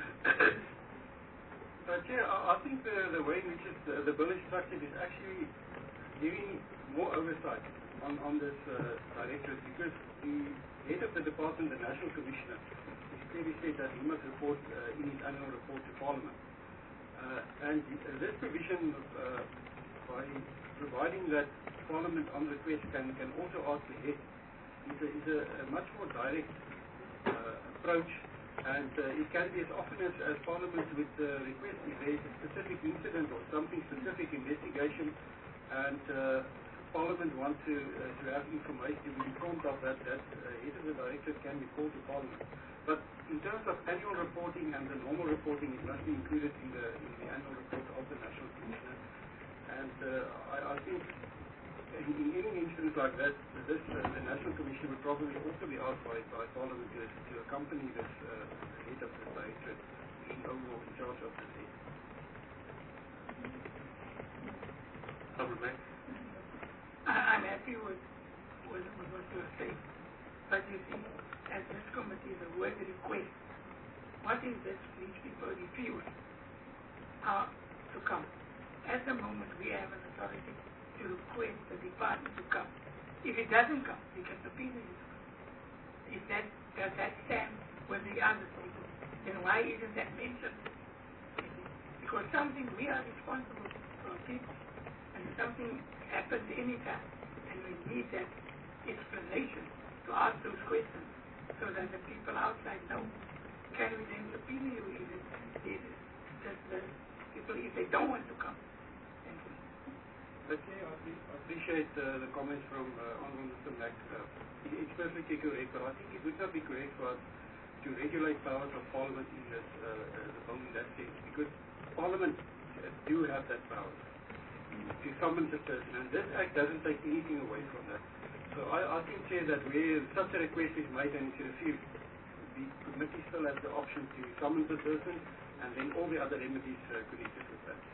Chair, I think the way in which the bill is structured is actually giving more oversight on this directorate, because the head of the department, the National Commissioner, has clearly said that he must report in his annual report to Parliament. And this provision, by providing that Parliament on request can also ask the head, is a much more direct approach. And it can be as often as Parliament would request if there is a specific incident or something specific investigation, and Parliament wants to have information to be informed of that head of the directorate can be called to Parliament. But in terms of annual reporting and the normal reporting, it must be included in the annual report of the National Commissioner. And I think in any instance like that, the National Commission would probably also be asked by Parliament to accompany this head of the directorate being overall in charge of this head. I'm happy with what you're saying. But you see, as this committee, the word request, what is this these people refuse to come? At the moment, we have an authority to request the department to come. If it doesn't come, we can subpoena it. Does that stand with the other people? Then why isn't that mentioned? Because something, we are responsible for people, and something happens anytime, and we need that explanation to ask those questions so that the people outside know. Can we then subpoena you if the people, if they don't want to come? Okay, I appreciate the comments from Honourable Mr. Mack. It's perfectly correct, but I think it would not be correct for us to regulate powers of Parliament in this bill in that sense, because Parliament do have that power to summon a person, and this Act doesn't take anything away from that. So I think, Chair, that where such a request is made and it's refused, the committee still has the option to summon the person, and then all the other remedies connected with that.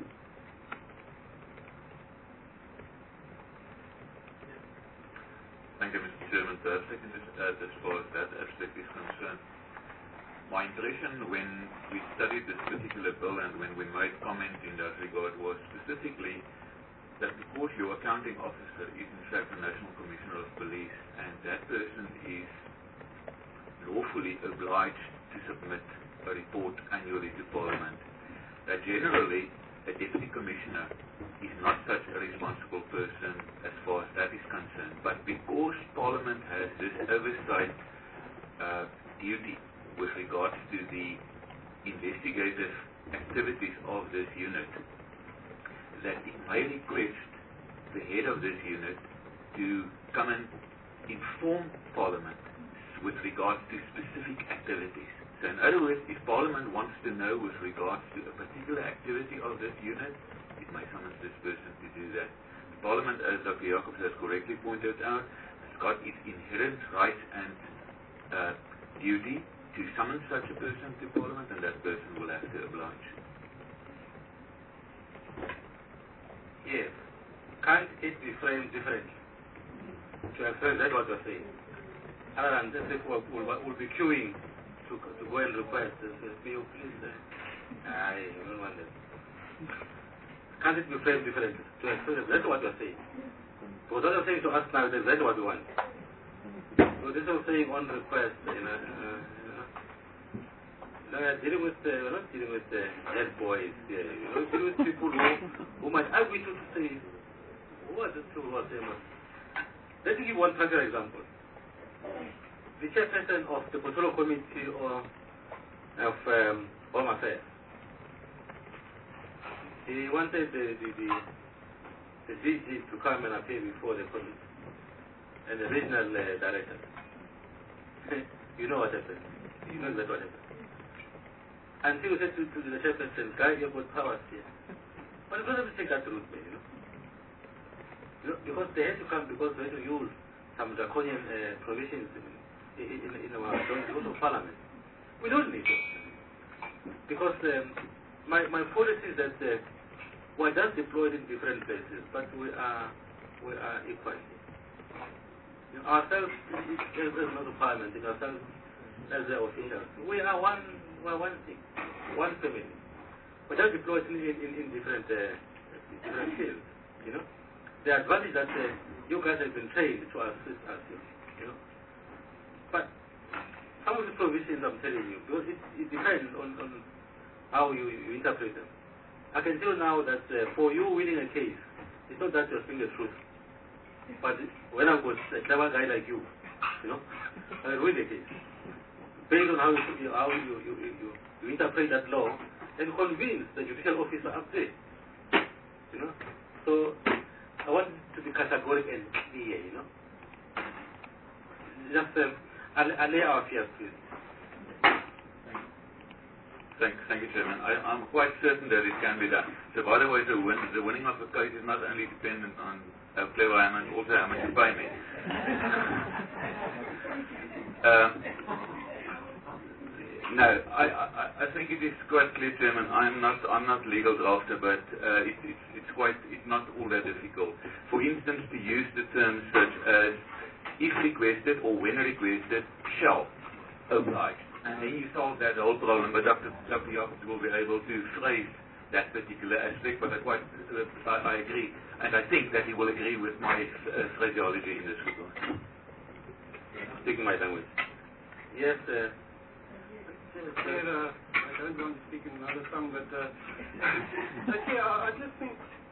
Thank you, Mr. Chairman. Perhaps I can just add as far as that aspect is concerned. My impression when we studied this particular bill and when we made comment in that regard was specifically that because your accounting officer is in fact the National Commissioner of Police, and that person is lawfully obliged to submit a report annually to Parliament, that generally a Deputy Commissioner is not such a responsible person as far as that is concerned. But because Parliament has this oversight duty with regards to the investigative activities of this unit, that it may request the head of this unit to come and inform Parliament with regards to specific activities. So in other words, if Parliament wants to know with regards to a particular activity of this unit, it may summon this person to do that. Parliament, as Dr. Jacobs has correctly pointed out, has got its inherent right and duty to summon such a person to Parliament, and that person will have to oblige. Yes. Can't it be framed differently? To explain that what you're saying. Other than this, people will be queuing to go and request this. Please, I don't want that. Can't it be framed differently? To express exactly what you're saying. Because what I'm saying to us now is exactly what we want. So this is saying on request, we're dealing with, we're not dealing with head boys here, we're dealing with people who might argue to say, what is true, what they must. Let me give one practical example. The chairperson of the Control Committee of Home Affairs, he wanted the DG to come and appear before the committee and the regional director. You know what happened. You know exactly what happened. And he said to the chairperson, guy, you've got powers here. But you don't have to take that route, man, because they had to come because they had to use some draconian provisions in our joint rules of parliament. We don't need it. Because my policy is that we're just deployed in different places, but we are equal. Ourselves, as not the parliament, ourselves as the officials, we are one thing, one family. We're just deployed in different fields, The advantage that you guys have been trained to assist us, But some of the provisions I'm telling you, because it depends on how you interpret them. I can tell now that for you winning a case, it's not that you're speaking the truth. But when I'm with a clever guy like you, I will win the case. Based on how you interpret that law and convince the judicial officer up there. So I want to be categorical and clear, Just allay our fears, please. Thank you, Chairman. I'm quite certain that it can be done. So, by the way, the winning of the case is not only dependent on how clever I am, and also how much you pay me. No, I think it is quite clear, Chairman. I'm not legal drafter, but it's not all that difficult. For instance, to use the terms such as if requested or when requested, shall oblige. And then you solve that whole problem, but Dr. Jacobs will be able to phrase that particular aspect, but I agree, and I think that he will agree with my phraseology in this regard. Speaking my language. Yes, Chair, I don't want to speak in another tongue, but Chair, I just think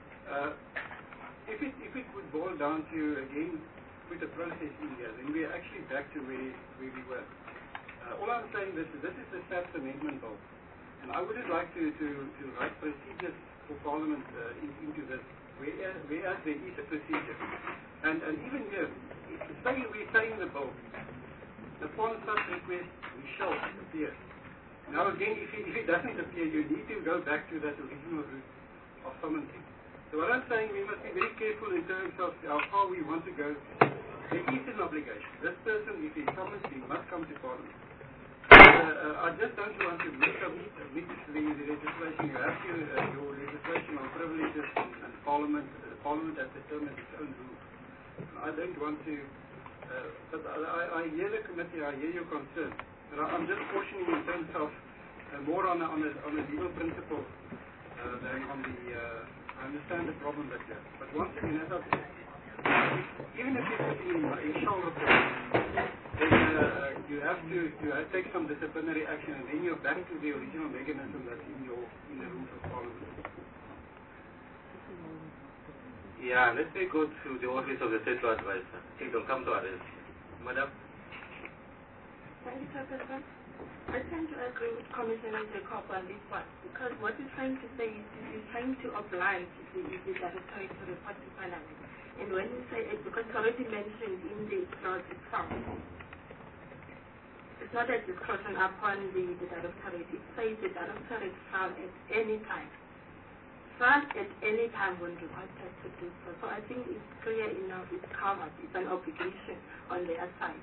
if it would boil down to, again, put a process in here, then we're actually back to where we were. All I'm saying is this is the SAPS amendment bill, and I would like to write procedures for Parliament into this, whereas there is a procedure. And even here, we say in the bill, upon such request, we shall appear. Now again, if it doesn't appear, you need to go back to that original route of summoning. So what I'm saying, we must be very careful in terms of how far we want to go. There is an obligation. This person, if he summons, he must come to Parliament. I just don't want to mix up the legislation. You have your legislation on privileges and Parliament has determined its own rules. I don't want to, but I hear the committee, I hear your concern. But I'm just cautioning in terms of more on a legal principle than on the, I understand the problem that you have. But once again, as I've said, even if it's in shall report, then you have to take some disciplinary action, and then you're back to the original mechanism that's in the rules of Parliament. Yeah, let me go to the office of the State Law Advisor. He will come to arrest. Madam? Thank you, Professor. I tend to agree with Commissioner Jacob on this one, because what he's trying to say is he's trying to oblige the Directorate to report to Parliament. And when you say it, because it's already mentioned in the clause itself, it's not a discretion upon the Directorate. It says the Directorate shall at any time. Shall at any time when requested to do so. So I think it's clear enough, it's covered, it's an obligation on their side.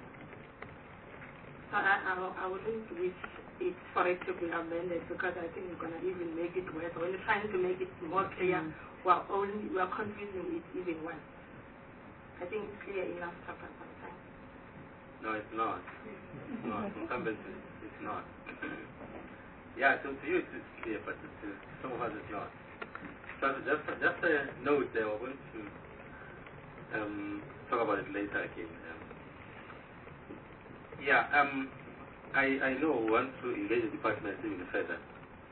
So I wouldn't wish it for it to be amended, because I think we're going to even make it worse. When we're trying to make it more clear, we're confusing it even worse. I think it's clear enough, Professor. No, it's not. It's not. It's not. Yeah, so to you it's clear, but to some of us it's not. just a note there. We're going to talk about it later again. I know we want to engage the department even further,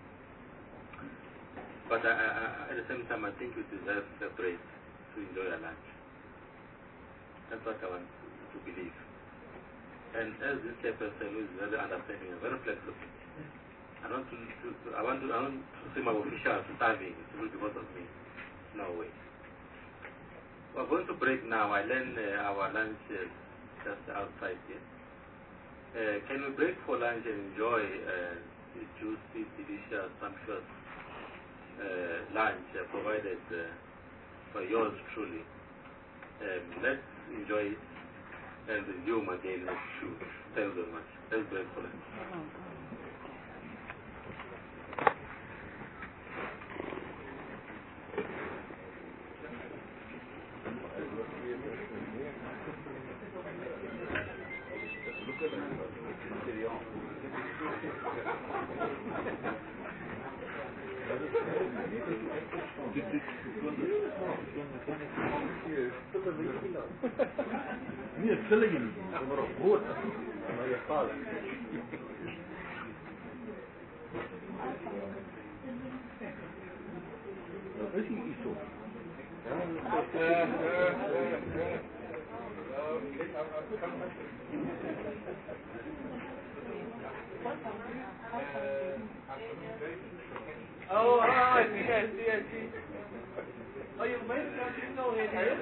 but at the same time, I think you deserve a break to enjoy your lunch. That's what I want to believe. And as this person who is very understanding and very flexible, I want to see my officials starving simply because of me. No way. We're going to break now. I learned our lunch just outside here. Can we break for lunch and enjoy the juicy, delicious, sumptuous lunch provided for yours truly? Let's enjoy it and resume again next shoot. Thank you very much. Let's break for lunch. Nee, stil jy nie. Dit word groot. Maar jy val. Dat is nie iets op. Oh, I see. Oh, you made something so in here.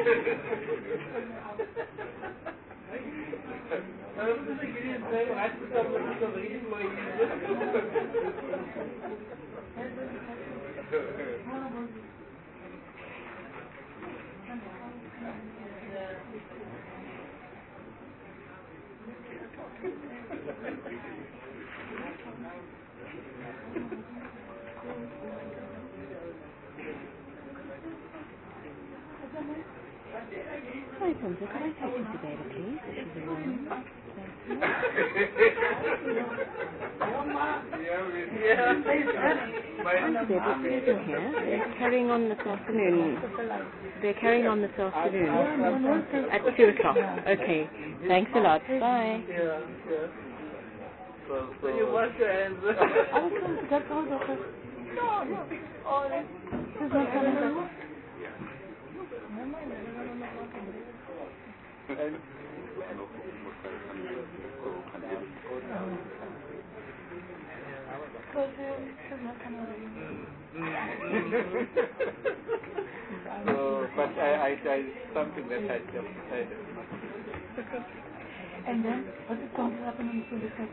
Hi, Ponzo, could I take you to Beta, please? She's alone. They're here. They're carrying on this afternoon. At 2 o'clock. Okay. Thanks a lot. Bye. So you wash your hands. But I something that I just said. And then, what is going to happen when you look at